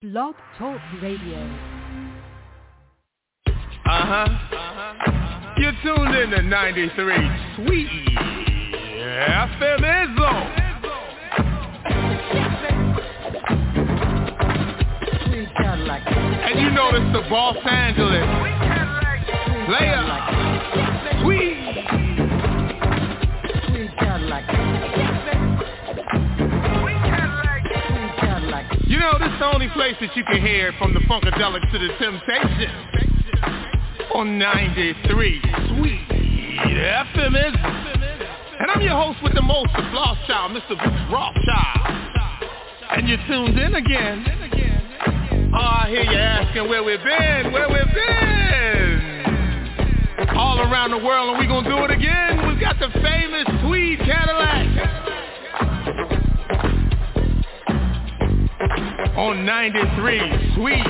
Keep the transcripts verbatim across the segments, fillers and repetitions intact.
Blog Talk Radio. Uh-huh. uh-huh. You're tuned in to ninety-three Sweet F M Zone. And you know this the Los Angeles player. Sweet. You know, this is the only place that you can hear from the Funkadelic to the Temptation on ninety-three Sweet F M. And I'm your host with the most, the Floss Child, Mister Bruce Rothschild. And you're tuned in again. Oh, I hear you asking where we've been, where we've been. All around the world, and we're going to do it again. We've got the famous Tweed Cadillac. On ninety-three Sweet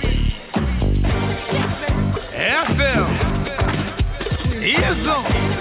F M. Here's on.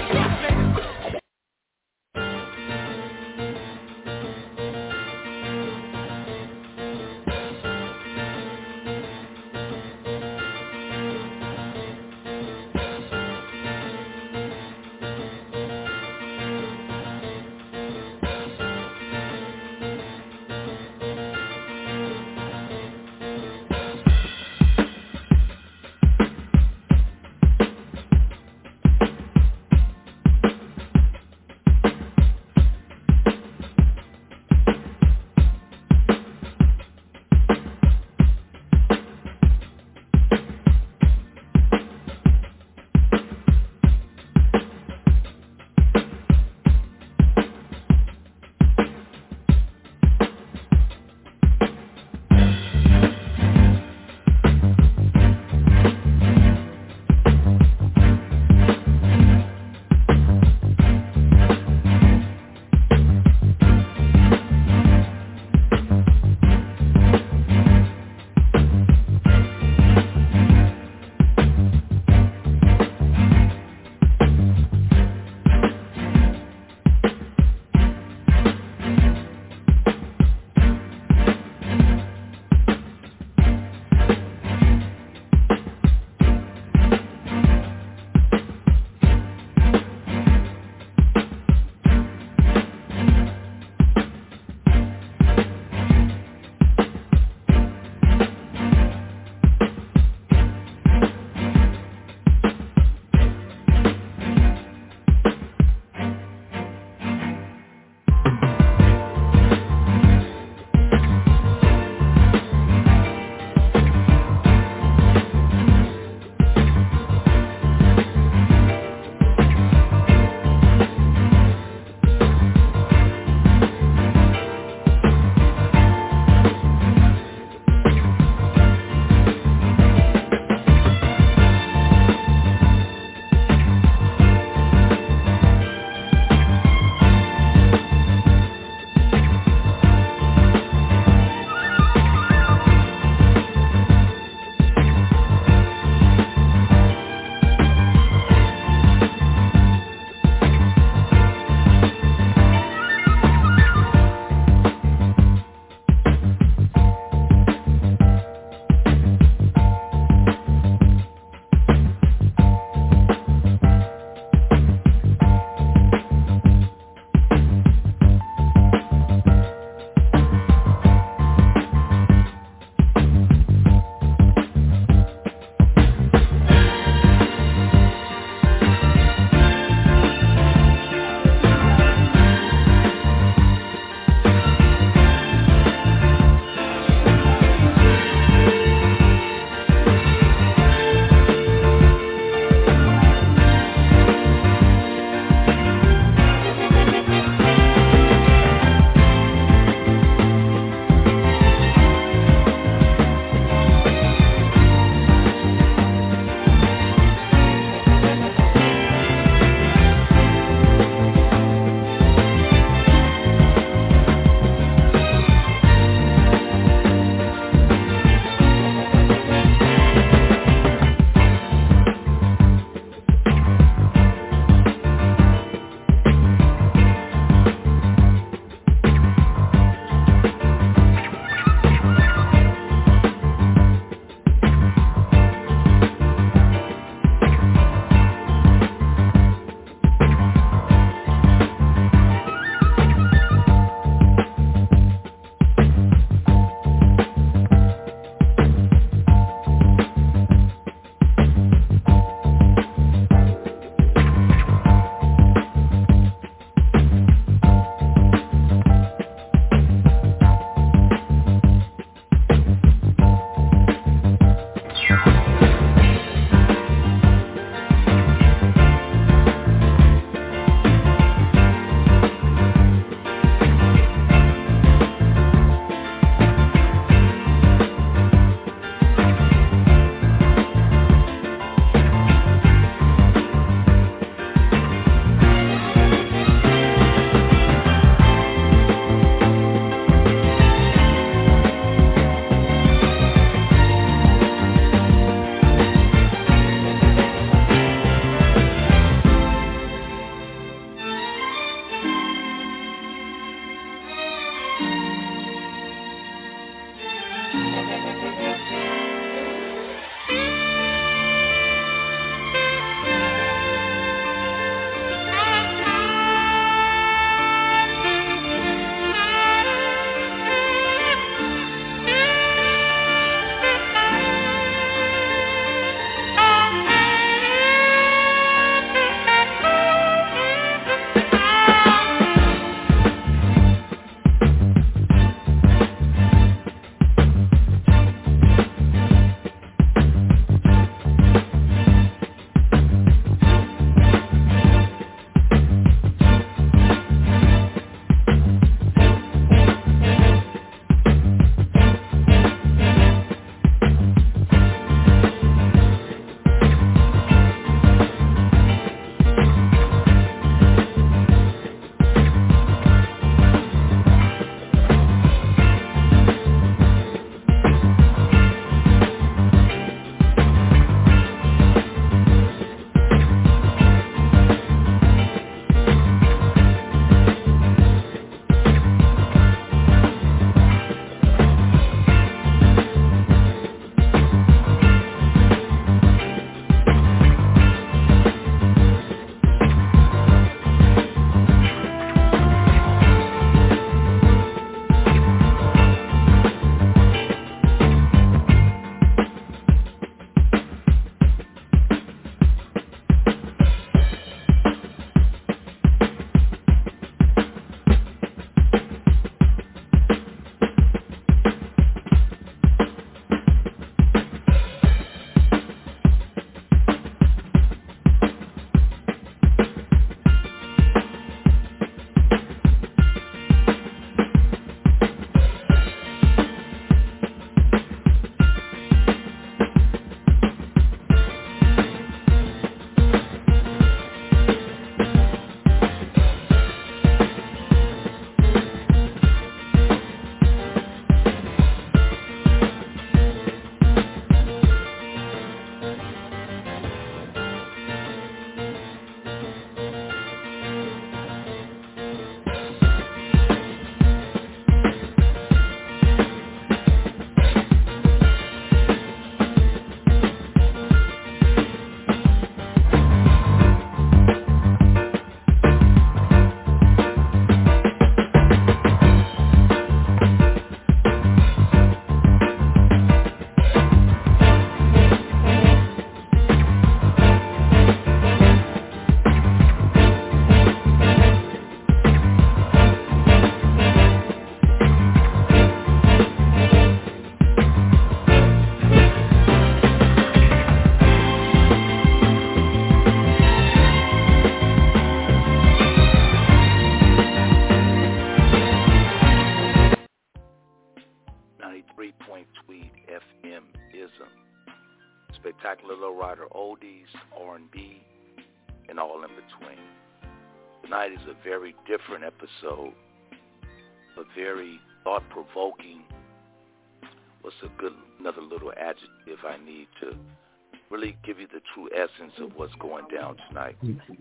Tweed F M-ism. Spectacular Lowrider oldies, R and B, and all in between. Tonight is a very different episode, a very thought-provoking. What's a good, another little adjective I need to really give you the true essence of what's going down tonight?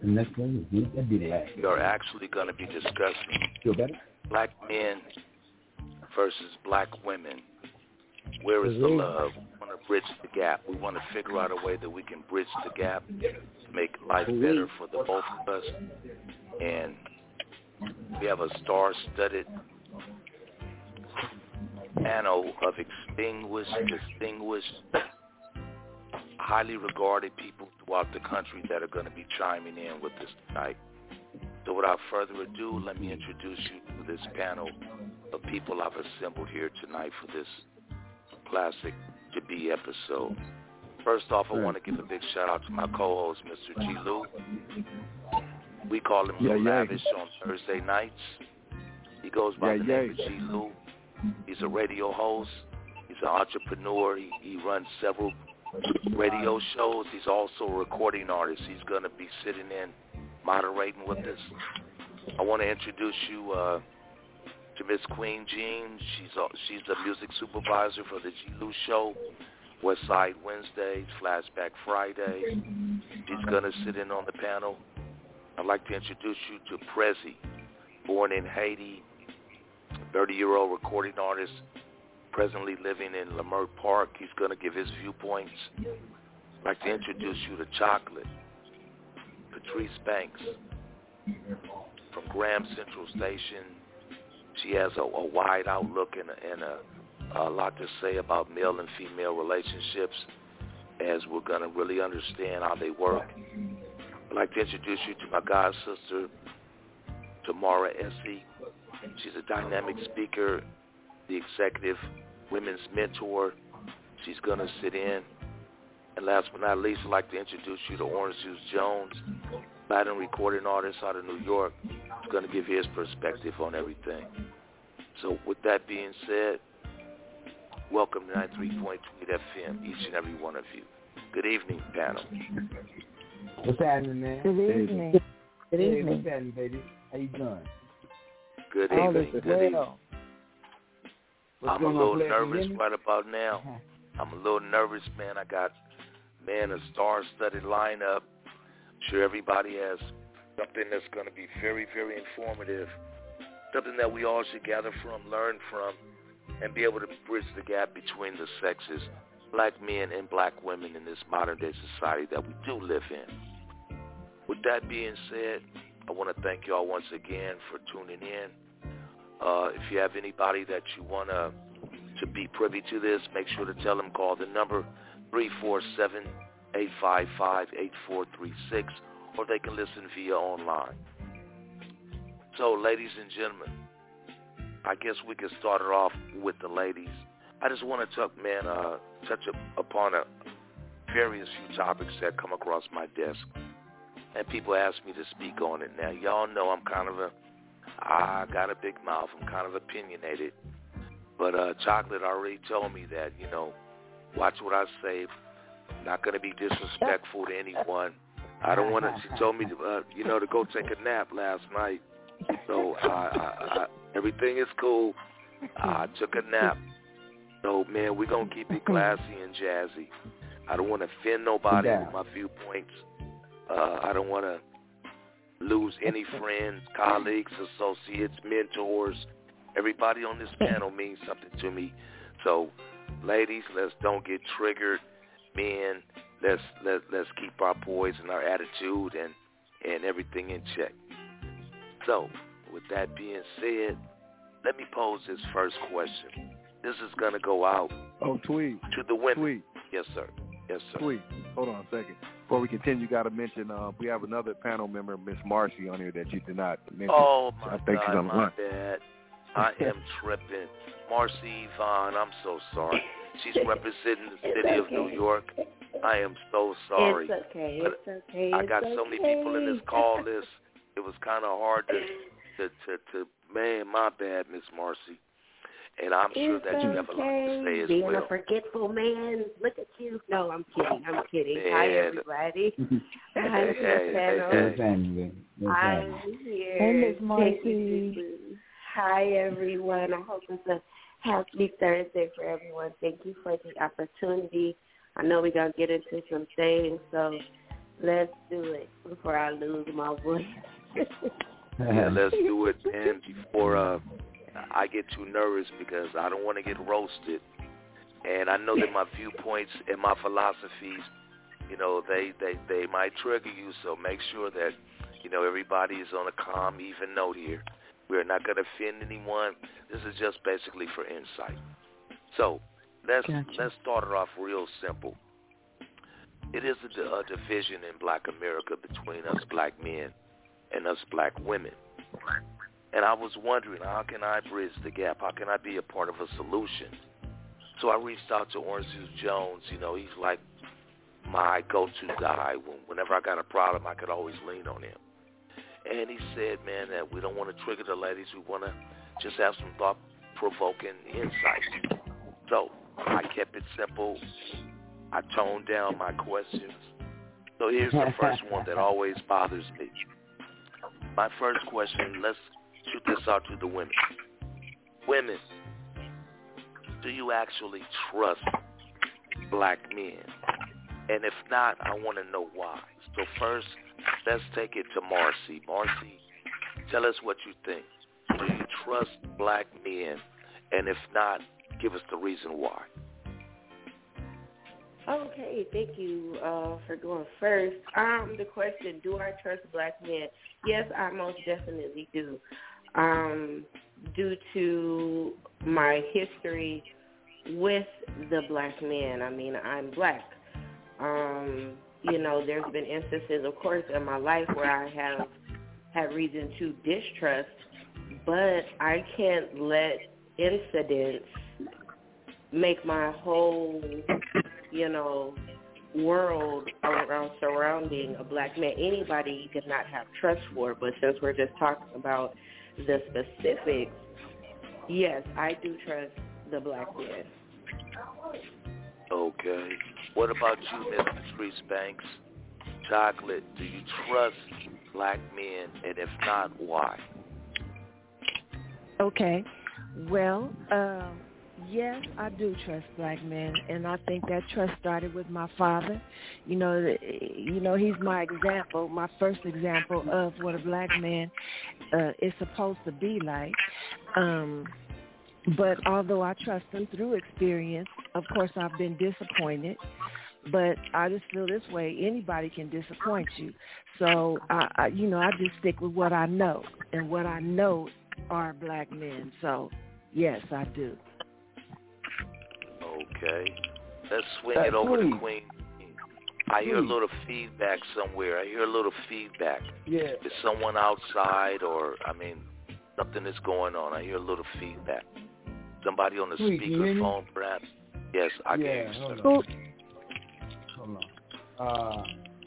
We are actually going to be discussing black men versus black women. Where is the love? We want to bridge the gap. We want to figure out a way that we can bridge the gap to make life better for the both of us. And we have a star-studded panel of extinguished, distinguished, highly regarded people throughout the country that are going to be chiming in with us tonight. So without further ado, let me introduce you to this panel of people I've assembled here tonight for this classic to be episode. First off, I want to give a big shout out to my co-host, Mister G. Lou. We call him yeah, Lou yeah. Lavish on Thursday nights. He goes by yeah, the name yeah. of G. Lou. He's a radio host. He's an entrepreneur. He, he runs several radio shows. He's also a recording artist. He's going to be sitting in, moderating with us. I want to introduce you uh, to Miss Queen Jean. She's a, she's a music supervisor for the G. Lou Show, West Side Wednesdays, Flashback Friday. She's going to sit in on the panel. I'd like to introduce you to Prezi, born in Haiti, thirty-year-old recording artist, presently living in Leimert Park. He's going to give his viewpoints. I'd like to introduce you to Chocolate, Patrice Banks, from Graham Central Station. She has a, a wide outlook and, a, and a, a lot to say about male and female relationships, as we're going to really understand how they work. I'd like to introduce you to my god sister, Tamara Essie. She's a dynamic speaker, the executive women's mentor. She's going to sit in. And last but not least, I'd like to introduce you to Orange Juice Jones, Latin recording artist out of New York. He's going to give his perspective on everything. So with that being said, welcome to ninety-three point two F M, each and every one of you. Good evening, panel. What's happening, man? Good evening. Good evening. Hey, what's happening, baby? How you doing? Good evening. Good evening. I'm a little nervous right about now. I'm a little nervous, man. I got, man, a star-studded lineup. I'm sure everybody has something that's going to be very, very informative, something that we all should gather from, learn from, and be able to bridge the gap between the sexes, black men and black women in this modern-day society that we do live in. With that being said, I want to thank you all once again for tuning in. Uh, if you have anybody that you want to to be privy to this, make sure to tell them, call the number three four seven, eight five five, eight four three six, or they can listen via online. So, ladies and gentlemen, I guess we can start it off with the ladies. I just want to talk, man, uh, touch upon a various few topics that come across my desk. And people ask me to speak on it. Now, y'all know I'm kind of a, I got a big mouth. I'm kind of opinionated. But uh, Chocolate already told me that, you know, watch what I say. I'm not going to be disrespectful to anyone. I don't want to, she told me, to, uh, you know, to go take a nap last night. So I, I, I, everything is cool. I took a nap. So, man, we're going to keep it classy and jazzy. I don't want to offend nobody yeah. with my viewpoints. Uh, I don't want to lose any friends, colleagues, associates, mentors. Everybody on this panel means something to me. So, ladies, let's don't get triggered. Men, let's let let's keep our poise and our attitude and, and everything in check. So, with that being said, let me pose this first question. This is going to go out oh, Tweed. to the women. Tweed. Yes, sir. Yes, sir. Tweed. Hold on a second. Before we continue, you got to mention uh, we have another panel member, Miss Marcy, on here that you did not mention. Oh, my I think God, she's on my line. bad. I am tripping. Marcy Yvonne, I'm so sorry. She's representing the city okay. of New York. I am so sorry. It's okay. It's okay. I got it's so okay. many people in this call list. It was kind of hard to, to, to, to, man, my bad, Miss Marcy. And I'm sure It's that you have a lot to say as Being well. a forgetful man. Look at you. No, I'm kidding. I'm kidding. Man. Hi, everybody. Hi, Hey, hey, panel. hey, family. I'm here. Hey, Miss Marcy. Taking- Hi, everyone. I hope it's a happy Thursday for everyone. Thank you for the opportunity. I know we're going to get into some things, so let's do it before I lose my voice. Yeah, let's do it, man, before uh, I get too nervous because I don't want to get roasted. And I know that my viewpoints and my philosophies, you know, they, they, they might trigger you, so make sure that, you know, everybody is on a calm, even note here. We're not going to offend anyone. This is just basically for insight. So let's gotcha. let's start it off real simple. It is a, a division in Black America between us black men and us black women. And I was wondering, how can I bridge the gap? How can I be a part of a solution? So I reached out to Orange Juice Jones. You know, he's like my go-to guy. Whenever I got a problem, I could always lean on him. And he said, man, that we don't want to trigger the ladies. We want to just have some thought-provoking insights. So I kept it simple. I toned down my questions. So here's the first one that always bothers me. My first question, let's shoot this out to the women. Women, do you actually trust black men? And if not, I want to know why. So first, let's take it to Marcy. Marcy, tell us what you think. Do you trust black men? And if not, give us the reason why. Okay, thank you uh, for going first. Um, the question, do I trust black men? Yes, I most definitely do. Um, due to my history with the black man. I mean, I'm black. Um, you know, there's been instances, of course, in my life where I have had reason to distrust, but I can't let incidents make my whole, you know, world around surrounding a black man. Anybody you could not have trust for, but since we're just talking about the specifics, yes, I do trust the black man. Okay. What about you, Miss Patrice Banks? Chocolate, do you trust black men, and if not, why? Okay. Well, um, yes, I do trust black men, and I think that trust started with my father. You know, you know, he's my example, my first example of what a black man uh, is supposed to be like. Um, but although I trust him through experience, of course, I've been disappointed. But I just feel this way: anybody can disappoint you. So, I, I, you know, I just stick with what I know, and what I know are black men. So, yes, I do. Okay. Let's swing it over to Queen. I hear a little feedback somewhere. I hear a little feedback. Yeah. Is someone outside, or, I mean, something is going on? I hear a little feedback. Somebody on the Sweet, speakerphone, perhaps? Yes, I can yeah, hear you, sir. Hold on. Hold on. Uh,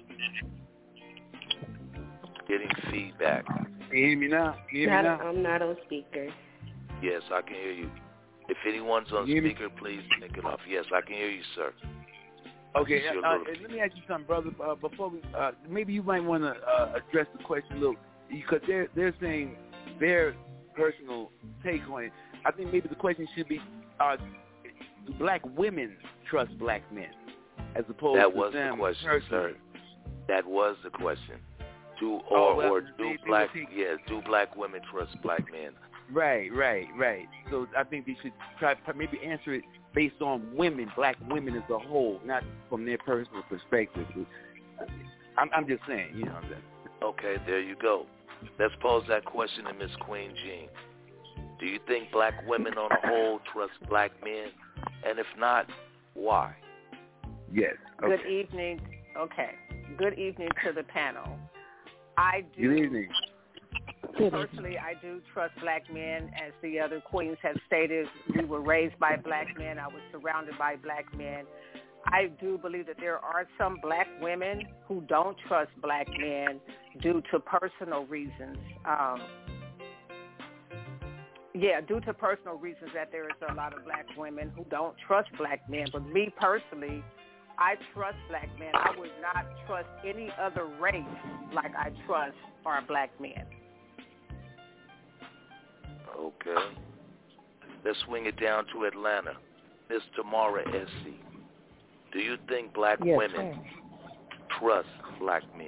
Getting feedback. Can you hear me now? Can you hear me Not, now? I'm not on speaker. Yes, I can hear you. If anyone's on You hear me? speaker, please take it off. Yes, I can hear you, sir. Okay, I can uh, hear a uh, little let me ask you something, brother. Uh, before we, uh, maybe you might want to uh, address the question a little, because they're they're saying their personal take on it. I think maybe the question should be: uh, do black women trust black men, as opposed that to was them the question, personally? sir. That was the question. Do or Oh, well, or they- do they black will take- yeah do black women trust black men? Right, right, right. So I think they should try maybe answer it based on women, black women as a whole, not from their personal perspective. I'm, I'm just saying, you know. That. Okay, there you go. Let's pose that question to Miss Queen Jean. Do you think black women on a whole trust black men? And if not, why? Yes. Okay. Good evening. Okay. Good evening to the panel. I do. Good evening. Personally, I do trust black men. As the other queens have stated, we were raised by black men. I was surrounded by black men. I do believe that there are some black women who don't trust black men due to personal reasons. Um, yeah, due to personal reasons that there is a lot of black women who don't trust black men. But me personally, I trust black men. I would not trust any other race like I trust our black men. Okay. Let's swing it down to Atlanta. Miss Tamara S C. Do you think black yes, women sir. trust black men?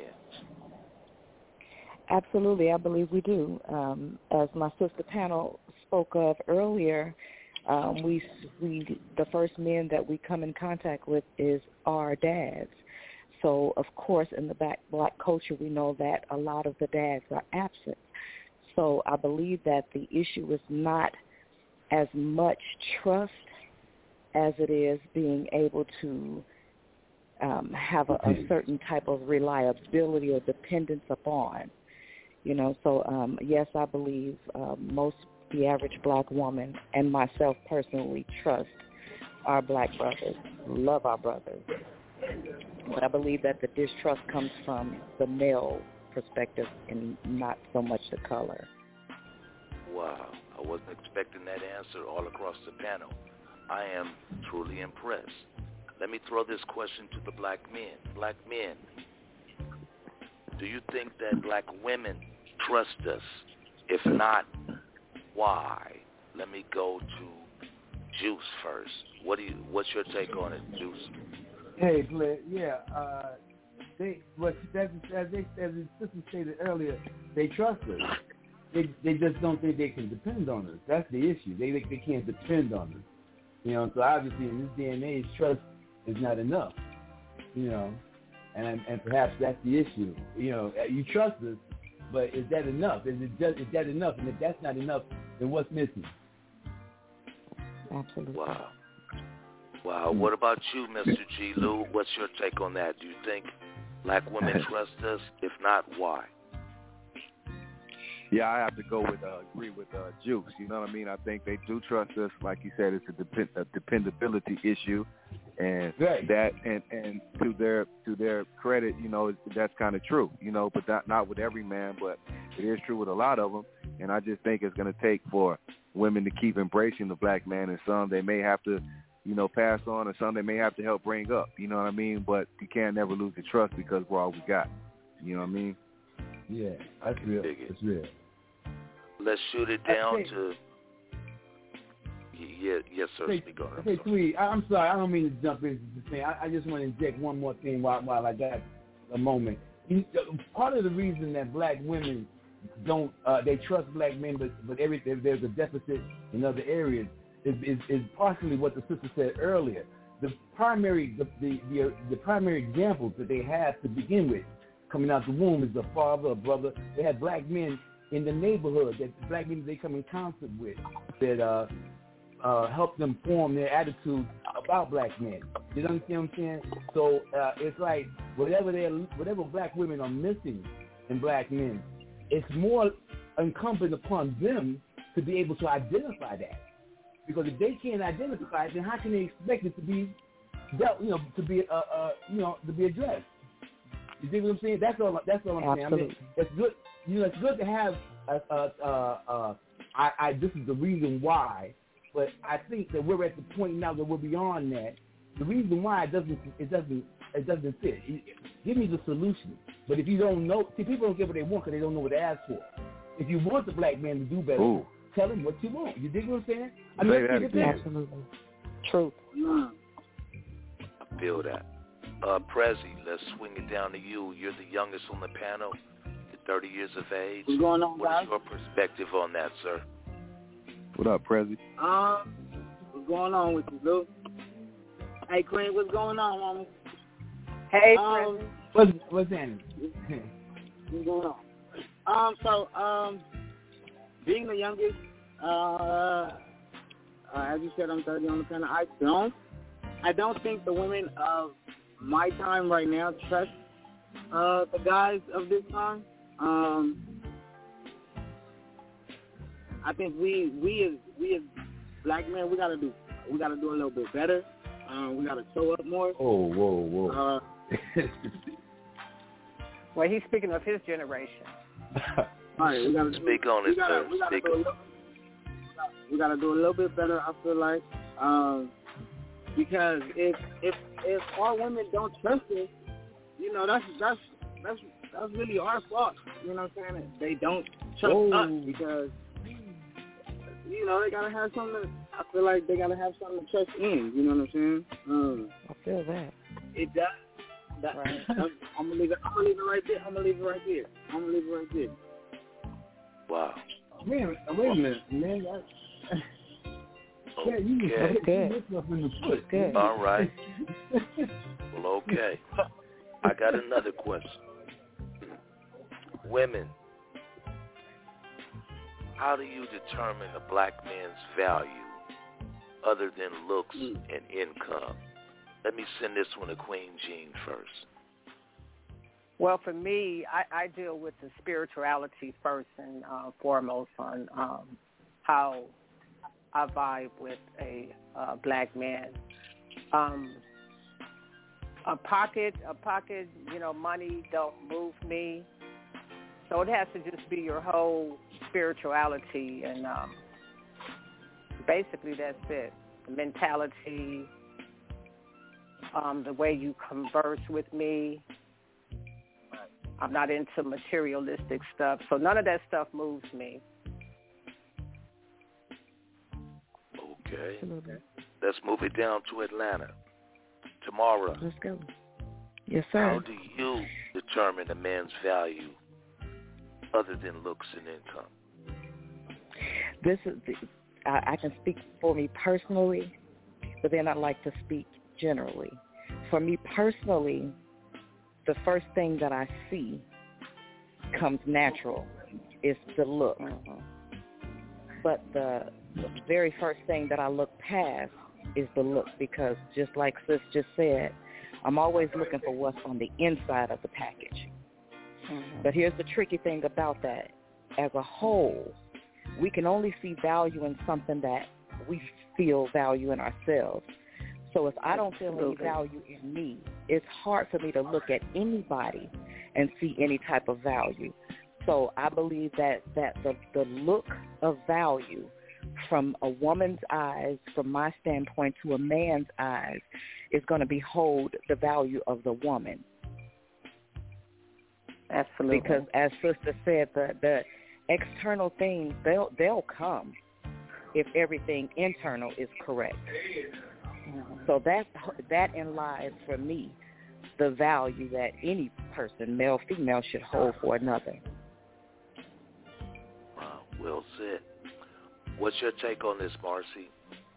Absolutely, I believe we do. Um, as my sister panel spoke of earlier, um, we we the first men that we come in contact with is our dads. So, of course, in the black, black culture, we know that a lot of the dads are absent. So I believe that the issue is not as much trust as it is being able to um, have a, a certain type of reliability or dependence upon. You know, so um, yes, I believe uh, most, the average black woman and myself personally trust our black brothers, love our brothers. But I believe that the distrust comes from the male perspective and not so much the color. Wow, I wasn't expecting that answer all across the panel. I am truly impressed. Let me throw this question to the black men. Black men, do you think that black women trust us? If not, why? Let me go to Juice first. What do you? What's your take on it, Juice? Hey, Blair. Yeah, uh, they what as, as they as the sister stated earlier, they trust us. They they just don't think they can depend on us. That's the issue. They think they can't depend on us. You know, so obviously in this day and age, trust is not enough. You know, and and perhaps that's the issue. You know, you trust us, but is that enough? Is it just is that enough? And if that's not enough, then what's missing? Absolutely. Wow. Wow. What about you, Mister G. Lou? What's your take on that? Do you think black women trust us? If not, why? Yeah, I have to go with uh, agree with uh, Juice. You know what I mean? I think they do trust us. Like you said, it's a, depend- a dependability issue, and right. that and, and to their to their credit, you know, that's kind of true. You know, but not not with every man, but it is true with a lot of them. And I just think it's going to take for women to keep embracing the black man, and some they may have to, you know, pass on, and some they may have to help bring up. You know what I mean? But you can't never lose the trust because we're all we got. You know what I mean? Yeah, that's real. That's real. Let's shoot it down hey, to. Yeah, yes, sir. Hey, Speak on it. Hey, Tweed, I'm sorry. I don't mean to jump into this thing. I, I just want to inject one more thing while while I got a moment. You, part of the reason that black women don't uh, they trust black men, but but every there's a deficit in other areas is, is is partially what the sister said earlier. The primary the the the, the primary examples that they have to begin with coming out the womb is a father, a brother. They had black men in the neighborhood that the black men they come in concert with that uh, uh, help them form their attitude about black men. You understand what I'm saying? So uh, it's like whatever they whatever black women are missing in black men, it's more incumbent upon them to be able to identify that. Because if they can't identify it, then how can they expect it to be dealt, you know, to be uh, uh you know to be addressed? You see what I'm saying? That's all. That's all I'm Absolutely. saying. I mean, it's good. You know, it's good to have. A, a, a, a, I, I, this is the reason why, but I think that we're at the point now that we're beyond that. The reason why it doesn't, it doesn't, it doesn't fit. Give me the solution. But if you don't know, see, people don't get what they want because they don't know what to ask for. If you want the black man to do better, Ooh. tell him what you want. You dig what I'm saying? I mean, Say that again. Absolutely. True. I feel that. Uh, Prezi, let's swing it down to you. You're the youngest on the panel. You're thirty years of age. What's going on, What guys? is your perspective on that, sir? What up, Prezi? Um, what's going on with you, Lou? Hey, Queen, what's going on, mama? Hey, um, what's what's that? What's going on? Um, so, um, being the youngest, uh, uh, as you said, I'm thirty on the panel. I don't, I don't think the women of my time right now trust uh, the guys of this time. Um, I think we, we as we as black men, we gotta do, we gotta do a little bit better. Um, we gotta show up more. Oh, whoa, whoa. Uh, well, he's speaking of his generation. All right, we gotta speak on it, we gotta, sir. we gotta Speak do a on little, We gotta do a little bit better. I feel like, um, because if if if our women don't trust us, you know, that's that's that's that's really our fault. You know what I'm saying? They don't trust Whoa. us because, you know, they gotta have something. To, I feel like they gotta have something to trust in. You know what I'm saying? Um, I feel that. it does. That, Right. I'm, I'm gonna leave it. I'm gonna leave it right there. I'm gonna leave it right there. I'm gonna leave it right there. Wow. Wait a minute, wait a minute, man. That, yeah, you just Okay. hit yourself in the foot. Good. All right. Well, okay. I got another question. Women, how do you determine a black man's value other than looks and income? Let me send this one to Queen Jean first. Well, for me, I, I deal with the spirituality first and uh, foremost on um, how I vibe with a uh, black man. Um, a pocket, a pocket, you know, money don't move me. So it has to just be your whole spirituality, and um, basically that's it. The mentality, um, the way you converse with me. I'm not into materialistic stuff, so none of that stuff moves me. Okay. Absolutely. Let's move it down to Atlanta. Tamara, Let's go. Yes, sir. how do you determine a man's value other than looks and income? This is the, I, I can speak for me personally, but then I'd like to speak generally. For me personally, the first thing that I see comes natural is the look. Mm-hmm. But the, the very first thing that I look past is the look, because just like Sis just said, I'm always looking for what's on the inside of the package. Mm-hmm. But here's the tricky thing about that. As a whole, we can only see value in something that we feel value in ourselves. So if I don't feel any value in me, it's hard for me to look at anybody and see any type of value. So I believe that, that the, the look of value from a woman's eyes, from my standpoint, to a man's eyes, is going to behold the value of the woman. Absolutely. Because as Sister said, the, the external things, they'll, they'll come if everything internal is correct. So that that in lies for me the value that any person, male, female, should hold for another. Wow, well said. What's your take on this, Marcy?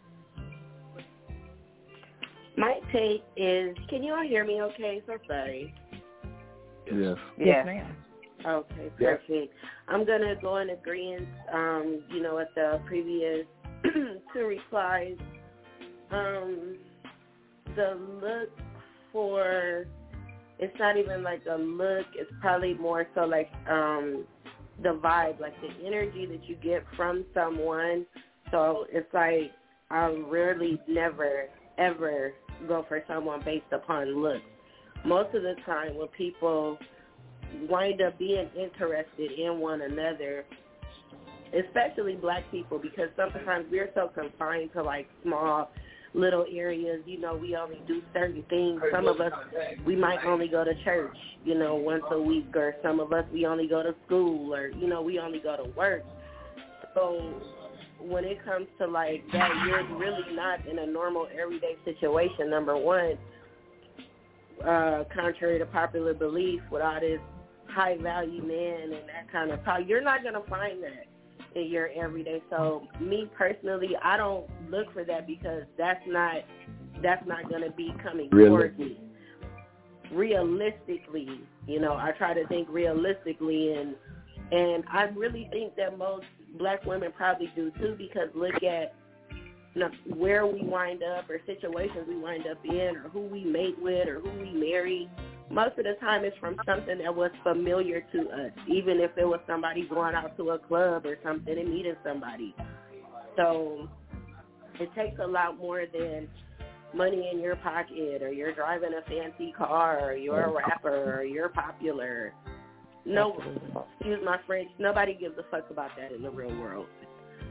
My take is, can you all hear me okay? So sorry. Yes. Yes, ma'am. Okay, perfect. I'm going to go in agreement, um, you know, with the previous two replies. Um, the look for, it's not even like a look, it's probably more so like um, the vibe, like the energy that you get from someone. So it's like I rarely, never, ever go for someone based upon looks. Most of the time when people wind up being interested in one another, especially black people, because sometimes we're so confined to like small little areas, you know, we only do certain things. Some of us, we might only go to church, you know, once a week, or some of us, we only go to school, or, you know, we only go to work. So when it comes to like that, you're really not in a normal everyday situation, number one, uh, contrary to popular belief, with all this high value man and that kind of power, you're not going to find that in your everyday. So me personally, I don't look for that, because that's not that's not going to be coming Really? towards me. Realistically, you know, I try to think realistically, and and I really think that most black women probably do too, because look at, you know, where we wind up, or situations we wind up in, or who we mate with, or who we marry. Most of the time it's from something that was familiar to us, even if it was somebody going out to a club or something and meeting somebody. So it takes a lot more than money in your pocket, or you're driving a fancy car, or you're a rapper, or you're popular. No, excuse my French, nobody gives a fuck about that in the real world.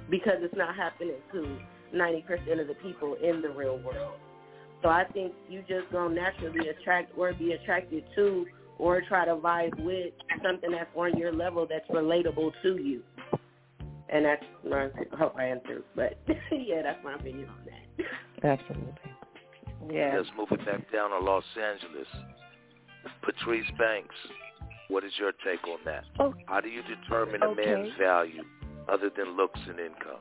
because it's not happening to ninety percent of the people in the real world. So I think you just gonna naturally attract or be attracted to or try to vibe with something that's on your level that's relatable to you. And that's my, I hope I answered, but yeah, that's my opinion on that. Absolutely. Yeah. Let's move it back down to Los Angeles. Patrice Banks, what is your take on that? Oh, How do you determine okay. a man's value other than looks and income?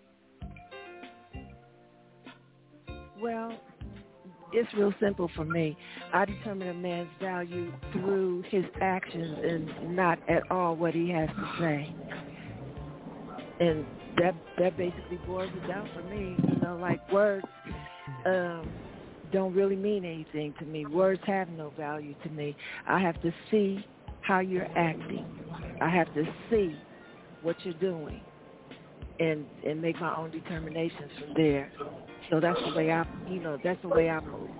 Well, it's real simple for me. I determine a man's value through his actions and not at all what he has to say. And that that basically boils it down for me. You know, like words um, don't really mean anything to me. Words have no value to me. I have to see how you're acting. I have to see what you're doing and and make my own determinations from there. So that's the way I, you know, that's the way I move.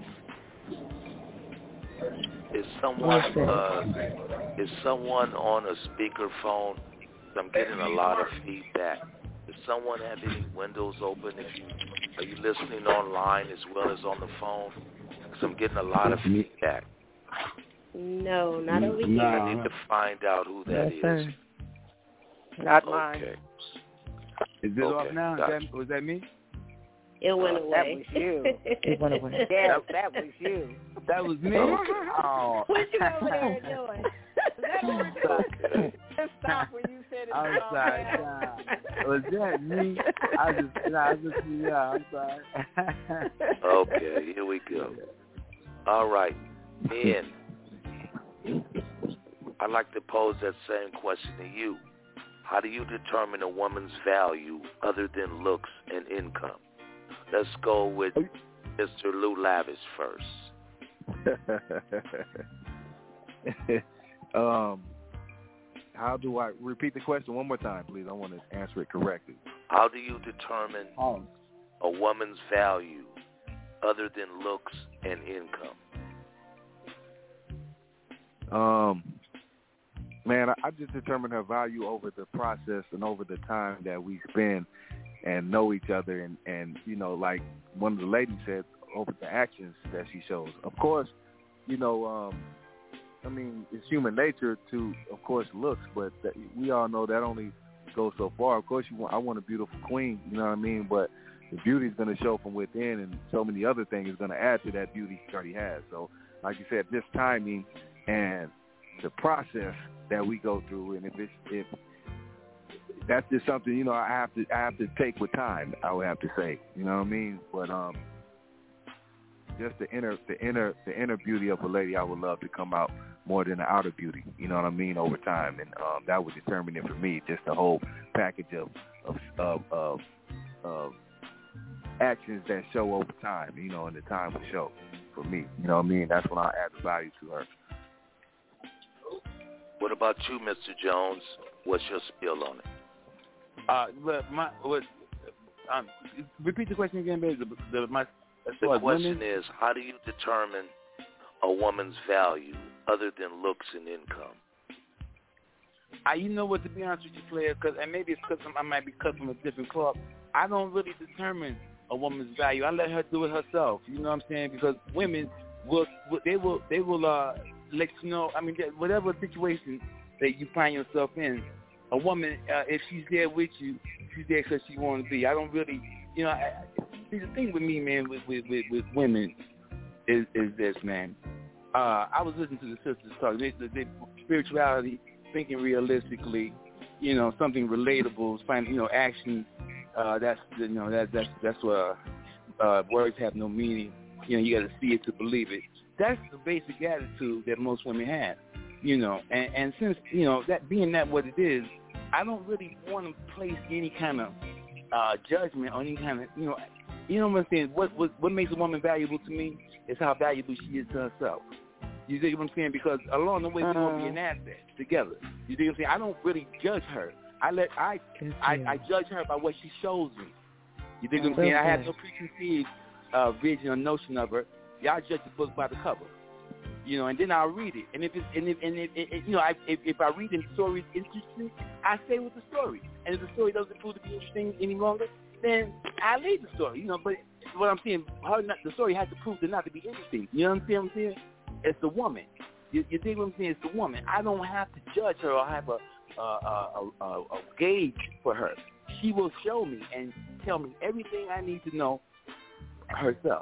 Is someone uh, is someone on a speakerphone? I'm getting a lot of feedback. Does someone have any windows open? If you are you listening online as well as on the phone? Because I'm getting a lot of feedback. No, not over here. No. I need to find out who that Yes, is. sir. Not mine. Okay. Is it Okay, off now? Is gotcha. that, was that me? It went Uh, away. that was you. It went away. Yes, that was you. That was me? Oh. What you over there doing? Is that what we're doing? Just stop when you said it. I'm was all sorry. bad. Nah. Was that me? I just, nah, I just, yeah, I'm sorry. Okay, here we go. All right, men. I'd like to pose that same question to you. How do you determine a woman's value other than looks and income? Let's go with Mister Lou Lavish first. um, how do I repeat the question one more time, please? I want to answer it correctly. How do you determine Oh. a woman's value other than looks and income? Um, man, I, I just determine her value over the process and over the time that we spend and know each other, and, and you know, like one of the ladies said, over the actions that she shows. Of course, you know, um, I mean, it's human nature to, of course, looks, but that, we all know that only goes so far. Of course, you want, I want a beautiful queen, you know what I mean? But the beauty is going to show from within, and so many other things is going to add to that beauty she already has. So, like you said, just timing and the process that we go through, and if it's if that's just something, you know, I have to I have to take with time, I would have to say, you know what I mean? But um, just the inner the inner the inner beauty of a lady, I would love to come out more than the outer beauty, you know what I mean, over time, and um, that would determine it for me. Just the whole package of of of, of, of actions that show over time, you know, and the time will show for me, you know what I mean. That's when I add the value to her. What about you, Mister Jones? What's your spiel on it? Uh, but my what? Um, repeat the question again, baby. The, the, my, as The far as question women, is, how do you determine a woman's value other than looks and income? I, you know what? To be honest with you, Flair, because and maybe it's because I might be cut from a different cloth. I don't really determine a woman's value. I let her do it herself. You know what I'm saying? Because women will, they will, they will uh, let you know. I mean, whatever situation that you find yourself in, a woman, uh, if she's there with you, she's there because she wants to be. I don't really, you know. I, see, the thing with me, man, with with, with, with women is is this, man. Uh, I was listening to the sisters talk. They, they, spirituality, thinking realistically, you know, something relatable, finding, you know, action. Uh, that's you know that that's that's where uh, words have no meaning. You know, you got to see it to believe it. That's the basic attitude that most women have. You know, and, and since you know that being that what it is, I don't really want to place any kind of uh, judgment on any kind of you know, you know what I'm saying. What what what makes a woman valuable to me is how valuable she is to herself. You see what I'm saying? Because along the way we're gonna be an asset together. You see what I'm saying? I don't really judge her. I let I I, I judge her by what she shows me. You think what I'm saying? I have no preconceived uh, vision or notion of her. Y'all judge the book by the cover. you know, and then I'll read it. And if it's, and if, and if, it, you know, I, if, if I read the story is interesting, I stay with the story. And if the story doesn't prove to be interesting any longer, then I leave the story, you know. But what I'm saying, her not, the story has to prove to not to be interesting. You know what I'm saying? It's the woman. You, you dig what I'm saying? It's the woman. I don't have to judge her or have a a, a, a, a gauge for her. She will show me and tell me everything I need to know herself.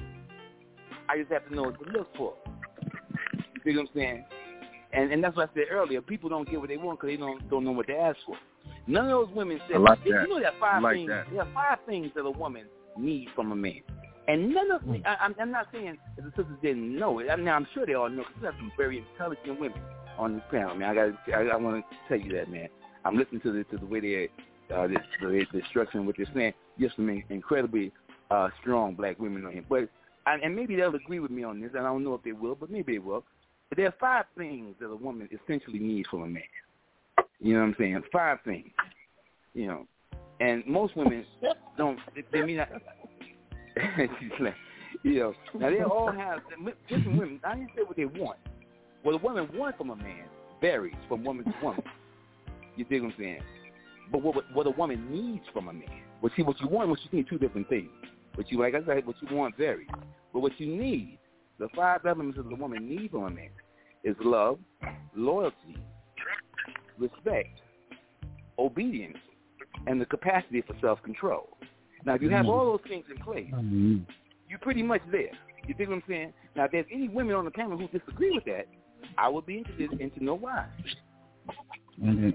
I just have to know what to look for. You see what I'm saying? And and that's what I said earlier. People don't get what they want because they don't don't know what to ask for. None of those women said, like you that. know, there are five like things. That. There are five things that a woman needs from a man. And none of mm. I, I'm, I'm not saying that the sisters didn't know it. I mean, I'm sure they all know because we have some very intelligent women on this panel. Man, I got I, I want to tell you that, man. I'm listening to the to the way they uh, the, the, the structure and what they're saying. Just some incredibly uh, strong black women on here, but. And maybe they'll agree with me on this, and I don't know if they will, but maybe they will. But there are five things that a woman essentially needs from a man. You know what I'm saying? Five things. You know, and most women don't. They, they mean not. She's like, you know, now they all have different women. I didn't say what they want. What a woman wants from a man varies from woman to woman. You dig what I'm saying? But what what a woman needs from a man. Well, see, what you want and what you need, two different things. What you, like I said, what you want varies. But what you need, the five elements that the woman needs from a man is love, loyalty, respect, obedience, and the capacity for self-control. Now, if you have all those things in place, you're pretty much there. You think what I'm saying? Now, if there's any women on the panel who disagree with that, I would be interested in to know why. Mm-hmm.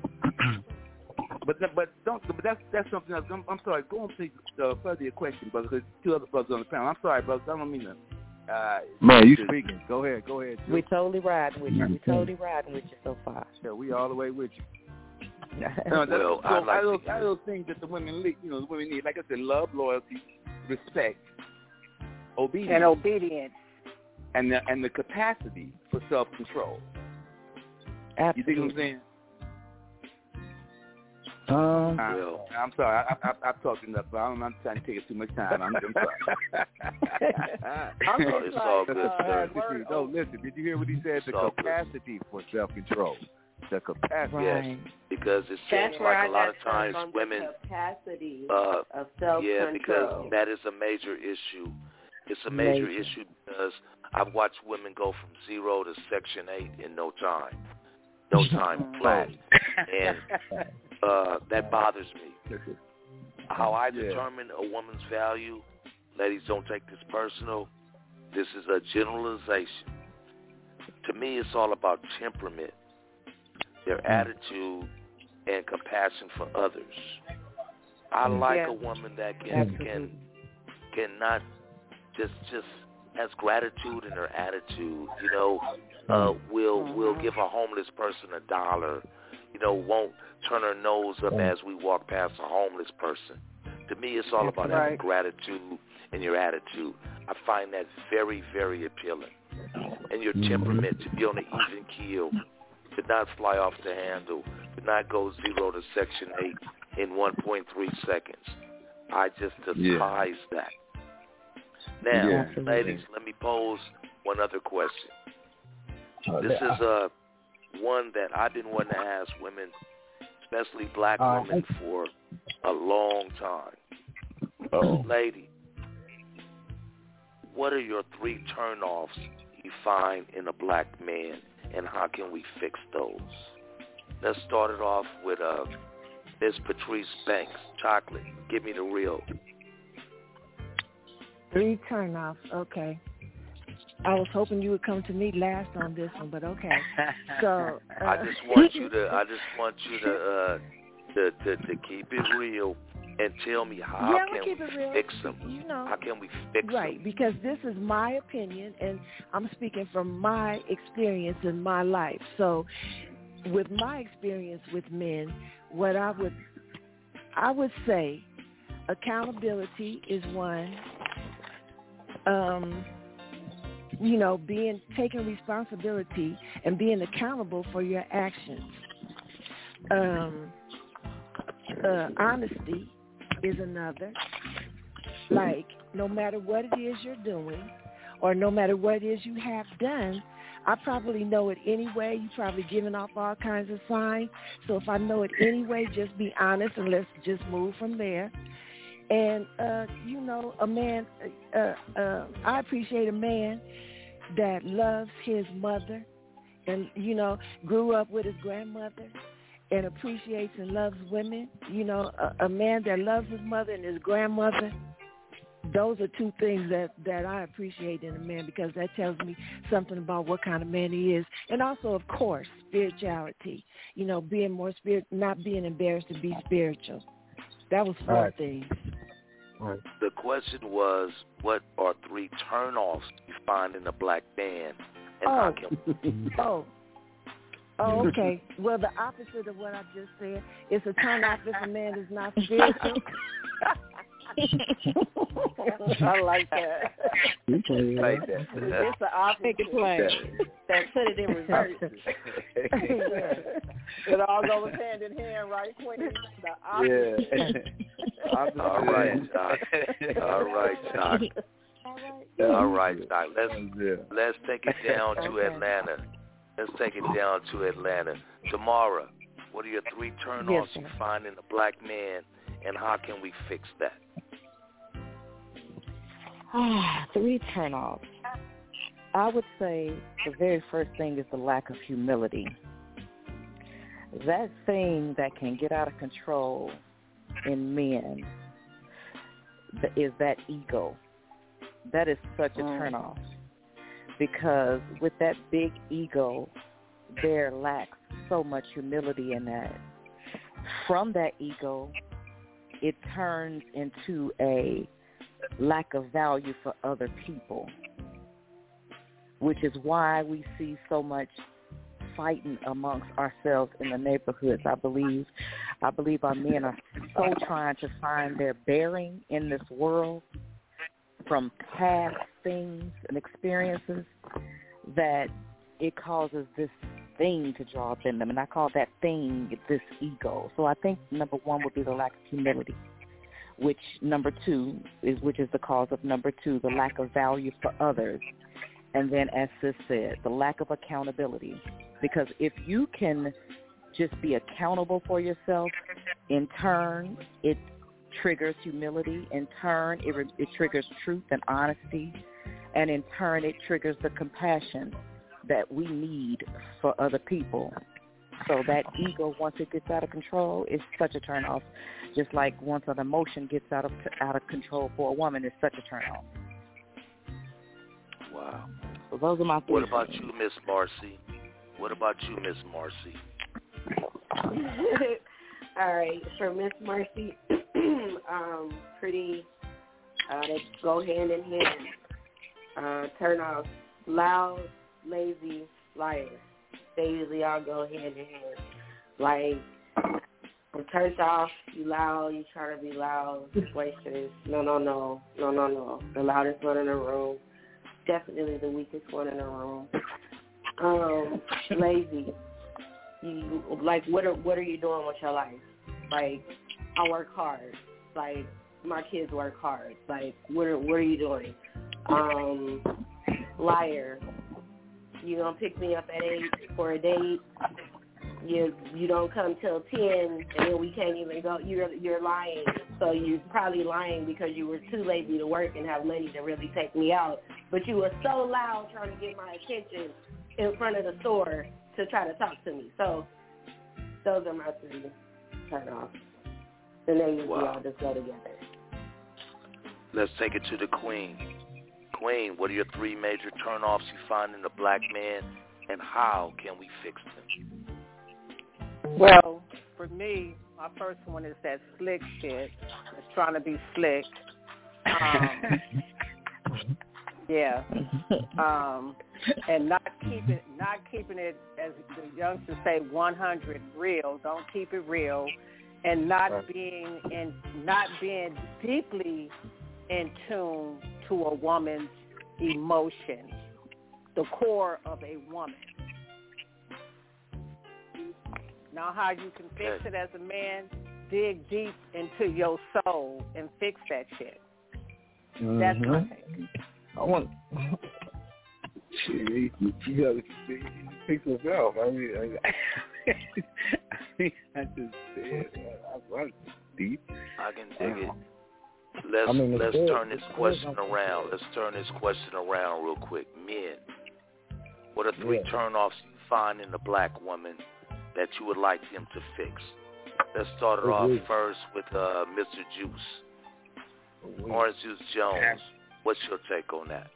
But but don't but that's that's something else. I'm, I'm sorry. Go on to uh, further your question, brother. Because two other brothers on the panel. I'm sorry, brothers. I don't mean to. Uh, Man, you speaking. Go ahead. Go ahead. We totally riding with you. We totally riding with you so far. Yeah, we all the way with you. no, that's, well, so I like those, to, those things that the women, you know, the women need. Like I said, love, loyalty, respect, obedience, and obedience, and the and the capacity for self-control. Absolutely. You think what I'm saying? Um, I, well, I'm sorry. I, I, I've talked enough, but I'm, I'm trying to take it too much time. I'm, I'm sorry. I'm no, it's all good, sir. No, listen. Did you hear what he said? The capacity good. for self-control. The capacity. Yes, because it seems That's like a lot of times women capacity uh, of self-control. Yeah, because that is a major issue. It's a major, major issue because I've watched women go from zero to Section eight in no time. No time flat. And uh, that bothers me. How I determine a woman's value, ladies, don't take this personal. This is a generalization. To me, it's all about temperament, their attitude, and compassion for others. I like yeah. a woman that can can cannot just just has gratitude in her attitude. You know, uh, will mm-hmm. will give a homeless person a dollar. You know, won't turn her nose up as we walk past a homeless person. To me, it's all about right. having gratitude in your attitude. I find that very, very appealing. And your temperament to be on an even keel, to not fly off the handle, to not go zero to Section eight in one point three seconds. I just despise yeah. that. Now, yeah. ladies, let me pose one other question. Uh, this is uh, one that I've been wanting to ask women, especially black uh, women, for a long time. Oh. Lady, what are your three turnoffs you find in a black man, and how can we fix those? Let's start it off with uh, Miss Patrice Banks. Chocolate, give me the real. Three turnoffs, okay. I was hoping you would come to me last on this one, but okay. So uh, I just want you to. I just want you to uh, to, to to keep it real and tell me how yeah, can keep we it real. fix them. You know, how can we fix right, them? Because this is my opinion, and I'm speaking from my experience in my life. So, with my experience with men, what I would I would say, accountability is one. Um. You know, being taking responsibility and being accountable for your actions. Um, uh, honesty is another. Like, no matter what it is you're doing or no matter what it is you have done, I probably know it anyway. You probably giving off all kinds of signs. So if I know it anyway, just be honest and let's just move from there. And, uh, you know, a man, uh, uh, I appreciate a man that loves his mother and, you know, grew up with his grandmother and appreciates and loves women. You know, a, a man that loves his mother and his grandmother, those are two things that, that I appreciate in a man because that tells me something about what kind of man he is. And also, of course, spirituality, you know, being more spirit, not being embarrassed to be spiritual. That was four right. things. Right. The question was, what are three turnoffs you find in a black man? And oh. how can oh. Oh, okay. Well, the opposite of what I just said. It's a turnoff if a man is not spiritual. I like that. Like that. It's the opposite plan. That put it in reverse. Yeah. It all goes hand in hand, right, Queen? The opposite. Yeah. All right, Doc. All right, Doc. All right, Doc. Let's let's take it down to Atlanta. Let's take it down to Atlanta. Tamara, what are your three turn-offs yes, you find in a black man, and how can we fix that? Ah, three turn-offs. I would say the very first thing is the lack of humility. That thing that can get out of control in men is that ego. That is such a turn-off. Because with that big ego, there lacks so much humility in that. From that ego, it turns into a lack of value for other people, which is why we see so much fighting amongst ourselves in the neighborhoods. I believe, I believe our men are so trying to find their bearing in this world from past things and experiences that it causes this thing to draw up in them. And I call that thing this ego. So I think number one would be the lack of humility, which number two is, which is the cause of number two, the lack of value for others. And then, as Sis said, the lack of accountability. Because if you can just be accountable for yourself, in turn, it triggers humility. In turn, it, it triggers truth and honesty. And in turn, it triggers the compassion that we need for other people. So that ego, once it gets out of control, is such a turn-off. Just like once an emotion gets out of out of control for a woman, it's such a turn-off. Wow. So those are my three What about things. you, Miss Marcy? What about you, Miss Marcy? All right, for Miss Marcy, um, pretty, uh, they go hand in hand. Uh, turn off loud, lazy, liars. They usually all go hand in hand. Like, I'm turned off, you loud, you try to be loud, boisterous. No, no, no, no, no, no. The loudest one in the room. Definitely the weakest one in the room. Um, lazy. You, like, what are what are you doing with your life? Like, I work hard. Like, my kids work hard. Like, what are, what are you doing? Um, liar. You gonna pick me up at eight for a date? You you don't come till ten, and then we can't even go. You're you're lying. So you're probably lying because you were too lazy to work and have money to really take me out. But you were so loud trying to get my attention in front of the store to try to talk to me. So those are my three turn-offs. And they usually wow. all just go together. Let's take it to the Queen. Queen, what are your three major turn-offs you find in a black man, and how can we fix them? Well, for me, my first one is that slick shit. It's trying to be slick. Um, yeah. Um, and not keeping not keeping it, as the youngsters say, one hundred real. Don't keep it real, and not right. being in not being deeply in tune to a woman's emotions, the core of a woman. Now, how you can fix it as a man, dig deep into your soul and fix that shit. Mm-hmm. That's my thing. I want. Shit, you, you gotta pick yourself. I mean, I, I mean, I just said, I, I, I deep. I can dig it. Let's I mean, let's good. turn this question around. Let's turn this question around real quick. Men, what are three Yeah. turnoffs you find in a black woman that you would like them to fix? Let's start it off Agreed. first with uh, Mister Juice. Agreed. Orange Juice Jones. What's your take on that?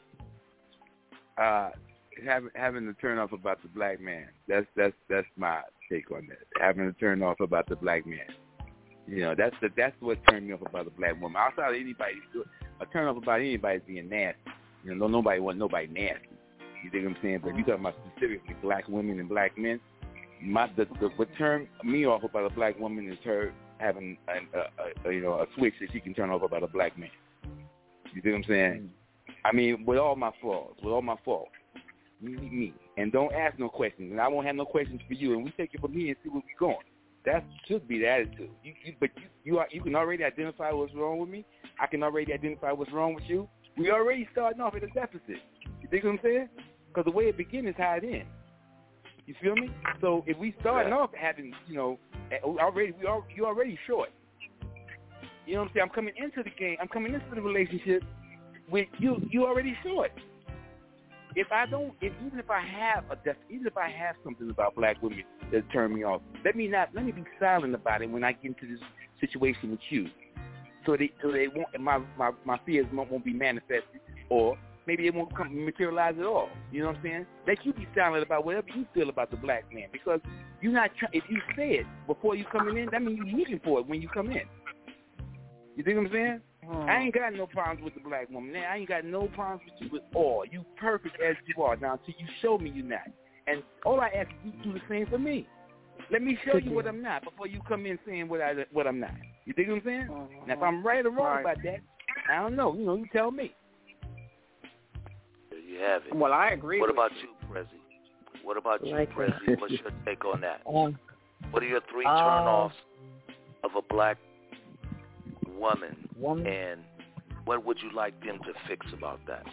Uh, having having to turn off about the black man. That's that's that's my take on that. Having to turn off about the black man. You know, that's the, that's what turned me off about the black woman. Outside of anybody, a turn off about anybody being nasty. You know, nobody want nobody nasty. You think what I'm saying? But if you talking about specifically black women and black men, my the, the what turned me off about a black woman is her having a, a, a you know a switch that she can turn off about a black man. You think what I'm saying? I mean, with all my flaws, with all my faults, me, me, and don't ask no questions, and I won't have no questions for you, and we take it from me and see where we're going. That should be the attitude. You, you, but you, you, are, you can already identify what's wrong with me. I can already identify what's wrong with you. We already starting off at a deficit. You think what I'm saying? Because the way it begins is how it ends. You feel me? So if we starting Yeah. off having, you know, already we are you already short. You know what I'm saying? I'm coming into the game. I'm coming into the relationship with you. You already short. If I don't, if even if I have a, def, even if I have something about black women that turn me off, let me not, let me be silent about it when I get into this situation with you, so they, so they won't, my my my fears won't, won't be manifested, or maybe it won't come materialize at all. You know what I'm saying? Let you be silent about whatever you feel about the black man, because you're not. Try, if you say it before you coming in, that means you're looking for it when you come in. You think what I'm saying? Hmm. I ain't got no problems with the black woman. I ain't got no problems with you at all. You perfect as you are now until you show me you're not. And all I ask is you do the same for me. Let me show you what I'm not before you come in saying what I what I'm not. You think what I'm saying? Uh-huh. Now if I'm right or wrong right. about that, I don't know. You know, you tell me. There you have it. Well, I agree. What with about you, you, Prezi? What about you, like Prezi? What's your take on that? Um, What are your three uh, turn-offs of a black woman, woman, and what would you like them to fix about that?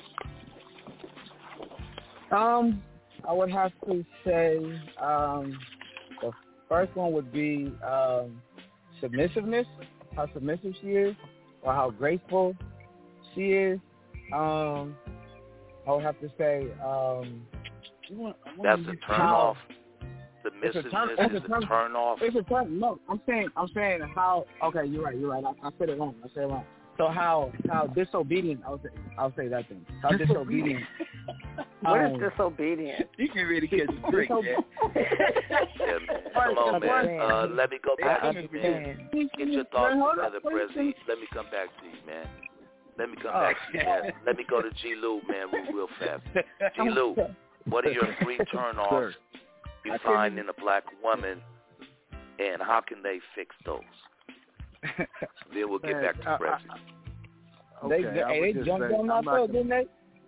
Um, I would have to say um, the first one would be um, submissiveness, how submissive she is, or how graceful she is. Um, I would have to say um, that's a turn off. Submissiveness turn, is a turn, turn off. It's a turn. No, I'm saying, I'm saying how. Okay, you're right. You're right. I, I said it wrong. I said it wrong. So how how disobedient? I'll say I'll say that thing. How disobedient? What um, is disobedient? You can really catch a break, man. Yeah, man. Come on, man. Uh, let me go back to you, man. Get your thoughts together, Prezi. Let me come back to you, man. Let me come oh. back to you, man. Let me go to G. Lou, man, real fast. G. Lou, what are your three turn-offs you find in a black woman, and how can they fix those? Then we'll get Man, back to Prezi. Okay, they I they, would they just jumped say, on my I'm not toe, gonna, didn't they?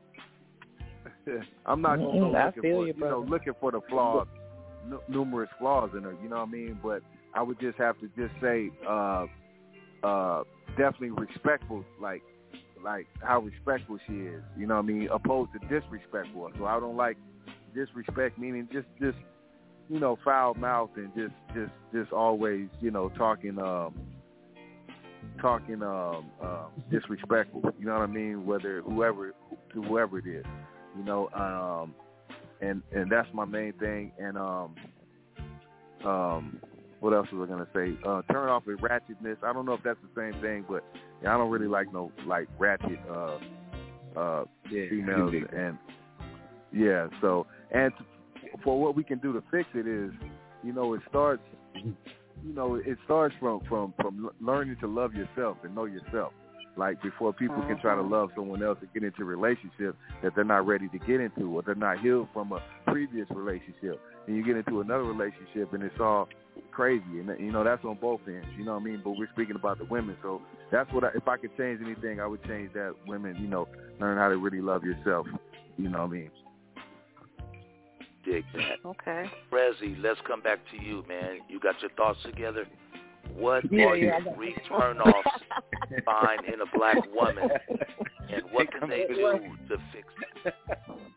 I'm not going to Mm-hmm, go I looking feel for, you, you know, brother. looking for the flaws, n- numerous flaws in her, you know what I mean? But I would just have to just say, uh, uh, definitely respectful, like, like how respectful she is, you know what I mean, opposed to disrespectful. So I don't like disrespect, meaning just, just, you know, foul mouth and just, just, just always, you know, talking, um, talking, um, uh, disrespectful. You know what I mean? Whether whoever, to whoever it is, you know, um, and and that's my main thing. And um, um, what else was I gonna say? Uh, turn off with ratchetness. I don't know if that's the same thing, but yeah, I don't really like no like ratchet uh, uh, yeah, females. And yeah, so and for what we can do to fix it is, you know, it starts, you know, it starts from from from learning to love yourself and know yourself. Like before people can try to love someone else and get into a relationship that they're not ready to get into, or they're not healed from a previous relationship, and you get into another relationship and it's all crazy, and you know that's on both ends. You know what I mean? But we're speaking about the women, so that's what I, if I could change anything, I would change that. Women, you know, learn how to really love yourself. You know what I mean? Dig that. Okay. Prezi, let's come back to you, man. You got your thoughts together? What Yeah, are yeah, your three turn-offs find in a black woman, and what can they do to fix it?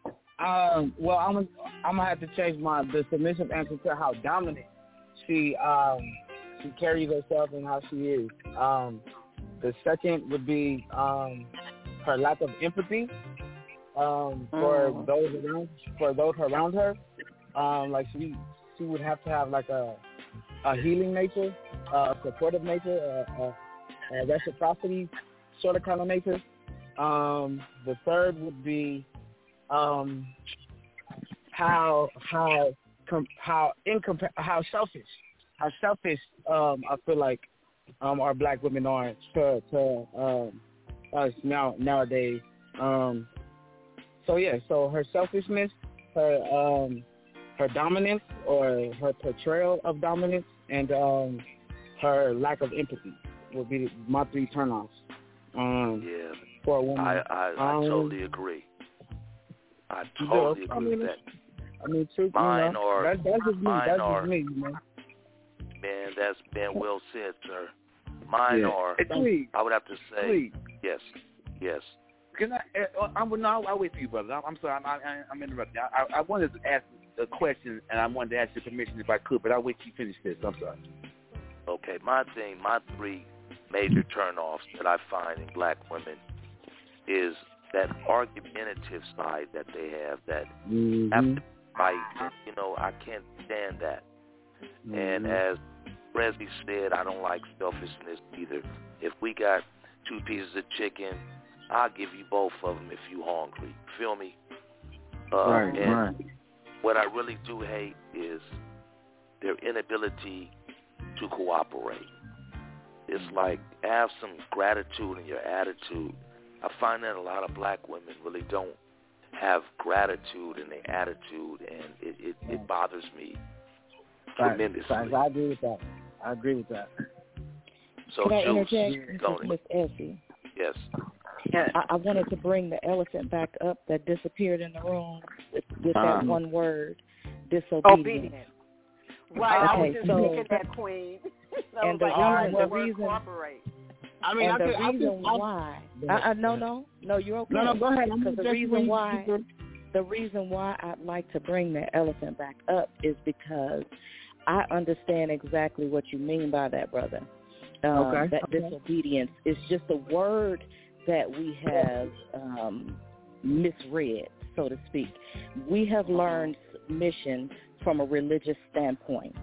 Um, well, I'm gonna, I'm gonna have to change my the submissive answer to how dominant she um, she carries herself and how she is. Um, the second would be um, her lack of empathy um, for mm. those around for those around her. Um, like she she would have to have like a a healing nature, uh, a supportive nature, a, a, a reciprocity sort of kind of nature. Um, the third would be um, how how com- how incompa- how selfish how selfish um, I feel like um, our black women are to to um, us now nowadays. Um, so yeah, so her selfishness, her um, her dominance or her portrayal of dominance, and um, her lack of empathy would be my three turnoffs. Um, yeah. For a woman. I, I, I um, totally agree. I totally you know, agree I mean, with that. I mean, true, mine you know, are, that, that's just me. mine That's are, just me, man. Man, that's been well said, sir. Mine yeah. are, hey, please, I would have to say, please. yes, yes. Can I, uh, I'm, no, I'll wait for you, brother. I'm, I'm sorry, I'm, I, I'm interrupting. I, I wanted to ask a question, and I wanted to ask your permission if I could, but I'll wait till you finish this. I'm sorry. Okay, my thing, my three major turnoffs that I find in black women is that argumentative side that they have, that mm-hmm. have to fight. And, you know, I can't stand that. Mm-hmm. And as Presley said, I don't like selfishness either. If we got two pieces of chicken, I'll give you both of them if you hungry. Feel me? Uh, right, and right. what I really do hate is their inability to cooperate. It's like, have some gratitude in your attitude. I find that a lot of black women really don't have gratitude in their attitude, and it, it, it bothers me tremendously. Right. I agree with that. I agree with that. So, Can I Juice, interject, Tony? Miss Effie? Yes. I, I wanted to bring the elephant back up that disappeared in the room with, with uh-huh. that one word, disobedience. Obedience. Right, okay, I was just so, thinking that, Queen. So and the like, reason, the reason, cooperate. I mean, and I the could, reason I could, why, I, I, no, no, no, you're okay. No, no, go ahead. Because the reason why, the reason why I'd like to bring the elephant back up is because I understand exactly what you mean by that, brother. Um, okay. That okay. disobedience is just a word that we have um, misread, so to speak. We have learned submission from a religious standpoint.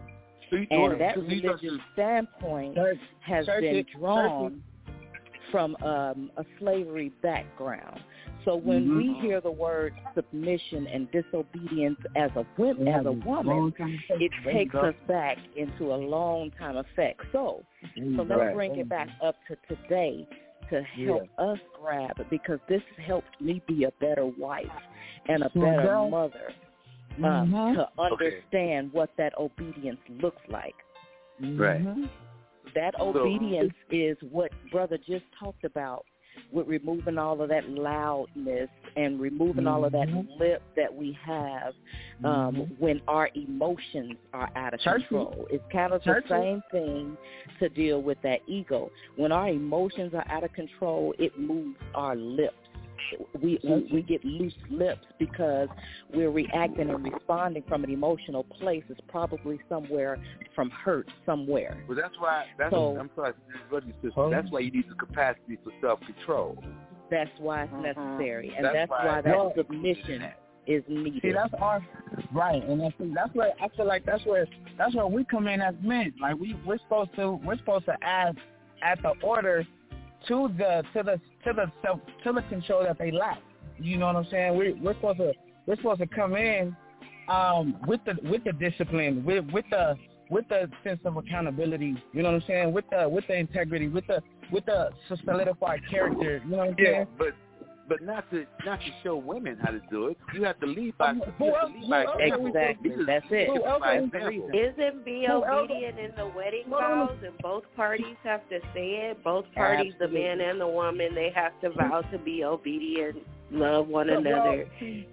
And that religious standpoint has been drawn from um, a slavery background. So when mm-hmm. we hear the word submission and disobedience as a woman, as a woman, it takes us back into a long time effect. So, so let's bring it back up to today to help yeah. us grab it, because this helped me be a better wife and a better mother. Um, mm-hmm. to understand okay. what that obedience looks like. Right. That so, obedience is what Brother just talked about, with removing all of that loudness and removing mm-hmm. all of that lip that we have um, mm-hmm. when our emotions are out of Church control. It's kind of Church the same thing to deal with that ego. When our emotions are out of control, it moves our lips. We, we we get loose lips because we're reacting and responding from an emotional place. It's probably somewhere from hurt somewhere. Well, that's why. That's so, I'm sorry, that's why you need the capacity for self-control. That's why it's necessary, and that's, that's why, why that submission is needed. See, that's our right, and that's that's where I feel like that's where that's where we come in as men. Like we we're supposed to we're supposed to add add the order to the to the to the self to the control that they lack. You know what I'm saying? We we're supposed to we're supposed to come in um, with the with the discipline, with with the with the sense of accountability. You know what I'm saying? With the with the integrity, with the with the solidified character. You know what I'm yeah, saying? but but not to not to show women how to do it. You have to lead by, you who have else, to lead by example. Exactly. That's it. Who else by example. Isn't be obedient in the wedding vows, and both parties have to say it? Both parties, Absolutely. the man and the woman, they have to vow to be obedient, love one another.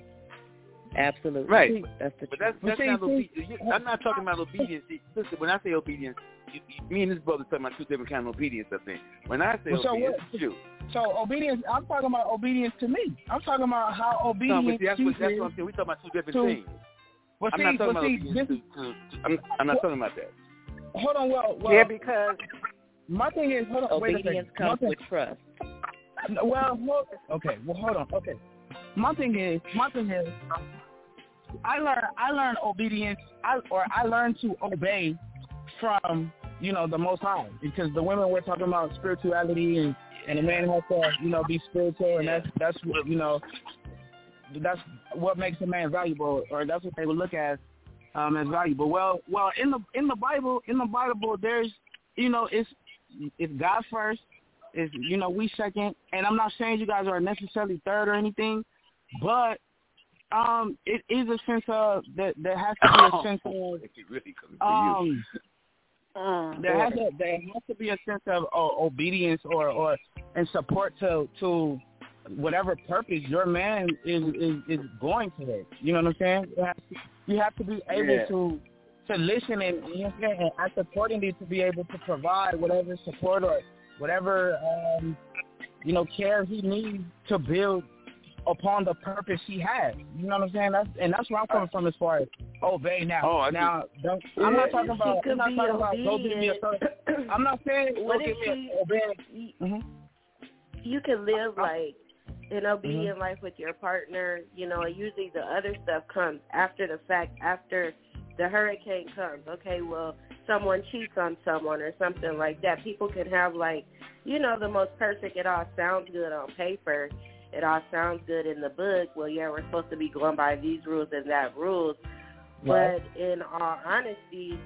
Absolutely. Right. That's the but that's, that's not obedience. I'm not talking about obedience. Listen, when I say obedience, you, you, me and this brother talking about two different kinds of obedience, I think. When I say well, obedience, so it's true. So obedience, I'm talking about obedience to me. I'm talking about how obedience no, but see, that's, what, that's is what I'm saying. We're talking about two different to, things. Well, I'm see, not talking well, about see, obedience this, to, to, to I'm, I'm not talking about that. Hold on, well, well yeah, because my thing is, hold on, wait a obedience second. comes thing, with trust. Well, hold, okay, well, hold on, okay. My thing is, my thing is, I learned, I learned obedience, I, or I learned to obey from, you know, the Most High, because the women were talking about spirituality, and and the man has to, you know, be spiritual, and that's that's what, you know, that's what makes a man valuable, or that's what they would look at um, as valuable. Well, well, in the in the Bible, in the Bible, there's, you know, it's it's God first, is, you know, we second, and I'm not saying you guys are necessarily third or anything, but um, it is a sense of that there has to be a sense of really um. There has, to, there has to be a sense of uh, obedience or, or and support to to whatever purpose your man is, is, is going to. You know what I'm saying? You have to, you have to be able yeah. to to listen and, you know, and act accordingly to be able to provide whatever support or whatever um, you know care he needs to build upon the purpose he has. You know what I'm saying? That's, and that's where I'm coming from as far as obey now. Oh, I now, don't, I'm not talking about. I'm not talking about go give me a certain. I'm not saying what go give me a obey. Mm-hmm. You can live like an obedient mm-hmm. life with your partner. You know, usually the other stuff comes after the fact, after the hurricane comes. Okay, well, someone cheats on someone or something like that. People can have like, you know, the most perfect. It all sounds good on paper. It all sounds good in the book. Well, yeah, we're supposed to be going by these rules and that rules. Right. But in all honesty,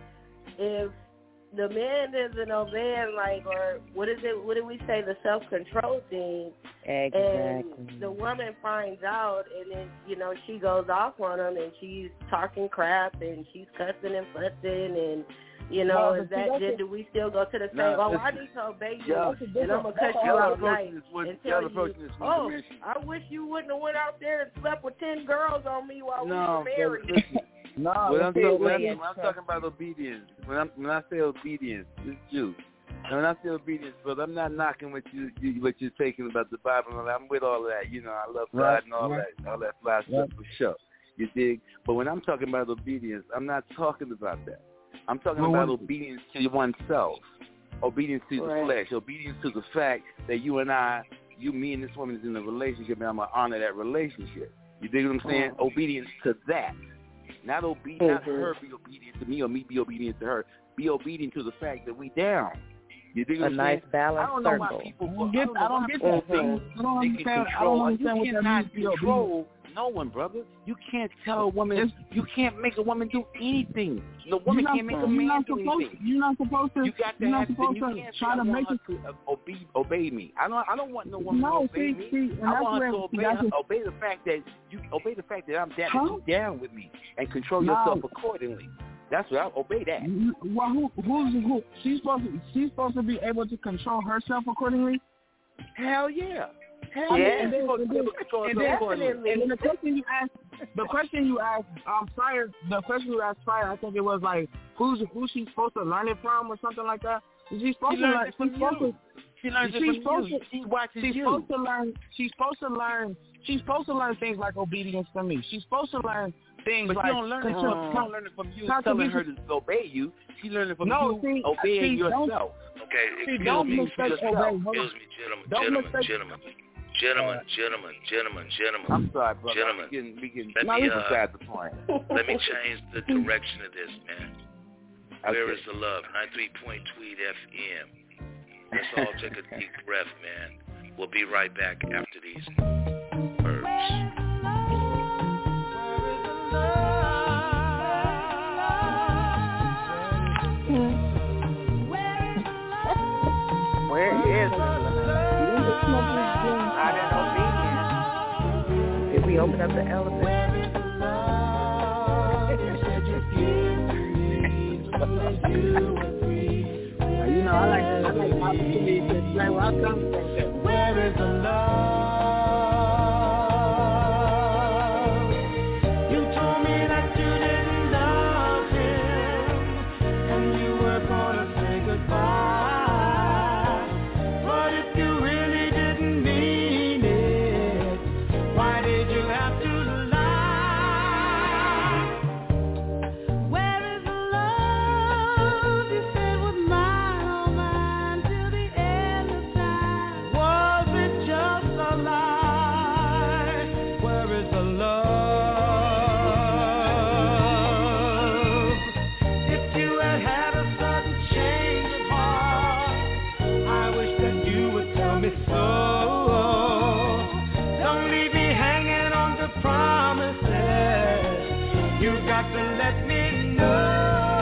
if the man isn't obeying, like, or what is it, what did we say, the self-control thing, Exactly. and the woman finds out, and then, you know, she goes off on him, and she's talking crap, and she's cussing and fussing, and, you know, No, is that, then do we still go to the same, no, oh, I need to obey you, yeah, and I'm going to cut you out night and tell you, oh, mission. I wish you wouldn't have went out there and slept with ten girls on me while no, we were married. No, when I'm, talking, when, I'm, it's when I'm talking about obedience, when, I'm, when I say obedience, it's you. And when I say obedience, brother, I'm not knocking what you, you what you're taking about the Bible and all that. I'm with all that. You know, I love God right, and all right. that, all that fly right. stuff for sure. You dig? But when I'm talking about obedience, I'm not talking about that. I'm talking well, about what? obedience to oneself, obedience to right. the flesh, obedience to the fact that you and I, you, me, and this woman is in a relationship, and I'm gonna honor that relationship. You dig what I'm saying? Mm-hmm. Obedience to that. Not obe- mm-hmm. not her be obedient to me or me be obedient to her. Be obedient to the fact that we down. You dig what a I'm nice saying? balanced I don't know circle. why people. I don't get, I don't, I don't get that. mm-hmm. I don't they understand. can I control. don't understand you what that cannot means. To control no one, brother. You can't tell a woman. You can't make a woman do anything. The woman can't make a man do anything. You're not supposed to. You got to you're have. not supposed You to can't try to make her it. to obey, obey me. I don't. I don't want no woman No, to obey see, me. see, and I that's want her where, to obey. that's Her, a, obey the fact that you obey the fact that I'm down, huh? that you down with me, and control no. yourself accordingly. That's what I obey that. Well, who, who's who? She's supposed to. She's supposed to be able to control herself accordingly. Hell yeah. Hell yeah. yeah. And then, and then, and then, and then the question you asked, the question you asked um, prior, the question you asked prior, I think it was like, who's who she's supposed to learn it from or something like that. She's supposed she to learn. It from she's supposed you. to. She learns she's it from you. To, she watches she's you. supposed to learn. She's supposed to learn. She's supposed to learn things like obedience from me. She's supposed to learn things but like. you don't learn it from. You don't learn it from you telling her to obey you. She learning from no, you see, obeying see, yourself. Okay, see, excuse don't me, mistake excuse obey. me, excuse me, gentlemen, don't gentlemen, mistake. gentlemen, gentlemen, gentlemen, gentlemen, gentlemen. I'm sorry, brother. Gentlemen, we can, we can let no, me, we uh, beside the point. Let me change the direction of this, man. Okay. Where is the love? ninety-three point Tweet F M. Let's all take a deep breath, man. We'll be right back after these words. Where is it? Not in obedience. Did we open up the elevator? You know, I like I like the opportunity to explain where I come from. Where is the love? You told me that you didn't love him, and you were gonna say goodbye. But if you really didn't You got to let me know.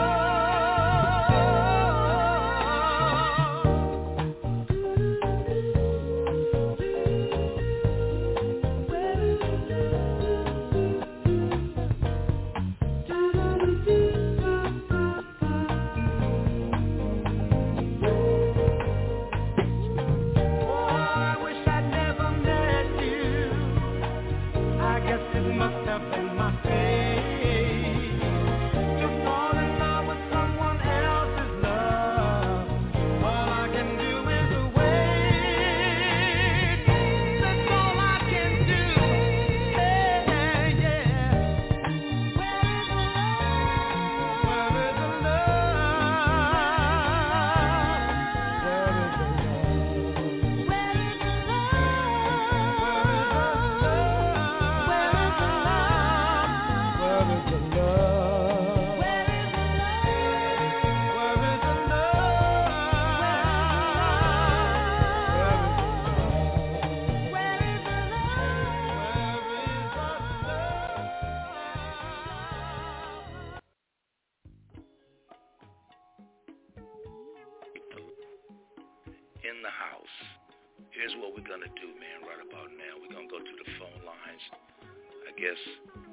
In the house. Here's what we're going to do, man, right about now. We're going to go to the phone lines. I guess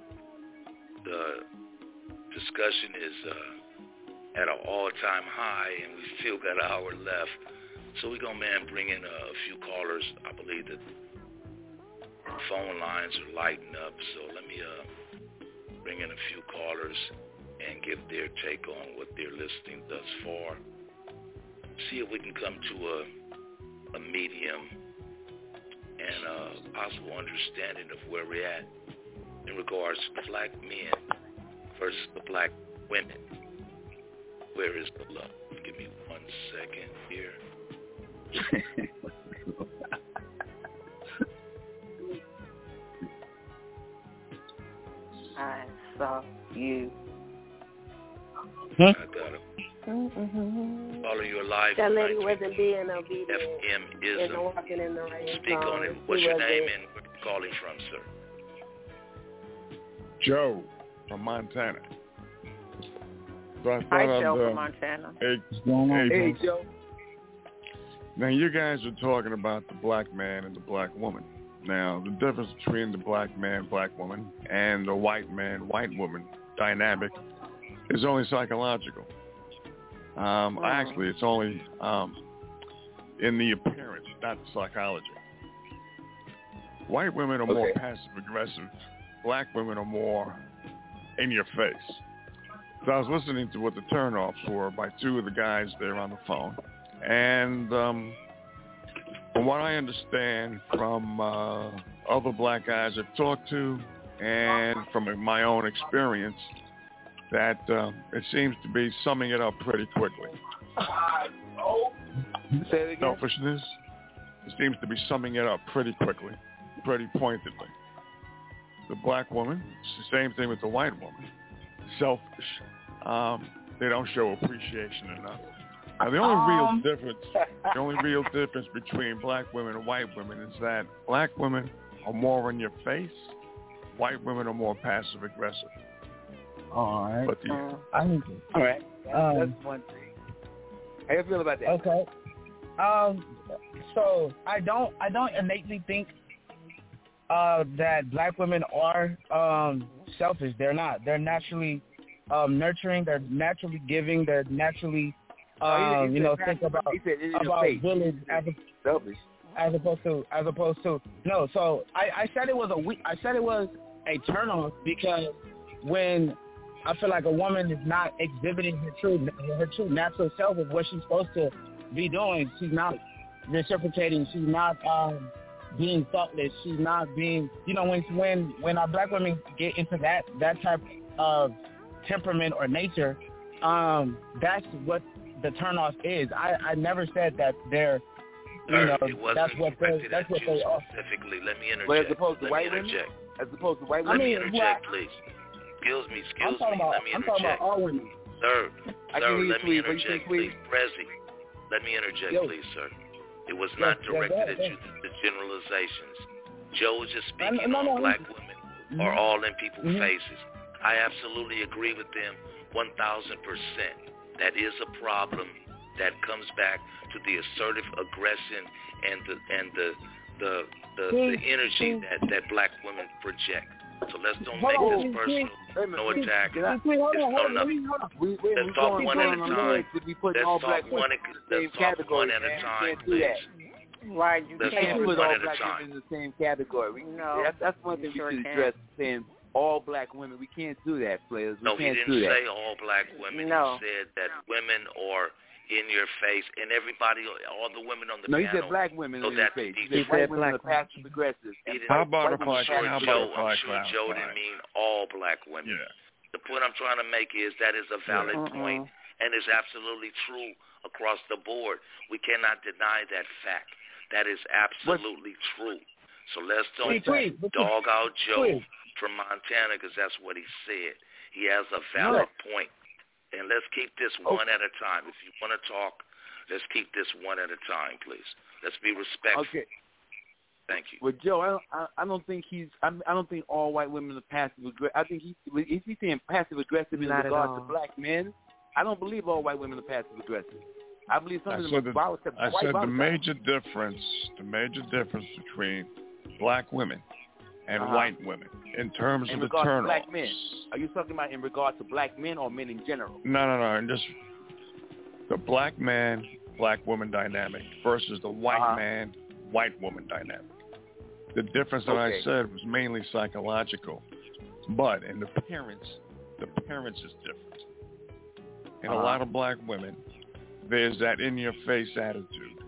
the discussion is uh, at an all-time high, and we still got an hour left. So we're going to, man, bring in a, a few callers. I believe that phone lines are lighting up. So let me uh, bring in a few callers and give their take on what they're listening thus far. See if we can come to a a medium and a possible understanding of where we're at in regards to black men versus the black women. Where is the love? Give me one second here. I saw you. I got him. Mm-hmm. Follow your life. That lady wasn't being obedient. F M ism. And walking in the right Speak on it. What's your name and where are you calling from, sir? Joe from Montana. So I Hi, I'd, Joe uh, from Montana. Hey, hey, hey, Joe. Now, you guys are talking about the black man and the black woman. Now, the difference between the black man, black woman, and the white man, white woman dynamic is only psychological. Um, actually, it's only um, in the appearance, not the psychology. White women are okay. more passive-aggressive. Black women are more in your face. So I was listening to what the turnoffs were by two of the guys there on the phone. And um, from what I understand from uh, other black guys I've talked to and from my own experience, that uh, it seems to be summing it up pretty quickly. Say it again. Selfishness, it seems to be summing it up pretty quickly, pretty pointedly. The black woman, it's the same thing with the white woman. Selfish. Um, they don't show appreciation enough. Now, the only um. real difference, the only real difference between black women and white women is that black women are more in your face, white women are more passive aggressive. All right. But the, uh, I think all right. That's, um, that's one thing. How you feel about that? Okay. Um. So I don't. I don't innately think uh, that black women are um, selfish. They're not. They're naturally um, nurturing. They're naturally giving. They're naturally, um, oh, he, he you know, passive, think about about village as a, selfish. As opposed to as opposed to no. So I, I said it was a weak. I said it was a turnoff because when I feel like a woman is not exhibiting her true her true natural self of what she's supposed to be doing. She's not reciprocating. She's not um, being thoughtless. She's not being, you know, when when when our black women get into that that type of temperament or nature, um, that's what the turnoff is. I, I never said that they're, you know, that's what they that's what they are. Specifically, let me interject. Well, as opposed to let white women, as opposed to white women. Let I me mean, interject, well, please. Excuse me, excuse me. About, let me I'm interject. I'm talking about all women. Sir, I sir, let me tweet, interject, please. Prezi, let me interject, Yo. please, sir. It was Yo, not directed yeah, at yeah. you, the generalizations. Joe was just speaking no, no, on no. black women mm-hmm. are all in people's mm-hmm. faces. I absolutely agree with them one thousand percent. That is a problem that comes back to the assertive aggression and the and the the the, the energy that, that black women project. So let's don't make this personal. No attack. It's no nothing. Let's talk one at a time. Let's talk one at let's talk one at a time, please. Right, you Let's can't put all black women in the same category. No, that's, that's one thing sure we should can. address. Saying all black women, we can't do that, players. We no, can't he didn't do that. say all black women. No. He said that women are in your face, and everybody, all the women on the no, panel. he said black women so in your that face. He said white women are passive aggressive. How about a I'm black? sure How Joe, about a black? I'm sure Joe didn't mean all black women. Yeah. The point I'm trying to make is that is a valid Yeah. point, and it's absolutely true across the board. We cannot deny that fact. That is absolutely what? true. So let's don't Tweet, tweet, dog out Joe tweet. from Montana because that's what he said. He has a valid What? point. And let's keep this Oh. one at a time. If you want to talk, let's keep this one at a time, please. Let's be respectful. Okay. Thank you. Well, Joe, I don't, I, I don't think he's. I, I don't think all white women are passive aggressive. I think he's. Is he saying passive aggressive in Not at regards to all. black men? I don't believe all white women are passive aggressive. I believe some I of them said, are the, volatile. I white said the volatile. major difference, the major difference between black women and Uh-huh. white women in terms in of the regards to turn-offs. black men. Are you talking about in regards to black men or men in general? No, no, no. And just the black man, black woman dynamic versus the white Uh-huh. man, white woman dynamic. The difference that Okay. I said was mainly psychological, but in the parents, the parents is different. In Uh-huh. a lot of black women, there's that in-your-face attitude.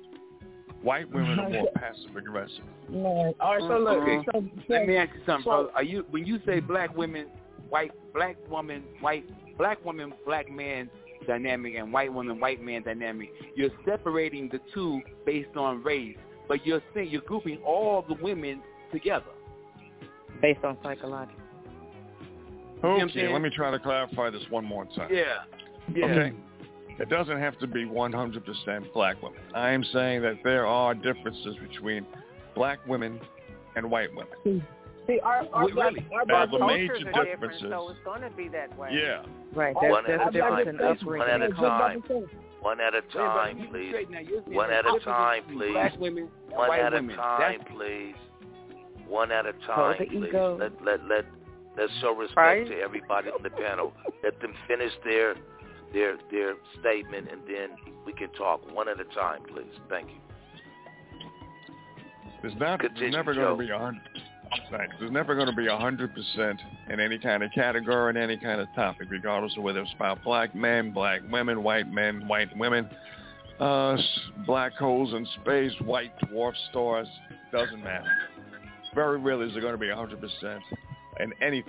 White women are more passive-aggressive. No. All right, so look. Okay. So, Let me ask you something, so, brother. Are you when you say black women, white, black woman, white, black woman, black man dynamic, and white woman, white man dynamic? You're separating the two based on race, but you're saying you're grouping all the women together. Based on psychological. what I'm Okay, saying? let me try to clarify this one more time. Yeah. Yeah. Okay. It doesn't have to be one hundred percent black women. I am saying that there are differences between black women and white women. see, our, our Wait, black, really? our Uh, black the culture- major Cultures are different, differences. so it's going to be that way. Yeah. Right. One There's, at there's a a difference time, in please. upbringing. One at a time. One at a Wait, time, but you please. straight now. You're saying One there's at a differences time, between please. Black women and One white at a women. time, That's, please. One at a Hold time, the please. ego. Let let let let's show respect Right. to everybody on the panel. Let them finish their their their statement, and then we can talk one at a time, please. Thank you. There's not. Continue, There's never Joe. going to be a hundred. Thanks. There's never going to be a hundred percent in any kind of category and any kind of topic, regardless of whether it's about black men, black women, white men, white women, uh, s- black holes in space, white dwarf stars. Doesn't matter. Very rarely is there going to be a hundred percent in anything.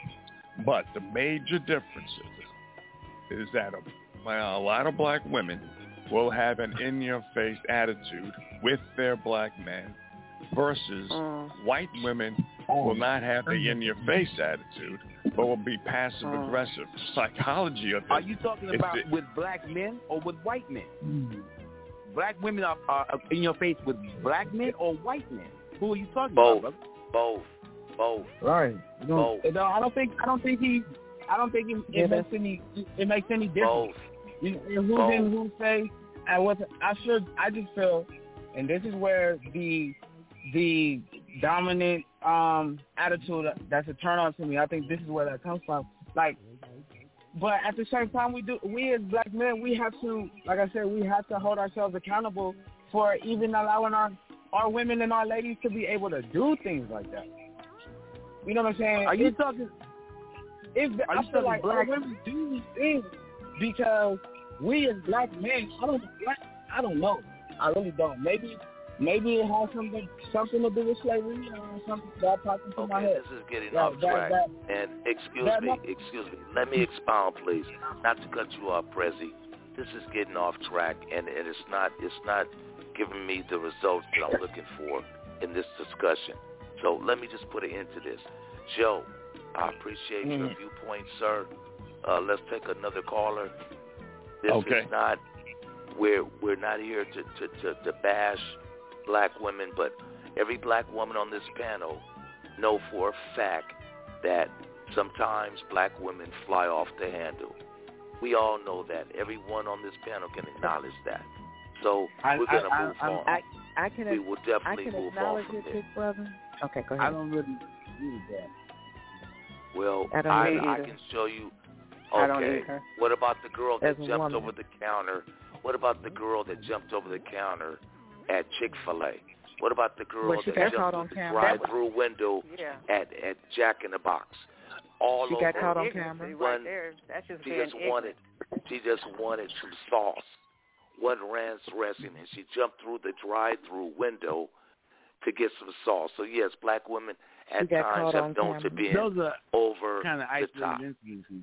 But the major difference is, is that a, well, a lot of black women will have an in-your-face attitude with their black men versus Mm. white women will not have the in-your-face attitude, but will be passive-aggressive. Psychology of it. are you talking is about the- with black men or with white men? Black women are, are in your face with black men or white men? Who are you talking Both. about, Both. Both. Right. You know, Both. no, I don't think. I don't think he. I don't think it, Yeah, it makes any. It makes any difference. Both. You know, and who's Both. in who say. I wasn't. I should. I just feel, and this is where the the dominant um attitude that's a turn on to me. I think this is where that comes from. Like, but at the same time, we do. We as black men, we have to. Like I said, we have to hold ourselves accountable for even allowing our our women and our ladies to be able to do things like that. You know what I'm saying? Are you It's- talking? It's, Are I you feel talking like black- our women do these things because we as black men, I don't, I don't know. I really don't. Maybe, maybe it has something something to do with slavery or something that pops into my Okay, head. this is getting That- off that- track. that- and excuse that- me, excuse me. Let me expound, please. Not to cut you off, Prezi. This is getting off track, and it is not. It's not giving me the results that I'm looking for in this discussion. So let me just put an end to this. Joe, I appreciate Mm-hmm. your viewpoint, sir. Uh, let's take another caller. This Okay. is not. We're we're not here to, to, to, to bash black women, but every black woman on this panel know for a fact that Sometimes black women fly off the handle. We all know that. Everyone on this panel can acknowledge that. So I, we're going to I, move I, on. I, I can, we will definitely I can move acknowledge on from it, there. big brother. Okay, go ahead. I don't really agree with that. Well, I, don't I, need I either. can show you. I don't Okay. either. What about the girl that As a jumped woman. over the counter? What about the girl that jumped over the counter at Chick-fil-A? What about the girl Well, she that got caught jumped on through the camera. drive-through window Yeah. at, at Jack in the Box? All She over. got caught on Ignorance camera. right One, there. That's just she being just ignorant. wanted, she just wanted some sauce. One transgressing, and she jumped through the drive-through window to get some sauce. So yes, black women She at got times caught on have known to camera. be Those are over kind of the top. isolated instances.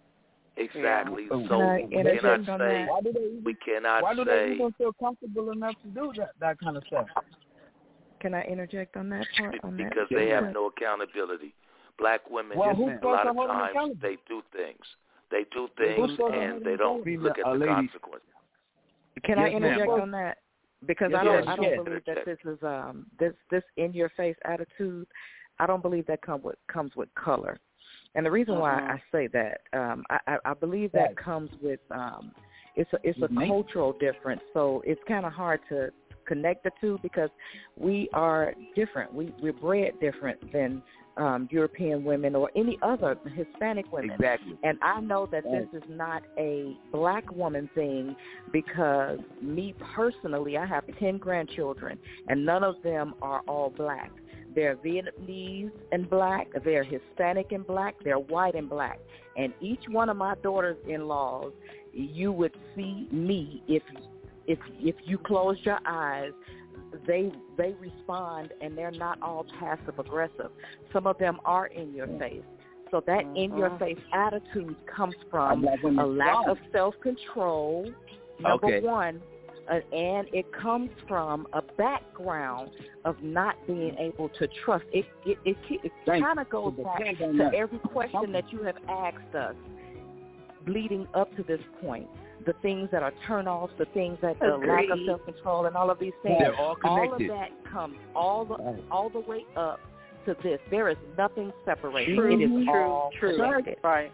Exactly. Yeah. So Can I we interject cannot on say that? Why do they even, we cannot why do they say even feel comfortable enough to do that that kind of stuff? Can I interject on that part? On that? because they have no accountability. Black women, Well, a who's supposed lot to of hold them times accountable? they do things. They do Who's things supposed to and hold they them don't accountable? look at A the lady- consequences. Can I Yes, interject ma'am. on that? Because Yes, I don't, yes, I don't yes. believe that this is um this this in your face attitude. I don't believe that come with comes with color, and the reason why Uh-uh. I say that um I, I, I believe that Right. comes with um it's a it's a With nature. cultural difference. So it's kind of hard to connect the two because we are different. We we're bred different than um, European women or any other Hispanic women. Exactly. And I know that this is not a black woman thing because me personally, I have ten grandchildren, and none of them are all black. They're Vietnamese and black, they're Hispanic and black, they're white and black. And each one of my daughters-in-laws, you would see me if if if you closed your eyes. They they respond, and they're not all passive aggressive. Some of them are in your face. So that Mm-hmm. in your face attitude comes from a lack of self control. Number Okay. one, uh, and it comes from a background of not being able to trust. It it it, it kind of goes back to every question that you have asked us leading up to this point. The things that are turn-offs, the things that the lack of Agreed. self-control and all of these things. They're all All of connected. that comes all the all the way up to this. There is nothing separated. True, It is true, all true. connected. Right.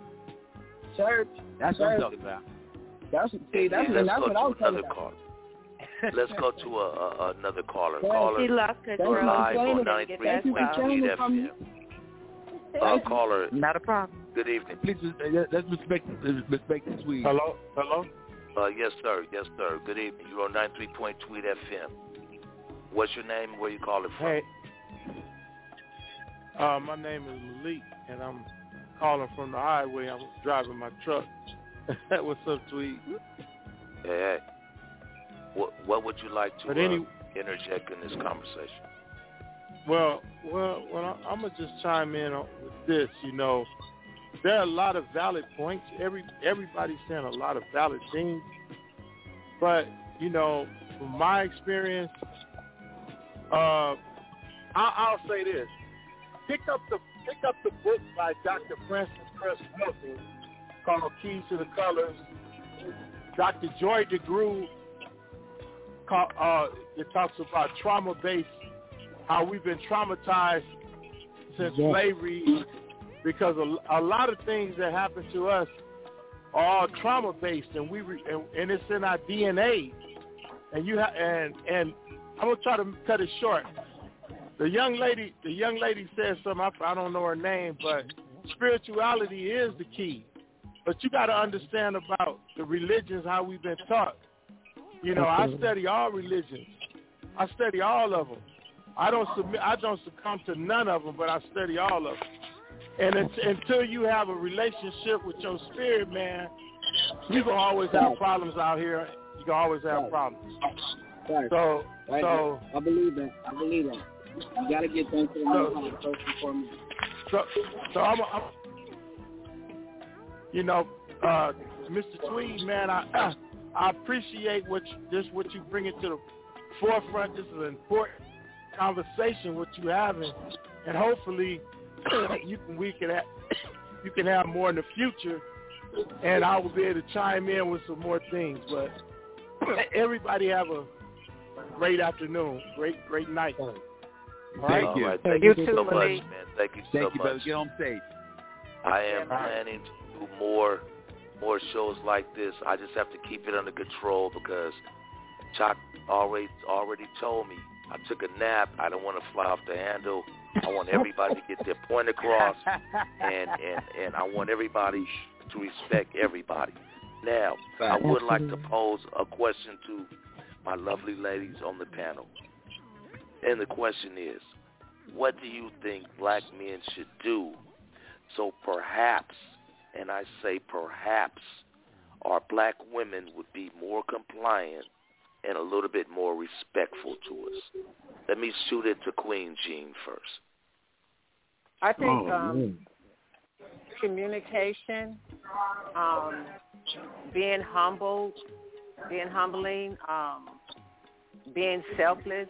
Church. That's what I'm Church. talking about. That's see. That's, Let's that's go what I was to talking another about. caller. Let's go to a, a, another caller. Well, Caller She lost Thank control. you, live Thank on you. ninety-three Thank you point for three changing F from M. me. Uh, caller, Not a problem. good evening. Please, uh, let's respect respect the Swede. Hello? Hello? Uh, yes, sir. Yes, sir. Good evening. You're on ninety-three point three F M. What's your name and where you calling from? Hey. Uh, my name is Malik, and I'm calling from the highway. I'm driving my truck. What's up, Tweed? Hey, hey. What, what would you like to But uh, any- interject in this conversation? Well, well, well I'm going to just chime in on, with this. You know, there are a lot of valid points. Every Everybody's saying a lot of valid things. But, you know, from my experience, uh, I, I'll say this. Pick up the pick up the book by Doctor Francis Chris Wilson called Keys to the Colors. Doctor Joy DeGruy, call, uh, it talks about trauma-based, how we've been traumatized since Yeah. slavery, because a, a lot of things that happen to us are all trauma-based, and we re, and, and it's in our D N A. And you ha- and and I'm gonna try to cut it short. The young lady, the young lady said something. I, I don't know her name, but spirituality is the key. But you got to understand about the religions, how we've been taught. You know, I study all religions. I study all of them. I don't submit. I don't succumb to none of them, but I study all of them. And it's, until you have a relationship with your spirit, man, you gonna always have problems out here. You gonna always have problems. Right. So, Right. so, I believe that. I believe that. You got to get them to the So- Most High first and foremost. so, so I'm, I'm you know, uh, Mister Tweed, man, I, I appreciate what you, this, what you bring it to the forefront. This is an important conversation what you having, and hopefully, you can we can have, you can have more in the future, and I will be able to chime in with some more things. But everybody have a great afternoon, great great night. Thank All you. right. Thank You you too, so much, Malik. man. Thank you so Thank you, brother. much. Get home safe. I am planning to do more more shows like this. I just have to keep it under control because Chuck already already told me I took a nap. I don't want to fly off the handle. I want everybody to get their point across, and, and, and I want everybody to respect everybody. Now, I would like to pose a question to my lovely ladies on the panel. And the question is, what do you think black men should do so perhaps, and I say perhaps, our black women would be more compliant and a little bit more respectful to us? Let me shoot it to Queen Jean first. I think um, communication, um, being humble, being humbling, um, being selfless,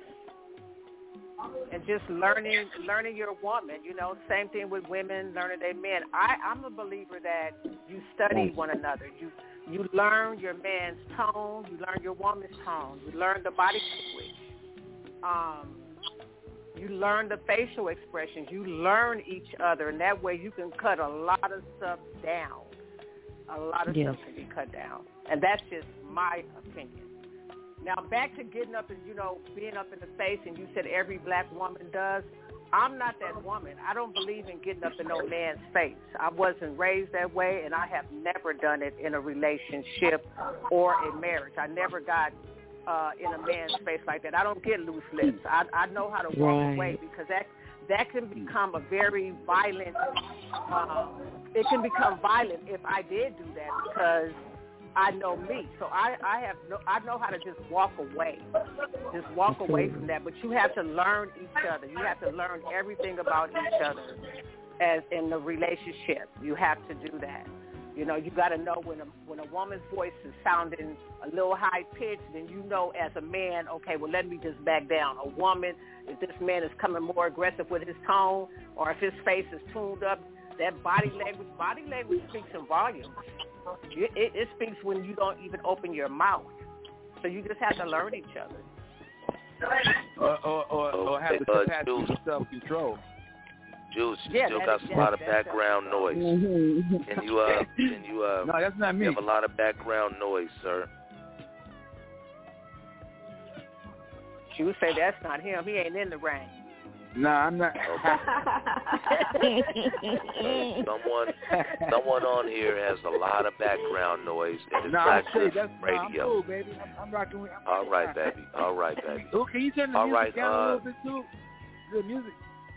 and just learning learning your woman. You know, same thing with women, learning their men. I, I'm a believer that you study one another. You you learn your man's tone. You learn your woman's tone. You learn the body language. Um, you learn the facial expressions. You learn each other, and that way you can cut a lot of stuff down. A lot of yes. stuff can be cut down, and that's just my opinion. Now, back to getting up and, you know, being up in the face, and you said every black woman does. I'm not that woman. I don't believe in getting up in no man's face. I wasn't raised that way, and I have never done it in a relationship or in marriage. I never got uh, in a man's face like that. I don't get loose lips. I, I know how to walk right. away because that that can become a very violent, um, it can become violent if I did do that because I know me, so I, I have no, I know how to just walk away, just walk away from that. But you have to learn each other. You have to learn everything about each other as in the relationship. You have to do that. You know, you got to know when a when a woman's voice is sounding a little high pitched, then you know as a man, okay, well let me just back down. A woman, if this man is coming more aggressive with his tone, or if his face is tuned up, that body language, body language speaks in volumes. It, it, it speaks when you don't even open your mouth. So you just have to learn each other. Or, or, or, or have the capacity uh, for self-control. Juice, you yeah, still that, got yeah, a lot of background noise. Can you, uh, can you, uh, no, that's not me. You have a lot of background noise, sir. She would say that's not him. He ain't in the ring. No, I'm not. Okay. someone, someone on here has a lot of background noise, and it's no, not say, good that's, radio. No, I'm cool, baby. I'm, I'm rocking with. I'm All right, baby. All right, baby. Oh, can you turn the All music right, down uh, a little bit too? Good music.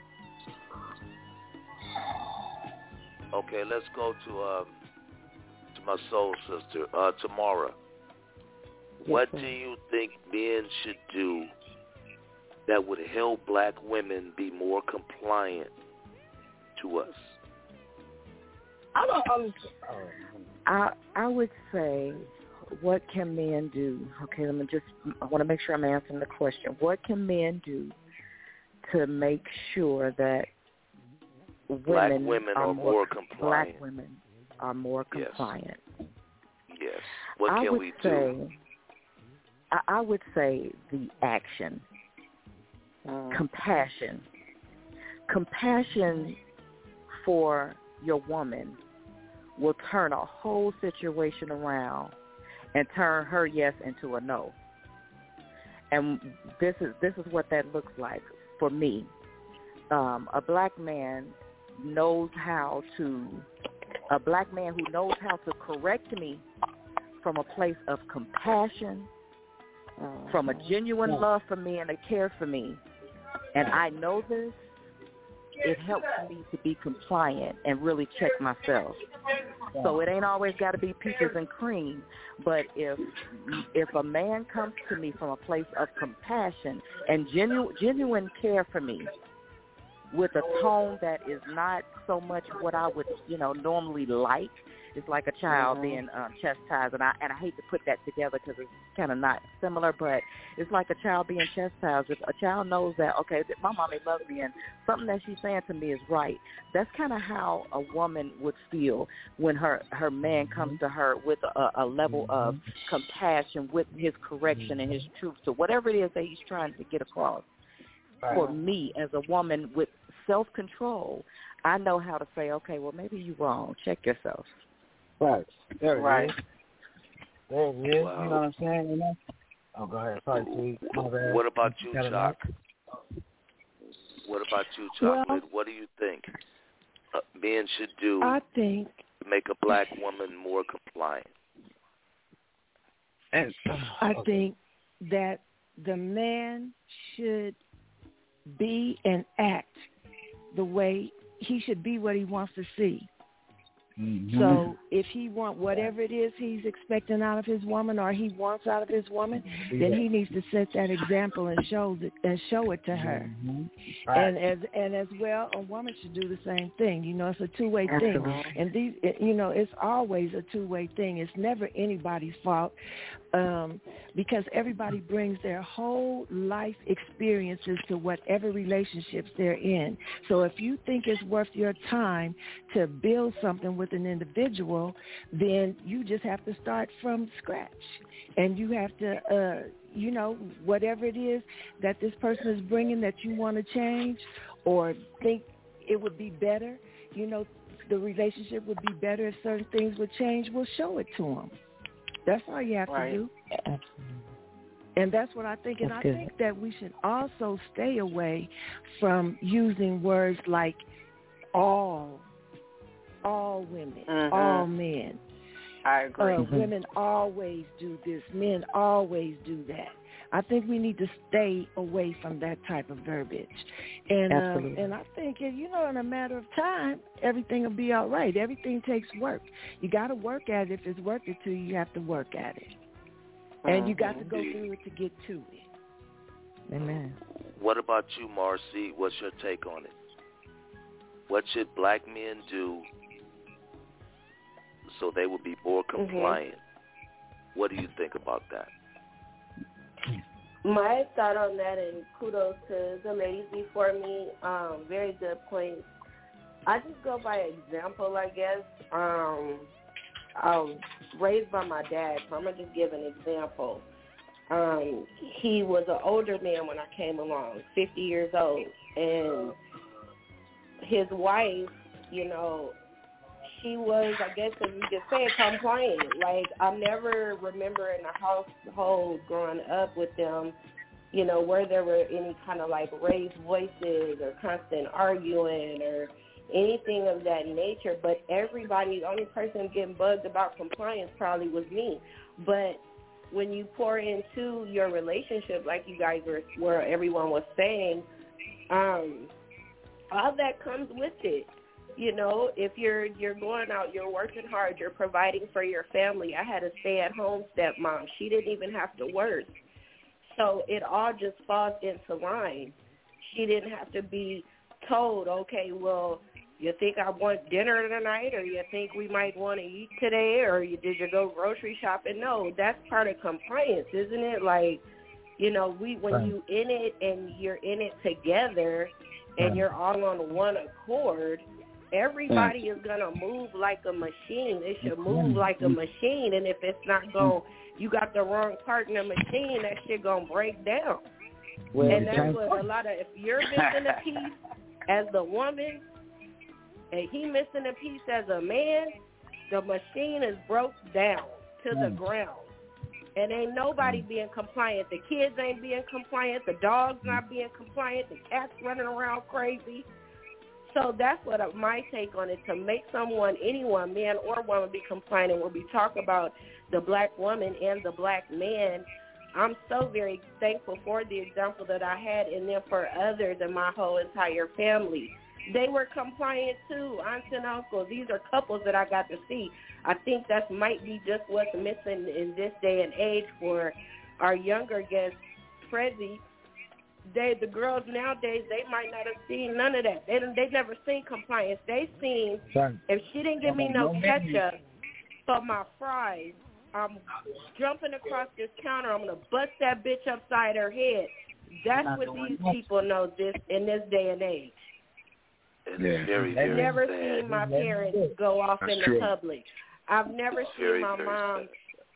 Okay, let's go to uh, to my soul sister, uh, Tamara. What do you think men should do that would help black women be more compliant to us? I don't understand. I I would say, what can men do? Okay, let me just. I want to make sure I'm answering the question. What can men do to make sure that women, black women are, are more, more compliant? Black women are more compliant. Yes. yes. What I can would we say, do? I, I would say the action. Mm. Compassion. Compassion for your woman will turn a whole situation around and turn her yes into a no. And this is this is what that looks like for me. Um, a black man knows how to, a black man who knows how to correct me from a place of compassion, uh, from a genuine love for me and a care for me. And I know this, it helps me to be compliant and really check myself. So it ain't always got to be peaches and cream, but if if a man comes to me from a place of compassion and genu- genuine care for me, with a tone that is not so much what I would, you know, normally like. It's like a child mm-hmm. being um, chastised, and I and I hate to put that together because it's kind of not similar, but it's like a child being chastised. If a child knows that, okay, my mommy loves me, and something that she's saying to me is right, that's kind of how a woman would feel when her, her man comes to her with a, a level of compassion, with his correction and his truth. So whatever it is that he's trying to get across. For me, as a woman with self-control, I know how to say, okay, well, maybe you're wrong. Check yourself. Right. There it right. is. There it is. Wow. You know what I'm saying? You know? Oh, go ahead. Sorry, please. My bad. What about you, Got it Chuck? What about you, Chocolate? Well, what do you think uh, men should do I think to make a black woman more compliant? And, I think that the man should be and act the way he should be, what he wants to see. Mm-hmm. So if he want whatever it is he's expecting out of his woman, or he wants out of his woman, then he needs to set that example and show it and show it to her. Mm-hmm. Right. And as and as well, a woman should do the same thing. You know, it's a two way thing, and these, it, you know, it's always a two way thing. It's never anybody's fault, um, because everybody brings their whole life experiences to whatever relationships they're in. So if you think it's worth your time to build something with an individual, then you just have to start from scratch, and you have to, uh, you know, whatever it is that this person is bringing that you want to change, or think it would be better, you know, the relationship would be better if certain things would change, we'll show it to them. That's all you have right. to do. And that's what I think. And that's I good. think that we should also stay away from using words like all, all women, mm-hmm. all men. I agree. Uh, mm-hmm. Women always do this. Men always do that. I think we need to stay away from that type of verbiage. And um, and I think, you know, in a matter of time, everything will be all right. Everything takes work. You got to work at it. If it's worth it to you, you have to work at it. And you got to go through it to get to it. Amen. What about you, Marcy? What's your take on it? What should black men do so they will be more compliant? Mm-hmm. What do you think about that? My thought on that, and kudos to the ladies before me, um, very good points. I just go by example, I guess. Um, I was raised by my dad, so I'm going to just give an example. Um, he was an older man when I came along, fifty years old, and his wife, you know, she was, I guess, if you could say, compliant. Like, I never remember in a household growing up with them, you know, where there were any kind of, like, raised voices or constant arguing or anything of that nature. But everybody, the only person getting bugged about compliance probably was me. But when you pour into your relationship, like you guys were, where everyone was saying, um, all that comes with it. You know, if you're you're going out, you're working hard, you're providing for your family. I had a stay-at-home stepmom. She didn't even have to work. So it all just falls into line. She didn't have to be told, okay, well, you think I want dinner tonight, or you think we might want to eat today, or you, did you go grocery shopping? No, that's part of compliance, isn't it? Like, you know, we when right. you in it and you're in it together and right. you're all on one accord, everybody is going to move like a machine. It should move like a machine. And if it's not going, you got the wrong part in the machine, that shit going to break down. Well, and that's what a lot of, if you're missing a piece as the woman and he missing a piece as a man, the machine is broke down to the ground. And ain't nobody being compliant. The kids ain't being compliant. The dog's not being compliant. The cat's running around crazy. So that's what my take on it, to make someone, anyone, man or woman, be compliant. And when we talk about the black woman and the black man, I'm so very thankful for the example that I had, and then for others in my whole entire family. They were compliant too, aunts and uncles. These are couples that I got to see. I think that might be just what's missing in this day and age for our younger guests, Prezi. They, the girls nowadays, they might not have seen none of that. They they never seen compliance. They seen, if she didn't give me no ketchup for my fries, I'm jumping across this counter. I'm going to bust that bitch upside her head. That's what these people know this in this day and age. It's very, very I've never sad. seen my parents go off That's in true. the public. I've never It's seen very, my very mom sad.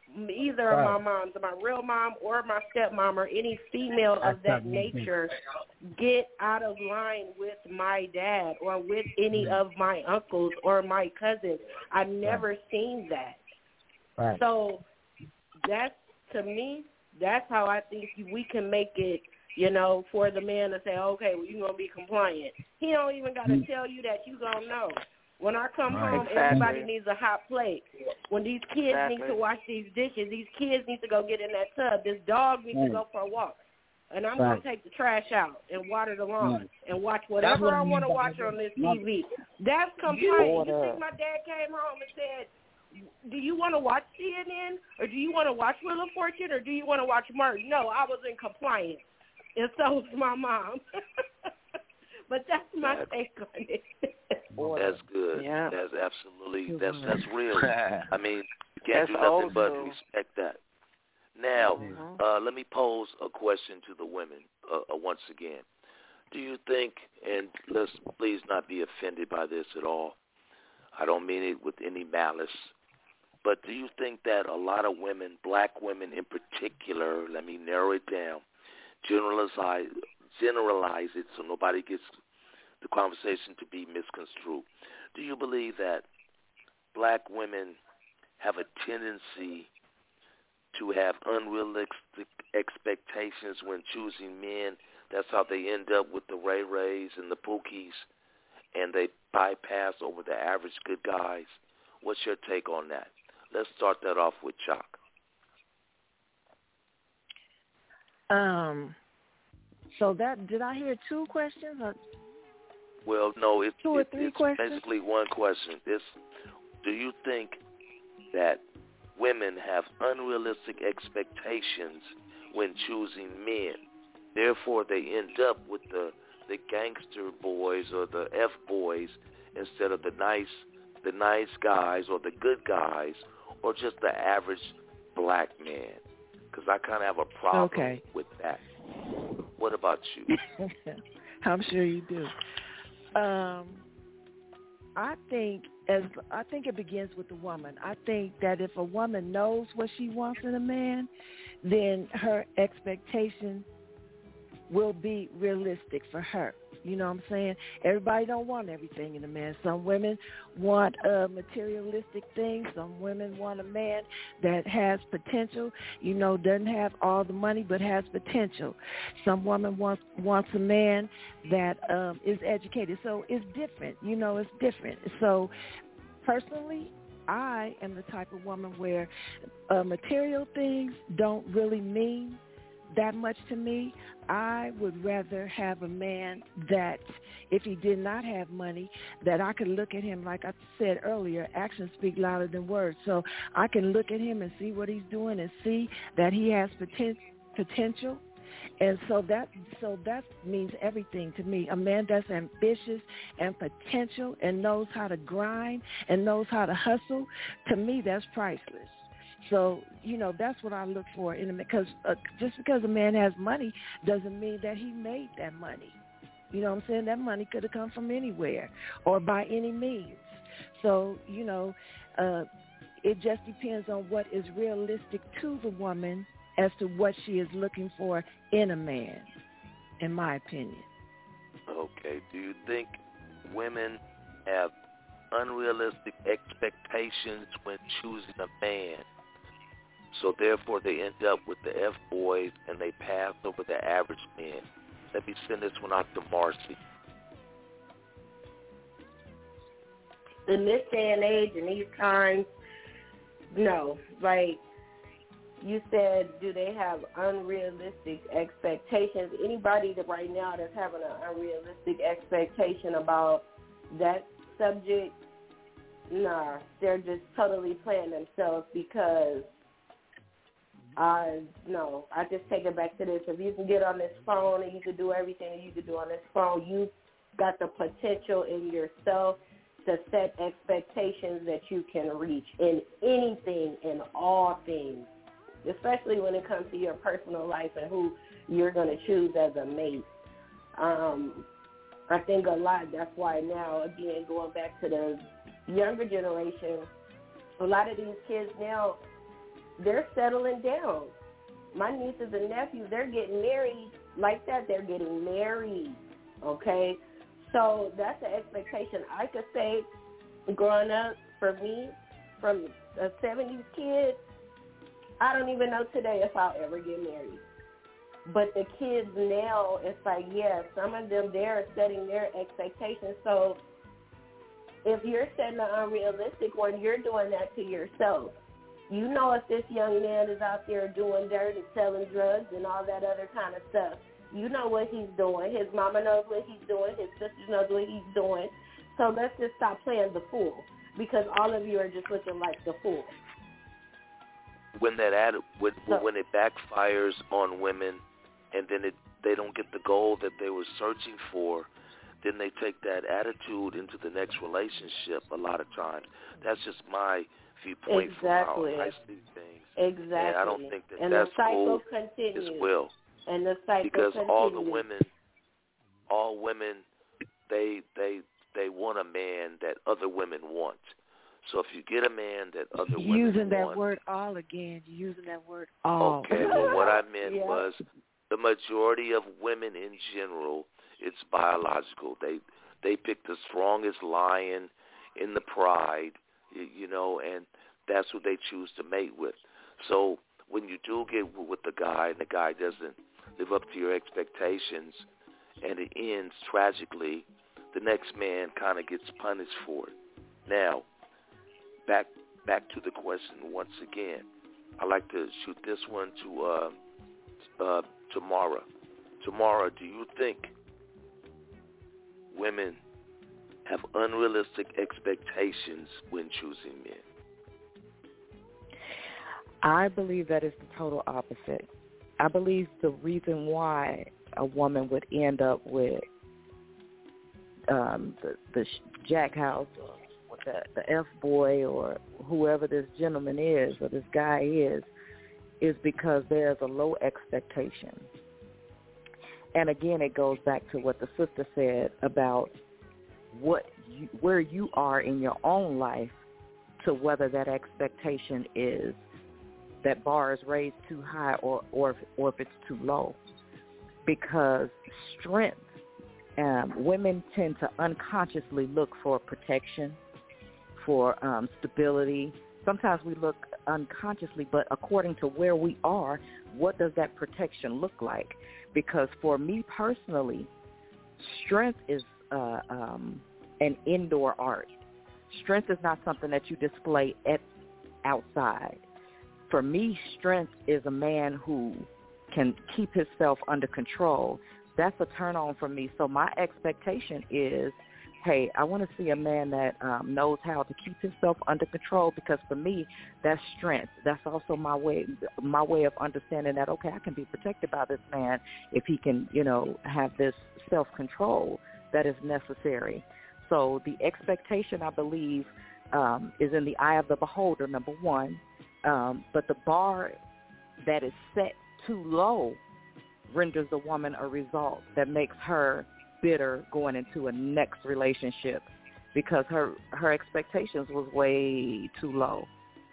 either of my moms, my real mom or my stepmom or any female of that nature get out of line with my dad or with any of my uncles or my cousins. I've never seen that. Right. So that's, to me, that's how I think we can make it, you know, for the man to say, okay, well, you're going to be compliant. He don't even got to mm. tell you that you going to know. When I come right. home, exactly. everybody needs a hot plate. When these kids exactly. need to wash these dishes, these kids need to go get in that tub. This dog needs right. to go for a walk. And I'm right. going to take the trash out and water the lawn right. and watch whatever what I want to watch on this T V. That's compliant. You think my dad came home and said, do you want to watch C N N or do you want to watch Wheel of Fortune or do you want to watch Martin? No, I was in compliance. And so was my mom. But that's my that's, take on it. That's good. Yeah. That's absolutely, that's that's real. I mean, you can't that's do nothing old, but though. respect that. Now, mm-hmm. uh, let me pose a question to the women uh, uh, once again. Do you think, and let's please not be offended by this at all, I don't mean it with any malice, but do you think that a lot of women, black women in particular, let me narrow it down, generalize, generalize it so nobody gets the conversation to be misconstrued. Do you believe that black women have a tendency to have unrealistic expectations when choosing men? That's how they end up with the Ray Rays and the Pookies, and they bypass over the average good guys. What's your take on that? Let's start that off with Chuck. Um. So that did I hear two questions? Or well, no, it's, two or it, three it's questions? basically one question. It's, do you think that women have unrealistic expectations when choosing men? Therefore, they end up with the, the gangster boys or the F boys instead of the nice the nice guys or the good guys or just the average black man? Because I kind of have a problem okay. with that. What about you? I'm sure you do. Um, I think as I think it begins with the woman. I think that if a woman knows what she wants in a man, then her expectation will be realistic for her. You know what I'm saying? Everybody don't want everything in a man. Some women want uh, materialistic things. Some women want a man that has potential, you know, doesn't have all the money but has potential. Some woman wants wants a man that um, is educated. So it's different. You know, it's different. So personally, I am the type of woman where uh, material things don't really mean that much to me. I would rather have a man that, if he did not have money, that I could look at him, like I said earlier, actions speak louder than words. So I can look at him and see what he's doing and see that he has poten- potential. And so that so that means everything to me. A man that's ambitious and potential and knows how to grind and knows how to hustle, to me, that's priceless. So, you know, that's what I look for in a man, because uh, just because a man has money doesn't mean that he made that money. You know what I'm saying? That money could have come from anywhere or by any means. So, you know, uh, it just depends on what is realistic to the woman as to what she is looking for in a man, in my opinion. Okay. Do you think women have unrealistic expectations when choosing a man? So therefore, they end up with the F-boys and they pass over the average men. Let me send this one out to Marcy. In this day and age, in these times, no. Like you said, do they have unrealistic expectations? Anybody that right now that's having an unrealistic expectation about that subject, nah, they're just totally playing themselves because I no, I just take it back to this. If you can get on this phone and you can do everything that you can do on this phone, you got the potential in yourself to set expectations that you can reach in anything, in all things, especially when it comes to your personal life and who you're going to choose as a mate. Um, I think a lot, that's why now, again, going back to the younger generation, a lot of these kids now, they're settling down. My nieces and nephews, they're getting married like that. They're getting married, okay? So that's the expectation. I could say growing up, for me, from a seventies kid, I don't even know today if I'll ever get married. But the kids now, it's like, yeah, some of them, they're setting their expectations. So if you're setting an unrealistic one, you're doing that to yourself. You know if this young man is out there doing dirt and selling drugs and all that other kind of stuff. You know what he's doing. His mama knows what he's doing. His sisters know what he's doing. So let's just stop playing the fool, because all of you are just looking like the fool. When that ad, when, so, when it backfires on women, and then it, they don't get the goal that they were searching for, then they take that attitude into the next relationship a lot of times. That's just my viewpoint exactly. from how I see things. Exactly. And I don't think that and that's the cycle cool continues. as well. And the cycle because continues. all the women, all women, they they they want a man that other women want. So if you get a man that other You're women using that want, word all again. You're using that word all. Okay, well, what I meant yeah. was the majority of women in general, it's biological. They they pick the strongest lion in the pride, you, you know, and that's who they choose to mate with. So when you do get with the guy and the guy doesn't live up to your expectations and it ends tragically, the next man kind of gets punished for it. Now, back back to the question once again. I like to shoot this one to uh, uh, Tamara. Tamara, do you think women have unrealistic expectations when choosing men? I believe that is the total opposite. I believe the reason why a woman would end up with um, the, the jackhouse or with the, the F-boy or whoever this gentleman is or this guy is, is because there's a low expectation. And again, it goes back to what the sister said about what you, where you are in your own life to whether that expectation is, that bar is raised too high or, or, or if it's too low. Because strength, um, women tend to unconsciously look for protection, for um, stability. Sometimes we look unconsciously, but according to where we are, what does that protection look like? Because for me personally, strength is uh, um, an indoor art. Strength is not something that you display at outside. For me, strength is a man who can keep himself under control. That's a turn on for me. So my expectation is, hey, I want to see a man that um, knows how to keep himself under control, because for me, that's strength. That's also my way my way of understanding that, okay, I can be protected by this man if he can, you know, have this self-control that is necessary. So the expectation, I believe, um, is in the eye of the beholder, number one. Um, but the bar that is set too low renders the woman a result that makes her bitter going into a next relationship because her her expectations was way too low.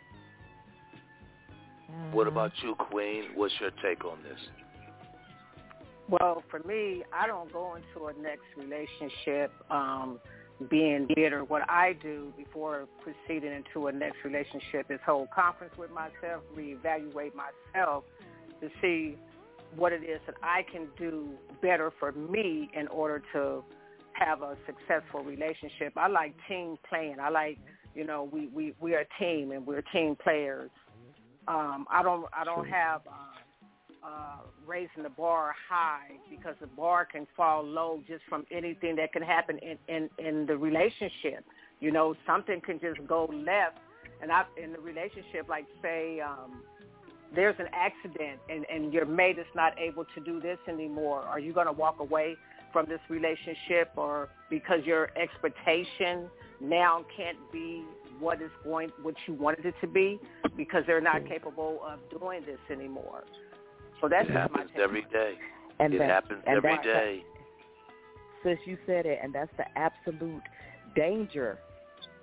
What about you, Queen? What's your take on this? Well, for me, I don't go into a next relationship um, being bitter. What I do before proceeding into a next relationship is hold conference with myself, reevaluate myself to see what it is that I can do better for me in order to have a successful relationship. I like team playing. I like, you know, we, we, we are a team and we're team players. Um, I don't I don't have uh, uh, raising the bar high, because the bar can fall low just from anything that can happen in, in, in the relationship. You know, something can just go left, and I, in the relationship, like say um, there's an accident and, and your mate is not able to do this anymore. Are you going to walk away from this relationship, or because your expectation now can't be what is going, what you wanted it to be, because they're not capable of doing this anymore? So that's it happens every day. And it that, happens and every that, day. Sis, you said it, and that's the absolute danger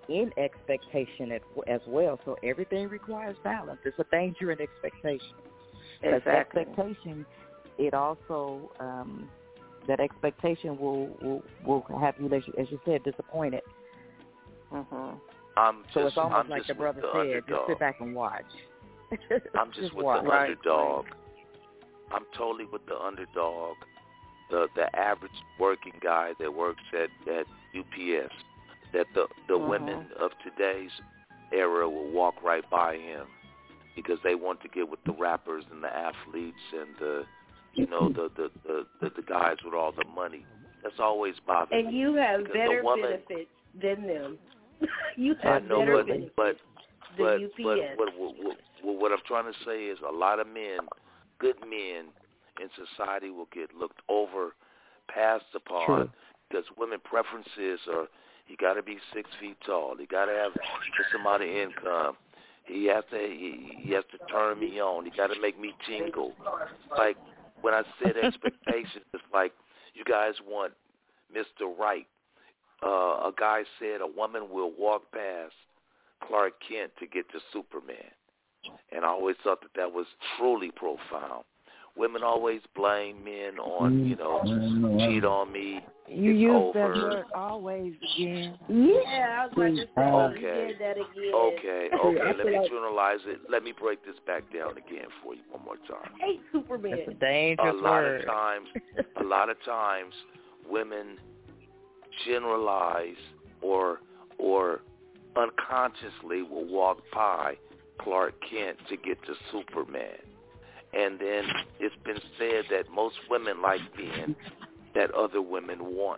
in expectation as, as well. So everything requires balance. It's a danger in expectation. Because Exactly. expectation, it also, um, that expectation will, will, will have you, as you, as you said, disappointed. Mm-hmm. I'm just, so it's almost I'm like just the brother the said, underdog. just sit back and watch. I'm just, just with watch. the underdog. I'm totally with the underdog. The the average working guy that works at, at U P S, that the, the Mm-hmm. women of today's era will walk right by him because they want to get with the rappers and the athletes and the, you know, the the, the, the, the guys with all the money. That's always bothered me. And you have because better a woman, benefits than them. You I have know, better but, benefits but, than but, U P but S. what, what, what, what, what I'm trying to say is a lot of men, good men in society will get looked over, passed upon, True. because women preferences are he got to be six feet tall, he got to have this amount of income, he has to he, he has to turn me on, he got to make me tingle. Like when I said expectations, it's like you guys want Mister Right. Uh, a guy said a woman will walk past Clark Kent to get to Superman, and I always thought that that was truly profound. Women always blame men on, you know, cheat on me. You it's use over. that word always again. Yeah, I was about to say Okay. you did that again. Okay, okay. Let me generalize it. Let me break this back down again for you one more time. I hate Superman. That's a dangerous a lot word. of times, a lot of times, women generalize or or unconsciously will walk by Clark Kent to get to Superman. And then it's been said that most women like men that other women want.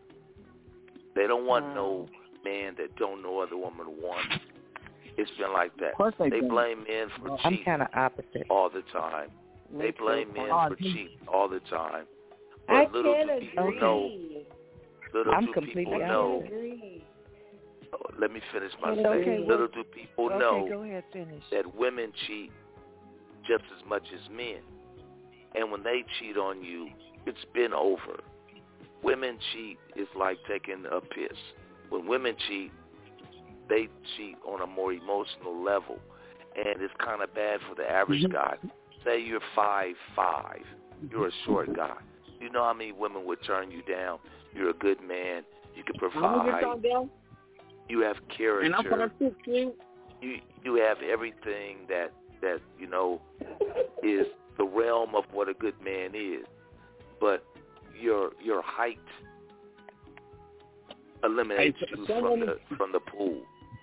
They don't want mm. no man that don't know other women want. It's been like that. Of course they they do. blame men for I'm cheating kind of opposite. all the time. Me they blame too. men Oh, for cheating all the time. But I little can't do people agree. know. Little I'm do completely people I know. can't agree. Oh, let me finish my Okay, statement. well, Little do people okay, know go ahead, finish. that women cheat just as much as men. And when they cheat on you, it's been over. Women cheat is like taking a piss. When women cheat, they cheat on a more emotional level. And it's kind of bad for the average guy. Say you're five five, you're a short guy. You know how many women would turn you down? You're a good man. You can provide. You have character. And I'm gonna you. You you have everything that that you know is the realm of what a good man is, but your your height eliminates Hey, you some from women, the from the pool.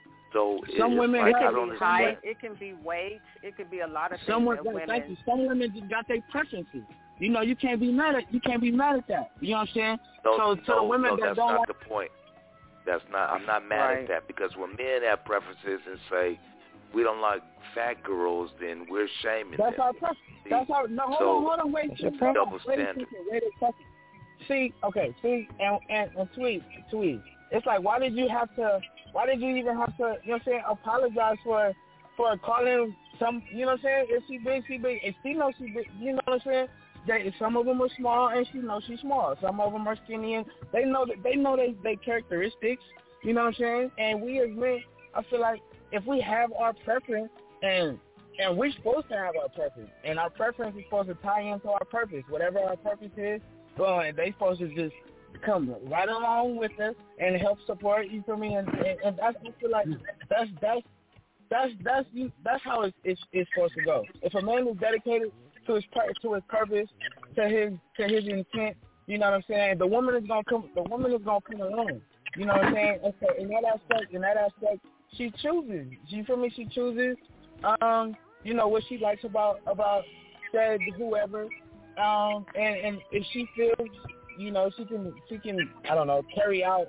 So some it's women like have I It don't can be height. understand. It can be weight. It could be a lot of things Some that women, women. thank you. Some women just got their preferences. You know, you can't be mad at you can't be mad at that. You know what I'm saying? No, so to no, the women no, that that's don't not like, the point. That's not. I'm not mad Right. at that because when men have preferences and say we don't like fat girls, then we're shaming that's them. our preference. See? That's our no. Hold So, on, hold on, wait, it's wait, a wait, double wait a standard. second, wait a second. See, okay, see, and and, and sweet, sweet. It's like, why did you have to? Why did you even have to? You know what I'm saying? Apologize for for calling some. You know what I'm saying? If she big, she big. If she knows she big, you know what I'm saying? They, some of them are small, and she knows she's small. Some of them are skinny, and they know that they know they they characteristics. You know what I'm saying? And we as men, I feel like if we have our preference, and and we're supposed to have our preference, and our preference is supposed to tie into our purpose, whatever our purpose is. Well, and they supposed to just come right along with us and help support. You feel me? And, and, and that's I feel like that's that's that's that's that's how it's, it's it's supposed to go. If a man is dedicated to his to his purpose, to his to his intent, you know what I'm saying? The woman is gonna come. The woman is gonna come along. You know what I'm saying? And so in that aspect, in that aspect, she chooses. You feel me? She chooses. Um, you know what she likes about about said whoever. Um, and and if she feels, you know, she can she can I don't know carry out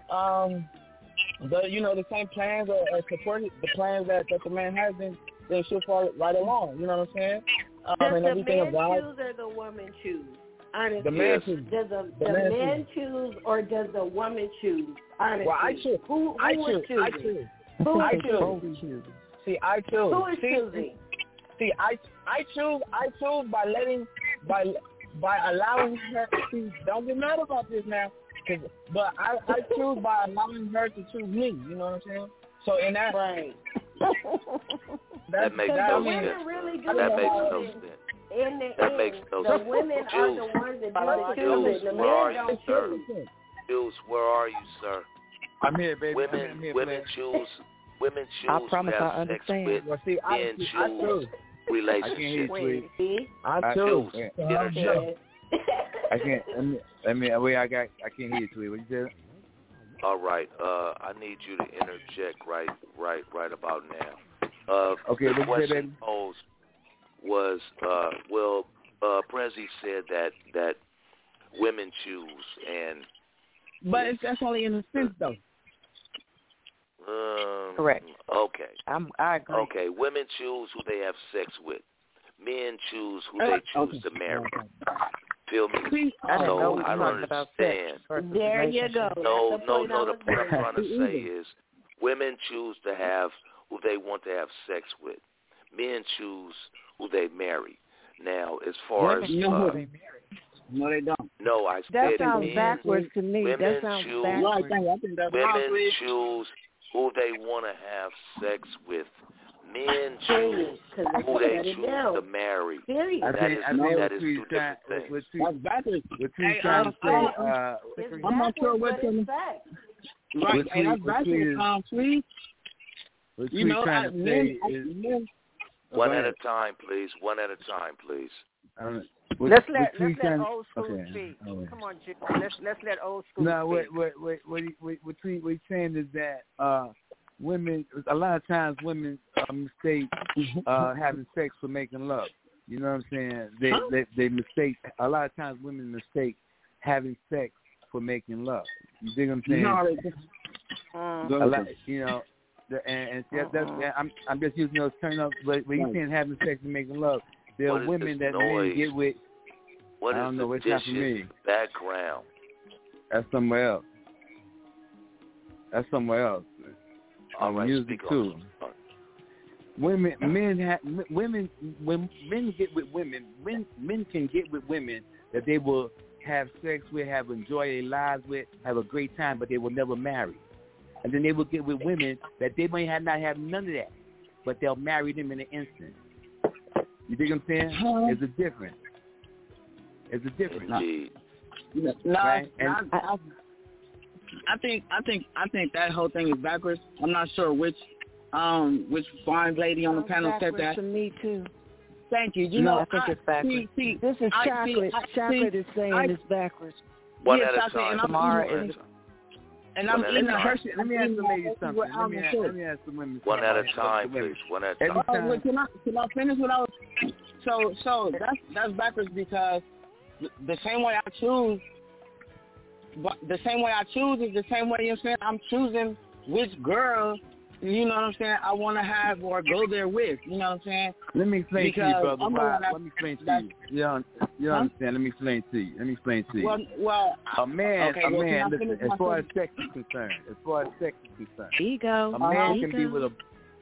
um the you know the same plans or, or support the plans that, that the man has, then then she'll follow right along. You know what I'm saying? Um, Does and the everything man about choose or the woman choose? Honestly, the man chooses. Does the, The the man man choose or does the woman choose? Honestly, Well, I choose. Who, who I is choose. choosing? I choose. Who I is choosing? choose. See, I choose. Who is see, choosing? See, I I choose. I choose by letting by by allowing her. See, don't get mad about this now. Cause, but I, I choose by allowing her to choose me. You know what I'm saying? So in that right, that makes the no women sense. really do That the makes most. no sense. In the That end, makes no the sense. women Jules, are the ones that do the Jules, choosing. The where are men you, don't sir? choose. Jules, where are you, sir? I'm here, baby. Women, I'm here, women please. choose. Women choose I promise to have I sex understand. with. Well, see, I, Men I choose choose. relationships. Wait, see? I I choose. choose. Interject. I can't. Let me. Let me. Wait, I got. I can't hear you, Tweet. What you said? All right. Uh, I need you to interject right, right, right about now. Uh, Okay, the what you say, question baby? posed was, uh, well, uh, Prezi said that that women choose, and But it's, that's only in a sense, though. um, Correct. Okay. I'm, I agree. Okay. Women choose who they have sex with. Men choose who Uh, they choose okay. to marry. Feel me? See, I didn't so know we I were don't talking about understand. sex versus There you go. relationship. No, That's the no, point no. I The was point I'm getting trying to say is, women choose to have who they want to have sex with. Men choose who they marry. Now, as far as no, uh, they no, they don't. no, I That said sounds men, backwards to me. women That sounds choose. Right, backwards. thank you. I think that's Women wrong. choose who they want to have sex with. Men choose Period. 'Cause they who they shut it choose down. to marry. Period. I That think. is I think that what is Tweet two trying. different things. What Tweet. That's backwards. What Tweet Hey, trying uh, to say. uh, Uh, It's I'm not sure backwards, what but to- it's fact. Right, What hey, that's Tweet- what backwards, Tweet is- um, Tweet. what You Tweet know, trying I, to men, say I, is. men, Oh, One go at a ahead. time, please. One at a time, please. Uh, what, Let's what let Tweet let's let trying- old school okay. speak. All right. Come on, Jude. Let's let's let old school No, what speak. what what what he, what, what, he, what he's saying is that uh, women, a lot of times women uh, mistake uh, having sex for making love. You know what I'm saying? They Huh? they they mistake. A lot of times women mistake having sex for making love. You dig what I'm saying? no, they, Mm. A lot, you know. The, and and see, that, that's, Uh-uh. I'm I'm just using those turn up, but when you're saying having sex and making love, there What are is women this that men noise? get with. What I is don't the know. It's not for me. dishes background? That's somewhere else. That's somewhere else. All Um, right, music speak too. on it. Women, men, ha, women. When men get with women, men, men can get with women that they will have sex with, have enjoy their lives with, have a great time, but they will never marry. And then they will get with women that they may have not have none of that, but they'll marry them in an instant. You dig what I'm saying? It's a difference. It's a difference. Indeed. no, Right, and- I, I, I think, I think, I think that whole thing is backwards. I'm not sure which, um, which fine lady on the Sounds panel said backwards that. to me too. Thank you. You No, know, I think it's backwards. See, see, This is I- chocolate. see, I- chocolate see, is saying I- it's backwards. One Yes, at a chocolate, time. and I'm Tomorrow eating- is And I'm One at a eating a time. Hershey. Let me I'm ask eating the a lady Hershey something. with Let me almond ask, sugar. let me ask the women One something. at a Let time, the women- please. One at a Every time. Uh, time. well, can I can I finish what I was? So so that's that's backwards because the, the same way I choose, but the same way I choose is the same way you're saying I'm choosing which girl, you know what I'm saying, I want to have or go there with. You know what I'm saying? Let me explain to you, Because brother. I'm the Why, one that- let me explain to that- you. You don't, you don't Huh? understand. Let me explain to you. Let me explain to you. Well, well, a man, okay, a well, can I man. Listen, finish as my far as sentence? sex is concerned, as far as sex is concerned, Ego. a man Ego. can be with a,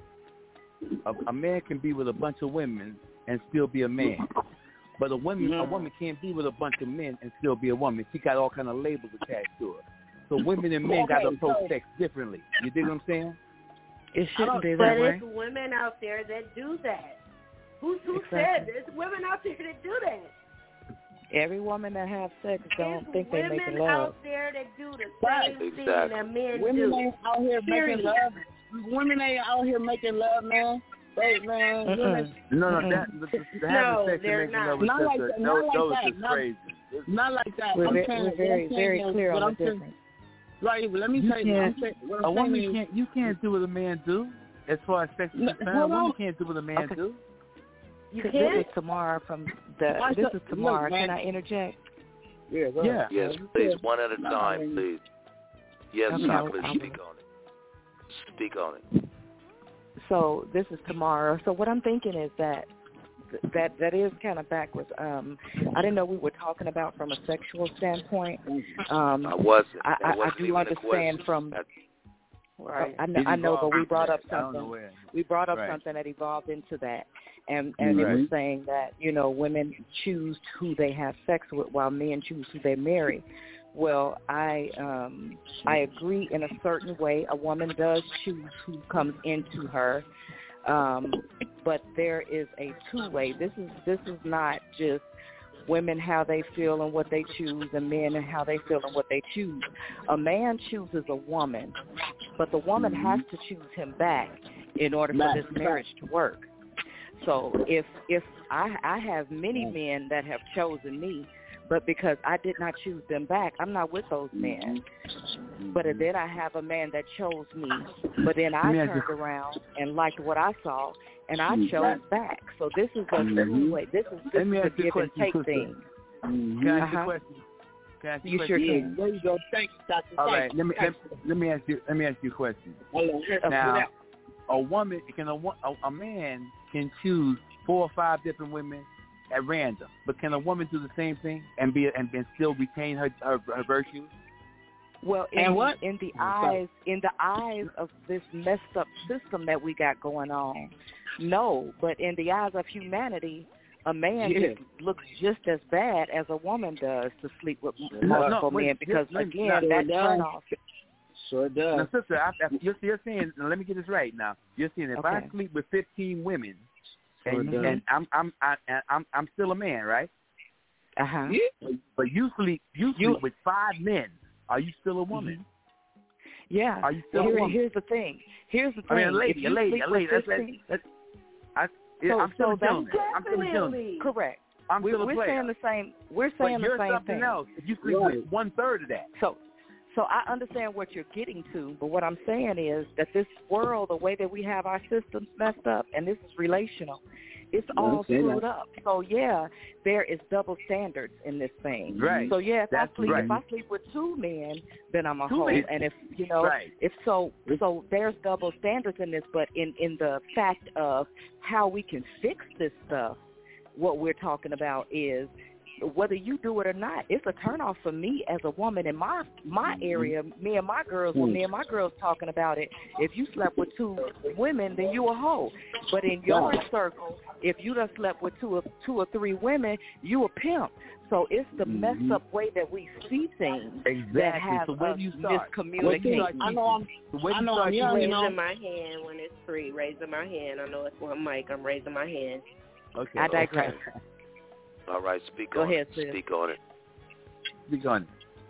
a a man can be with a bunch of women and still be a man. But a woman, a Mhm. woman can't be with a bunch of men and still be a woman. She got all kind of labels attached to her. So women and men got to Okay, approach so- sex differently. You dig what I'm saying? It shouldn't be But that way. it's women out there that do that. Who who Exactly. said there's women out there that do that? Every woman that have sex don't There's think they women making love. out there that do the Right. same thing Exactly. that men Women do. ain't out here Period. making love. Women ain't out here making love, man. They, man, Mm-mm. women, No, no, Mm-mm. that the, the, the No, having sex they're and making not. love is Not just like a, that, those, not like those that, are just not- crazy. not like that. We're, I'm ve- saying, we're what I'm very, saying very is, clear what on I'm the saying- difference. Right, but let me You tell you, I'm can't. saying, what A I'm woman saying is, can't. You can't do what a man do. As far as sex is No, concerned, a hold woman on. can't do what a man Okay. do. You This can't. is Tamara from the. Why This so- is Tamara. look, man. Can I interject? yeah, go Yeah. ahead. Yes, You please. said- One at a No, time, I mean- please. Yes, Okay, chocolate. I'm- Speak on it. Speak on it. So this is Tamara. So what I'm thinking is that that that is kind of backwards. Um, I didn't know we were talking about from a sexual standpoint. Um, I wasn't. I, That I, I wasn't do even the understand question. from. That- Right. I know, I know, but we brought up something. Where. We brought up Right. something that evolved into that, and and it Right. was saying that you know women choose who they have sex with while men choose who they marry. Well, I um, I agree in a certain way. A woman does choose who comes into her, um, but there is a two-way. This is this is not just women how they feel and what they choose, and men and how they feel and what they choose. A man chooses a woman, but the woman has to choose him back in order for this marriage to work. So if if I, I have many men that have chosen me, but because I did not choose them back, I'm not with those men. But then I have a man that chose me, but then I turned around and liked what I saw, and I chose back. So this is a two-way. This is, this is a give and take thing. Can I ask you Uh-huh. a question? Can I ask you, You a sure question? can. There you go. Thank you, Doctor All right, let me let, let me ask you let me ask you a question. Hello. Now, a woman can a, wo- a a man can choose four or five different women at random, but can a woman do the same thing and be and, and still retain her her, her virtues? Well, in, And what? in the eyes in the eyes of this messed up system that we got going on, no. But in the eyes of humanity, a man Yeah. just looks just as bad as a woman does to sleep with No, multiple no, wait, men because let- again, no, that no. turn off. Sure does. Now, sister, I, I, you're, you're saying. Now, let me get this right. Now, you're saying if I Okay. sleep with fifteen women, Sure and, does. and I'm I'm I, I'm I'm still a man, right? Uh huh. But, but you sleep you sleep You- with five men. Are you still a woman? Yeah. Are you still a Here, woman? here's the thing. Here's the thing. I mean, a If lady, you a lady, sleep a lady. with Let's, let's, fifteen let's, I, So- I'm still so a gentleman. that's I'm still a gentleman. correct. I'm We, still a we're player. saying the same. We're but saying you're the same something thing. else. If you sleep Right. with one third of that. So, so I understand what you're getting to, but what I'm saying is that this world, the way that we have our systems messed up, and this is relational, it's all Okay, screwed now. up. So yeah, there is double standards in this thing. Right. So yeah, if That's I sleep, right. if I sleep with two men, then I'm a Two hoe. men. And if you know, Right. if so, so there's double standards in this. But in in the fact of how we can fix this stuff, what we're talking about is whether you do it or not, it's a turnoff for me as a woman in my my area. Me and my girls, when me and my girls talking about it, if you slept with two women, then you a hoe. But in your circle, if you done slept with two or two or three women, you a pimp. So it's the messed up way that we see things Exactly. that have So when us you start, miscommunicating. I know I'm, so when I you know start I'm young, you Raising know. my hand when it's free. Raising my hand. I know it's one mic. I'm raising my hand. Okay. I digress. Okay. All right, speak Go on ahead, it. sis. Speak on it. Speak on it.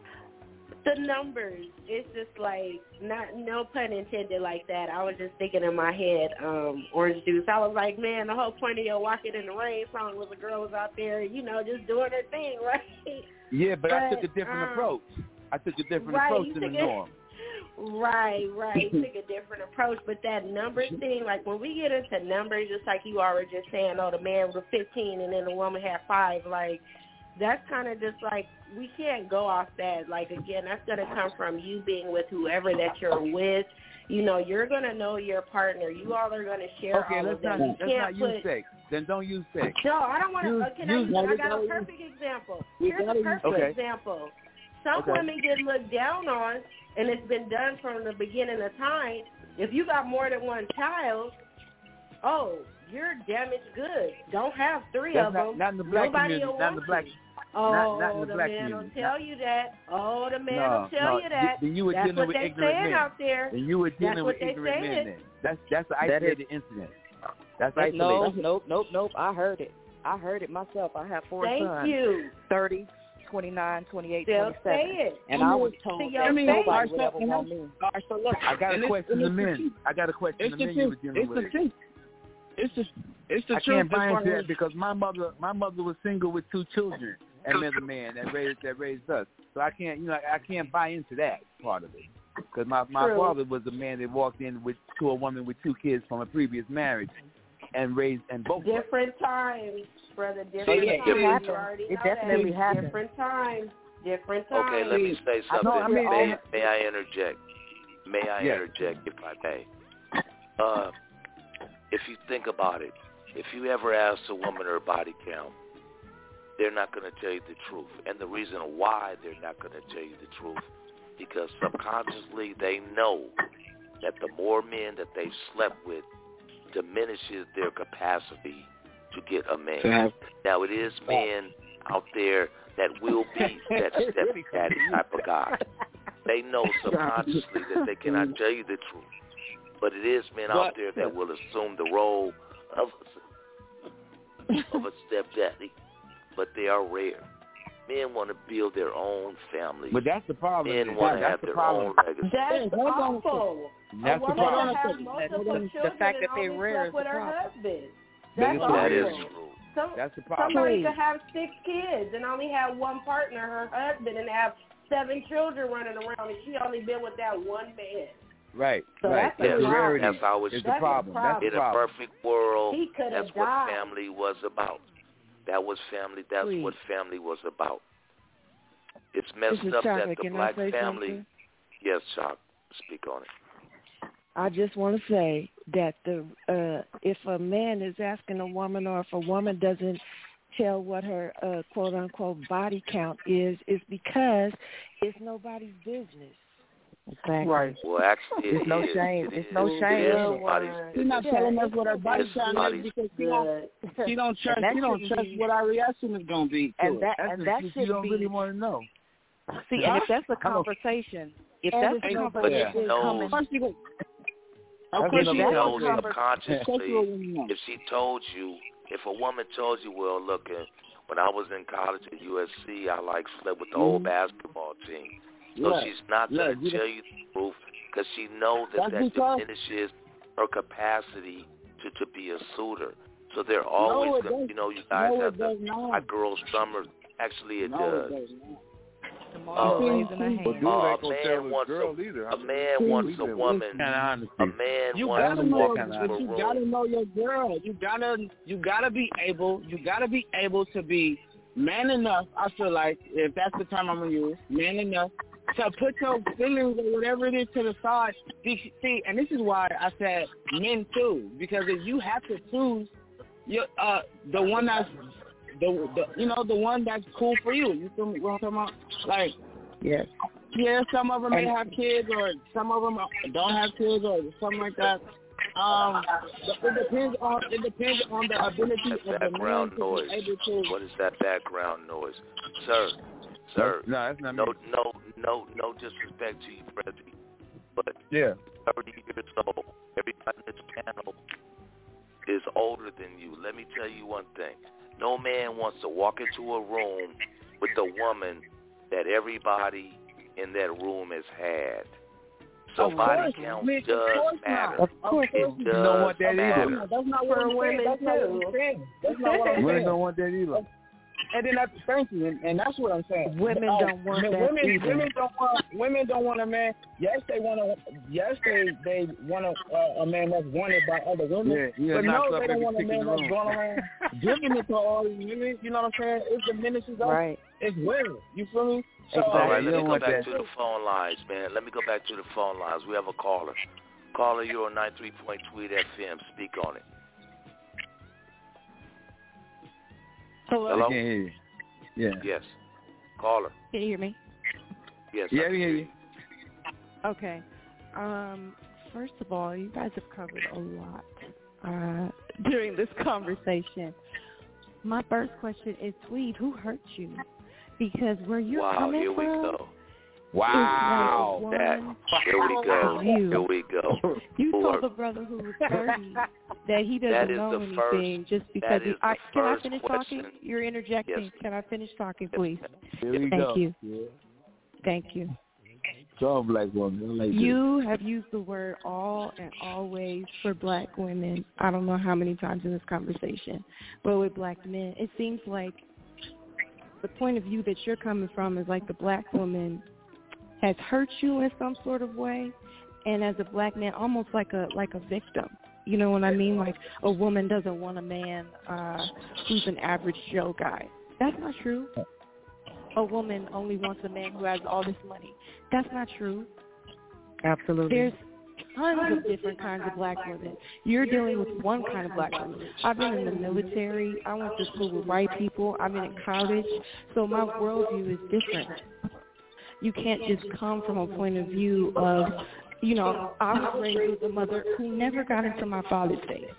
The numbers, it's just like, not no pun intended like that. I was just thinking in my head, um, Orange Juice. I was like, man, the whole point of your Walking in the Rain song was a girl was out there, you know, just doing her thing, right? Yeah, but, I But, took a different um, approach. I took a different right, approach you than the took a- norm. Right, right. Took a different approach. But that numbers thing, like when we get into numbers, just like you already just saying, oh, the man was fifteen and then the woman had five, like, that's kind of just like, we can't go off that. Like, again, that's going to come from you being with whoever that you're with. You know, you're going to know your partner. You all are going to share Okay, all let's of that. not You let's can't not put, use sex. Then don't use sex. no, I don't want to. Use- Uh, can I, use- use, I got a perfect example. We Here's a gotta use perfect sex. example. Some Okay. women get looked down on, and it's been done from the beginning of time. If you got more than one child, oh, you're damaged goods. Don't have three That's of not, them. not in the black Nobody community. will Not in want the black. you. Oh, not, not in the, the black man community. will tell you that. Oh, the man no, will tell no. you that. Then you were That's dealing what with they ignorant saying men. out there. Then you were That's dealing what with they ignorant men. saying. Then that's that's an That is- isolated incident. That's Nope, isolated. nope, nope, nope. I heard it. I heard it myself. I have four Thank sons. you. thirty, twenty-nine, twenty-eight, They'll twenty-seven. say it. And I was told See, that I mean, nobody alright, would so- ever want me. All right, so look, I got a and it's- question and to it's the men. truth. I got a question It's to the men you were truth. dealing It's with. the truth. It's the it's the I truth. can't buy as far into that as- because my mother, my mother was single with two children and met a man that raised that raised us. So I can't, you know, I can't buy into that part of it because my my True. father was a man that walked in with to a woman with two kids from a previous marriage and raised and both. Different times, brother. Different yeah, it times. happened. You already It know definitely that. happened. Different times. Different times. Okay, let me say I something. know, I mean, may, all- may I interject? May I Yes. interject, if I may? Uh, if you think about it, if you ever ask a woman her body count, they're not going to tell you the truth. And the reason why they're not going to tell you the truth, because subconsciously they know that the more men that they've slept with diminishes their capacity to get a man. Now, it is men, out there that will be that stepdaddy type of guy. They know subconsciously that they cannot tell you the truth. But it is men but, out there that will assume the role of a, of a stepdaddy. But they are rare. Men want to build their own family. But that's the problem. Men want to have the their problem. own legacy. That's awful. That's a the woman problem. that has multiple children the fact that and they're only rare slept with is her the problem. husband. That, That's that is awful. true. Some, That's the problem. Somebody could have six kids and only have one partner, her husband, and have seven children running around, and she only been with that one man. Right, so right. That's, yes, the rarity. That's how it's the problem. That's the In problem. a perfect world, He that's died. what family was about. That was family. That's Please. what family was about. It's messed This is up Chaka. that the Can I black say family. something? Yes, Chuck. Speak on it. I just want to say that the uh, if a man is asking a woman, or if a woman doesn't tell what her uh, quote unquote body count is, is because it's nobody's business. Exactly. Right. Well, actually, it It's no is. shame. It It's is. no It shame is in it. somebody's She's business. not telling us what her body It's count is somebody's because she don't, she don't trust. And that She don't shouldn't trust be- what our reaction is going to be. to And it. that That's and the that shit should you don't be. really want to know. See, Huh? and if that's a Hello. conversation, if And that's it's a no conversation But she coming, knows, Of course she go- That's of course if she she another knows. knows conversation. subconsciously, if she told you, if a woman told you, well, look, uh, when I was in college at U S C, I like slept with the whole Mhm. basketball team. So Look, she's not look, going to you tell you the truth because she knows that That's that because- diminishes her capacity to, to be a suitor. So they're always No, it going to, does- you know, you guys no, it have the does not. hot girl summer. Actually, it No, does. it does not. Uh, raising a Well, hand. dude, Uh, ain't a gonna man tell the wants girl a, either. a man wants a woman. Kind of honesty. A man You wants gotta to know, walk kinda into a but you room. gotta know your girl. You gotta, you gotta be able, you gotta be able to be man enough. I feel like, if that's the term I'm gonna use, man enough to put your feelings or whatever it is to the side. See, see, and this is why I said men too, because if you have to choose, your uh, the one that's the, the, you know, the one that's cool for you. You feel me? What I'm talking about? Like, yes. yeah, some of them may And- have kids, or some of them don't have kids, or something like that. Um, but it depends on it depends on the ability That of the man background to noise. be able to. What is that background noise, sir? Sir, No, that's not no, me. no, no, no disrespect to you, Reggie, but Yeah. thirty years old. Everybody in this panel is older than you. Let me tell you one thing: no man wants to walk into a room with a woman that everybody in that room has had. So Of body course, count Mitch, of does course matter. not. Of course It not. does You don't want that matter. either. That's not what For I'm women, saying. That's not what too. I'm saying. That's not what I'm Women saying. don't want that either. And then that's thank you, and, and that's what I'm saying. Women Uh, don't want men- that women, either. Women don't want. Women don't want a man. Yes, they want a. Yes, they they want a, uh, a man that's wanted by other women. Yeah, yeah, but knocks no, up they don't every want a chick in man the that's room. going around giving it to all these women. You know what I'm saying? It diminishes us Right. as well. You feel me? So, All right, You let me don't go want back that. to the phone lines, man. Let me go back to the phone lines. We have a caller. Caller, you're on ninety-three point two Tweet F M. Speak on it. Hello? Hello? I can't hear you. Yeah. Yes. Caller. Can you hear me? Yes. Yeah, I I can hear you. Okay. Um, first of all, you guys have covered a lot uh, during this conversation. My first question is, Tweed, who hurt you? Because where you're Wow, coming here we from, go. Wow. is like That, one here we go. You. Here we go. You Four. told the brother who was thirty that he doesn't That is know the anything first- just because that he. is I, the can I first finish question. talking? You're interjecting. Yes. Can I finish talking, Yes, please? Here we Thank go. you. Yeah. Thank you. Strong black woman. I like You have used the word all and always for black women. I don't know how many times in this conversation, but with black men, it seems like the point of view that you're coming from is like the black woman has hurt you in some sort of way, and as a black man, almost like a like a victim. You know what I mean? Like a woman doesn't want a man uh, who's an average Joe guy. That's not true. A woman only wants a man who has all this money. That's not true. Absolutely. There's tons of different kinds of black women. You're dealing with one kind of black woman. I've been in the military. I went to school with white people. I've been in college. So my worldview is different. You can't just come from a point of view of, you know, I was raised with a mother who never got into my father's face.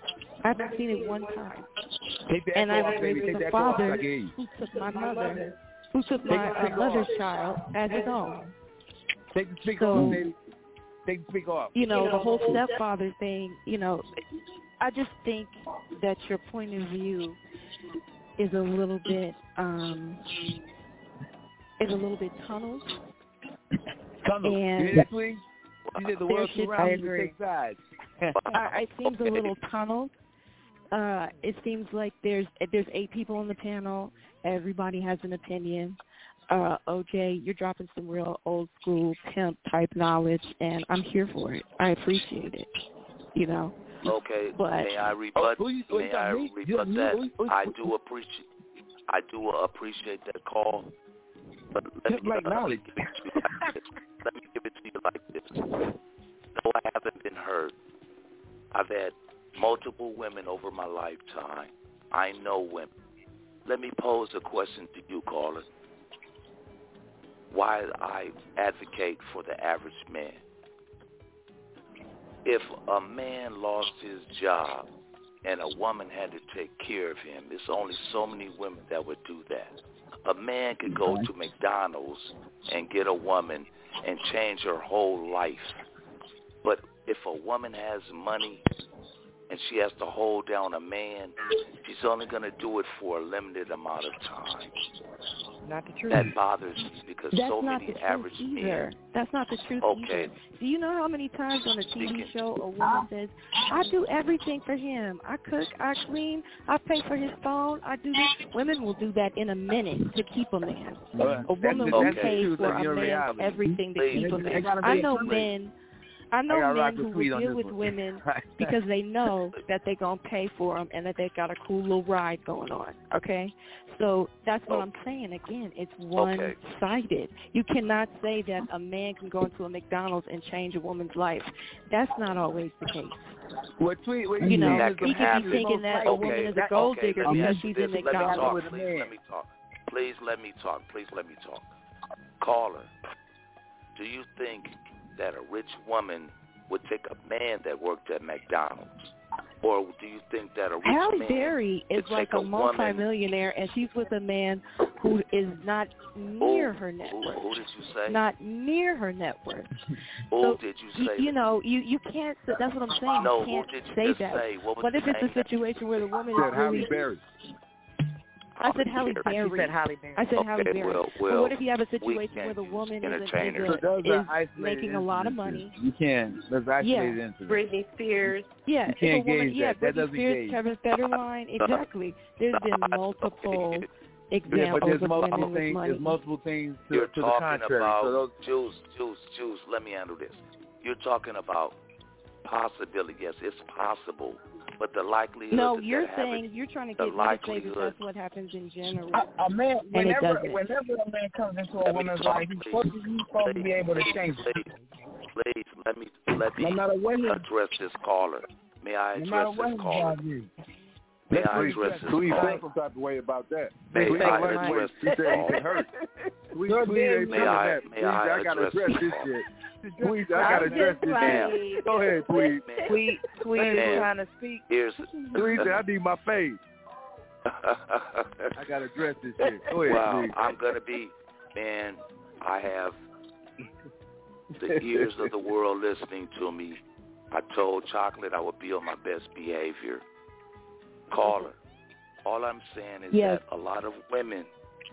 I've seen it one time. Take the and echo I off, was baby. raised Take with the a echo off. father I hear you. who took my mother, who took Take my the uh, speaker mother's off. child as his own. Take the speaker So, off, baby. Take the speaker off. You know, the whole stepfather thing, you know, I just think that your point of view is a little bit, um, is a little bit tunneled. Tunnel. And you hear that, please? You said the there world should surrounds be- you to take sides. I, it seems a little tunneled. Uh, it seems like there's there's eight people on the panel. Everybody has an opinion. Uh, O J, you're dropping some real old school pimp type knowledge, and I'm here for it. I appreciate it. You know. Okay. But, may I rebut? Oh, you, oh, may I me? rebut you, that? You, you, I do appreciate. I do appreciate that call. But let me, like uh, knowledge. Let me give it to you like this. Let me give it to you like this. No, I haven't been hurt. I've had multiple women over my lifetime. I know women. Let me pose a question to you, caller. Why I advocate for the average man. If a man lost his job and a woman had to take care of him, there's only so many women that would do that. A man could go to McDonald's and get a woman and change her whole life. But if a woman has money and she has to hold down a man, she's only going to do it for a limited amount of time. Not the truth. That bothers me because That's so not many the average truth men. either. That's not the truth Okay. either. Do you know how many times on a T V show a woman says, I do everything for him. I cook, I clean, I pay for his phone, I do this. Women will do that in a minute to keep a man. Well, A woman that's, will that's pay true, for that's a your man reality. everything to Please. keep a They man. gotta be I know a- men I know I gotta men rock who with will Tweet on deal this with one. women because they know that they're going to pay for them and that they got a cool little ride going on, okay? So that's what Oh. I'm saying. Again, it's one-sided. You cannot say that a man can go into a McDonald's and change a woman's life. That's not always the case. What tweet? What You know, That can he could happen. be thinking that a Okay, woman is a that- gold okay, digger let me because ask you she's this. in Let me McDonald's. talk. Please let me talk. Please let me talk. Please let me talk. Caller, do you think that a rich woman would take a man that worked at McDonald's? Or do you think that a rich Halle man Berry is could like take a a woman? multimillionaire, and she's with a man who is not near Who- her net who, worth. who did you say? Not near her net worth. Who so, did you y- say? You know, you you can't. say- That's what I'm saying. No, you who can't did you say just that. say? What was But the if it's name? a situation where the woman said is Halle really, Berry. I said Halle Berry. Berry. She said Halle Berry. I said Okay, Halle Berry. well, but well, what if you have a we situation can't where the use woman is, a, is, entertainers. a, So those is are isolated making a lot of instances. money? You can. Those are Yeah. isolated incidents. Britney Spears. Yeah, You if can't a woman, gauge yeah, that. That Britney doesn't Spears, gauge. Kevin Federline, exactly. There's been multiple Yeah, examples but there's of multiple women with things. money. There's multiple things to, You're to the talking contrary. about So those, Juice, Juice, Juice. Let me handle this. You're talking about possibility. Yes, it's possible, but the likelihood. No, that you're that saying happens, you're trying to the get me to say that likelihood. that's what happens in general. A, a man, And it whenever doesn't. whenever a man comes into a Let me woman's talk, life, he's please. supposed, to, he's supposed to be able to Please, change it. please, please, let me let No me matter what he, address this caller. May I no address matter what this his caller? job is. May Let's I please, address this Tweet caller? felt some type of way about that. May Tweet I like- address He this said he caller? get hurt. Tweet, Your tweet dead ain't May feeling I- that. may Tweet, I I gotta address address this this call? shit. Tweet, I I'm gotta address just this Ma'am. shit. Go ahead, Tweet. Man, Tweet, tweet is Man. trying to speak. here's Tweet said, I need my face. I gotta address this shit. Go ahead, Wow, Tweet. I'm gonna be, man. I have the ears of the world listening to me. I told Chocolate I would be on my best behavior. Caller, all I'm saying is Yes. that a lot of women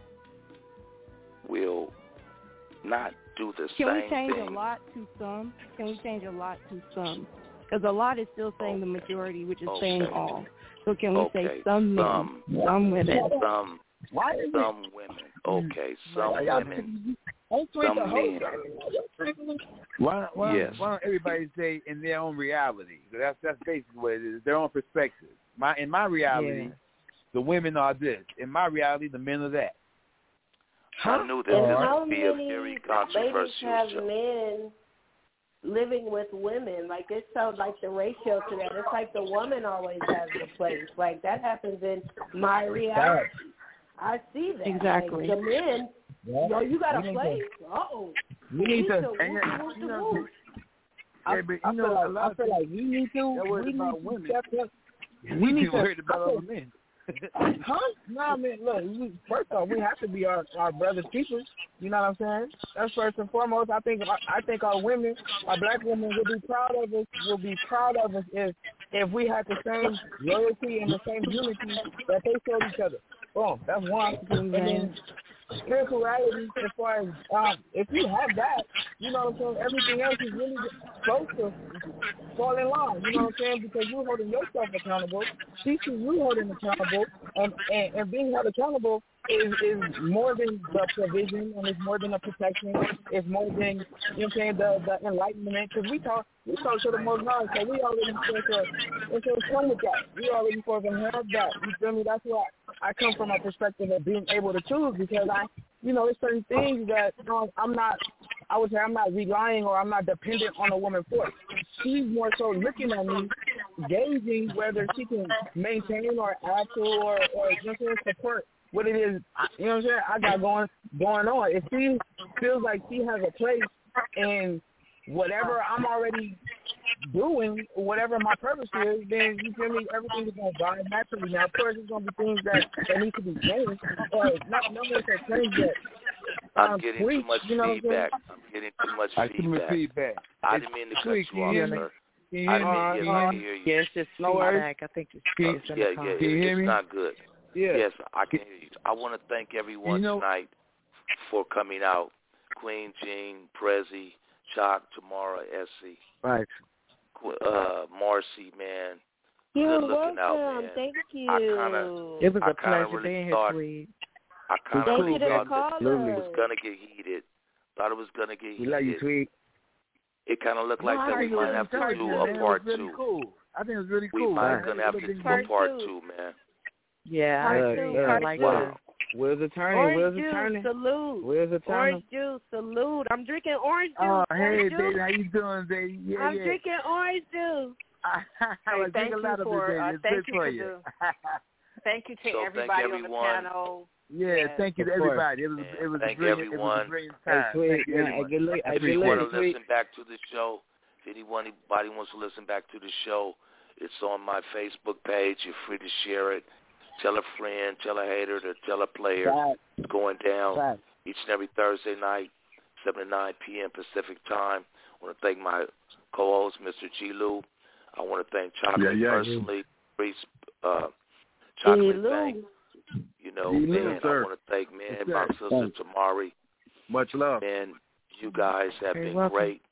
will not do the Can we same change thing. a lot to some? Can we change a lot to some? Because a lot is still saying the majority, which is Okay. saying all. So can we Okay, say some men, some. some women? Some, Why is some women. Okay, some Why y'all- women, Don't tweet some the whole men. thing. Why, why, Yes. why don't everybody say in their own reality? That's that's basically what it is. Their own perspective. My in my reality, Yeah. the women are this. In my reality, the men are that. I knew this And was how going to be a many very ladies controversial have show. men living with women? Like, it sounds like the ratio to that. It's like the woman always has the place. Like, that happens in my reality. I see that. Exactly. Like, the men, Yeah. yo, you got We a need place. Uh-oh. We need to. whoop, and whoop, yeah, whoop, you know, whoop. I, Yeah, but you I know, feel like, a lot I of feel people- like we need to. they're worried We about need women. to step up. We need to worried about other men. Huh? No, man, look, we, first off, we have to be our, our brother's keepers. You know what I'm saying? That's first and foremost. I think I think our women, our black women will be proud of us, will be proud of us if if we had the same loyalty and the same unity that they showed each other. Boom, that's one. And then spirituality, as far as, um, if you have that, you know what I'm saying, everything else is really close to fall in line, you know what I'm saying, because you're holding yourself accountable, she sees you holding accountable, and, and, and being held accountable is, is more than the provision, and it's more than the protection, it's more than, you know what I'm saying, the, the enlightenment, because we talk, we talk to the Most High, so we already supposed to, it's supposed to come with that, we already supposed to have that, you feel me, that's why I come from a perspective of being able to choose, because I, you know, there's certain things that um, I'm not, I would say I'm not relying or I'm not dependent on a woman for. She's more so looking at me, gauging whether she can maintain or add to or, or just support what it is, you know what I'm saying, I got going going on. If she feels like she has a place in whatever I'm already doing, whatever my purpose is, then you feel me, everything is going to vibe naturally. Now, of course, there's going to be things that, that need to be changed, or not, not necessarily changed yet. I'm Um, getting tweaks, too much you know feedback. I'm getting too much I feedback. feedback. I didn't mean to cut Tweak, you can off, you hear me? sir. Can you I hear didn't me? mean, yes, I can hear you. Yeah, it's just No worries. feedback. I think it's, Uh, it's in yeah, the yeah, comments. Can you it, hear it's me? not good. Yeah. Yes, I can hear you. I want to thank everyone You know- tonight for coming out. Queen Jean, Prezi, Chalk, Tamara, Essie, Right. uh, Marcy, man. You're Good looking out, welcome. man. Thank you. I kinda, It was I a kinda pleasure really being here, thought, sweet. I kind of Thank really you to the thought that callers. it was gonna get heated. Thought it was gonna get We love you, heated. Tweet. It kind of looked like No, that I we think it might was have to encouraging, do man. a It was part really two. cool. I think it was really We cool. might man. gonna have to do a part two, man. Yeah, I Part agree. two, I part like two. that. Where's the turning? Orange Where's the juice, turning? salute. Where's the turning? Orange juice, salute. I'm drinking orange juice. Oh, orange hey, juice. baby, how you doing, baby? Yeah, I'm yeah. drinking orange juice. I Hey, drink thank a you lot of for it, baby. uh, It's thank good you for to you. the, thank you to So thank everybody on the everyone. panel. Yeah, Yes, thank you to of course. everybody. It was And it was thank a brilliant, it was everyone. a brilliant Hey, time. Tweet, Thank you, man, everyone. hey, good look, hey, If good you look, want to Tweet. listen back to the show, if anyone anybody wants to listen back to the show, it's on my Facebook page. You're free to share it. Tell a friend, tell a hater, to tell a player. Fact. It's going down Fact. each and every Thursday night, seven to nine p.m. Pacific time. I want to thank my co-host, Mister G. Lou. I want to thank Chocolate Yeah, yeah, personally. Reese, uh, Chocolate G. Lou. Bank. You know, G. Lou, man, I sir. want to thank, man, Yes, my sir. sister Thanks. Tamari. Much love. Man, you guys have You're been welcome. great.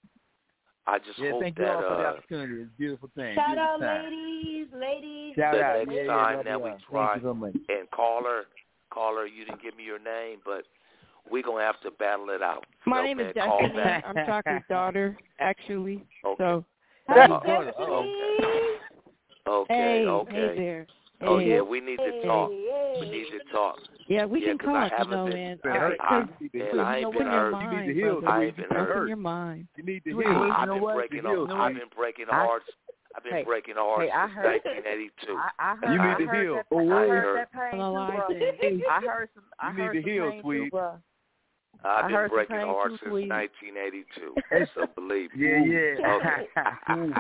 I just Yeah, hope thank you that all for the uh, opportunity. It's a beautiful thing. Shout beautiful out, time. ladies, ladies. Shout the out. next Yeah, yeah, time love that you we all. try, Thank you so much. and caller, caller, you didn't give me your name, but we're going to have to battle it out. My So, name man, is call Destiny. back. I'm Chalky's daughter, actually. Okay. So, Hi, Oh, Destiny. Okay, hey, okay. hey there. Oh, Hey. yeah, we need to Hey, talk. hey. We need to talk. Yeah, we Yeah, can 'cause I talk, you haven't know, been- man. Man, Uh, hurt. cause I- You need to man, heal. I You ain't know been what? hurt. You need mind, to heal. brother. I ain't been You hurt. What's in your mind? You need to I, heal. You I've know been what? breaking To heal. on, I've been breaking I- hearts. I've been Hey, breaking hearts hey, I since heard- nineteen eighty-two. I, I heard, You I need to heard heal. That, Oh, I I heard heard- that pain On the too, line bro. thing. I heard some. I You need heard to some heal, pain sweet. too, bro. I've I been heard some breaking pain hearts too, since sweet. nineteen eighty-two. So believe me. Yeah, yeah. Okay.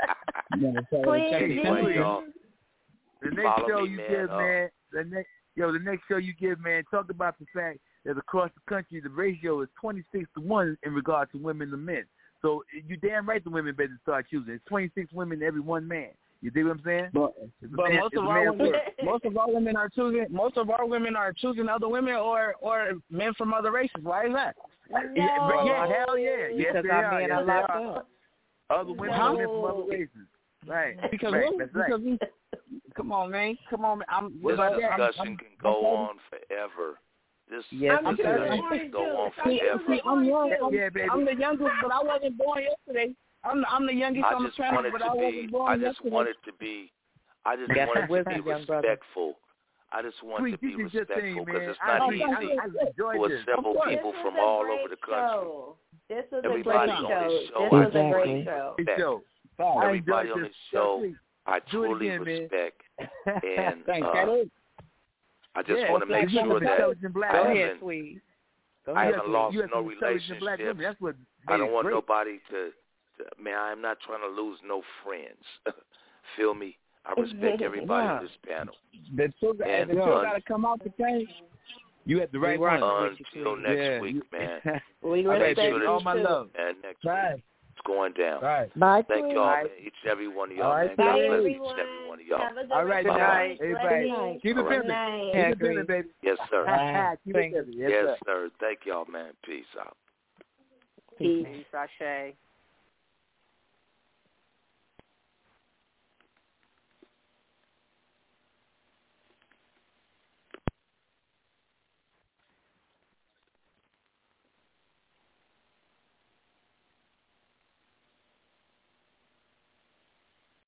Queen, Anyway, y'all, The next follow show me, you man. give, Uh, man, the next yo, the next show you give, man, talk about the fact that across the country the ratio is twenty-six to one in regard to women to men. So you damn right the women better start choosing. It's twenty-six women to every one man. You dig what I'm saying? But, It's a but man- most it's of a our man's women, work. most of our women are choosing. Most of our women are choosing other women or or men from other races. Why is that? Yeah, but yeah, hell yeah. Yes, Because they our are. men Yes, are they locked are. up. Other women Huh? are men from other races. Right. Because right. we, That's right. because we, come on, man, come on, man. I'm, this but I'm- discussion I'm- can I'm- go I'm- on forever. This, Yes, this I'm discussion sorry. can go on See, forever. see, I'm young. I'm, Yeah, baby. I'm the youngest, but I wasn't born yesterday. I'm I'm the youngest I on the just planet, wanted but to I be. wasn't born I just yesterday. wanted to be. I just Got wanted some to wisdom, be young brother. respectful. I just want Sweet, to be this is your respectful thing, because man. it's I, not I, easy I, I enjoyed to this. assemble Of course. people This from was a all great over the country. show. This was Everybody a on great show. this show, This I was a truly great show. Great respect. show. I Everybody enjoyed on this. this show, Sweet. I Do it truly again, man. respect. And Thanks, uh, that is. I just Yeah, want to make you have sure an that intelligent black I Go woman. ahead, haven't, sweet. Go I ahead. haven't You have lost you have no some intelligent black relationships. women. That's what I don't made it want great. nobody to, to, man, I'm not trying to lose no friends. Feel me? I respect everybody Nah. in this panel. The two, And, the two uh, got to come out the case. You had the right one. Until next yeah, week, you, man. We Make respect sure you that my too. love. And next Right. week it's going down. Right. Bye, Thank Queen. y'all, Bye. man. Each and every one of y'all, All man. right, God Bye, bless each everyone. and every one of y'all. Have a good All right, rest good of night, your everybody. day. Keep it All right. pimping. Night. Keep it pimping, baby. Yes, sir. Keep it pimping. Yes, Yes, sir. sir. Thank y'all, man. Peace out. Peace, Ashe.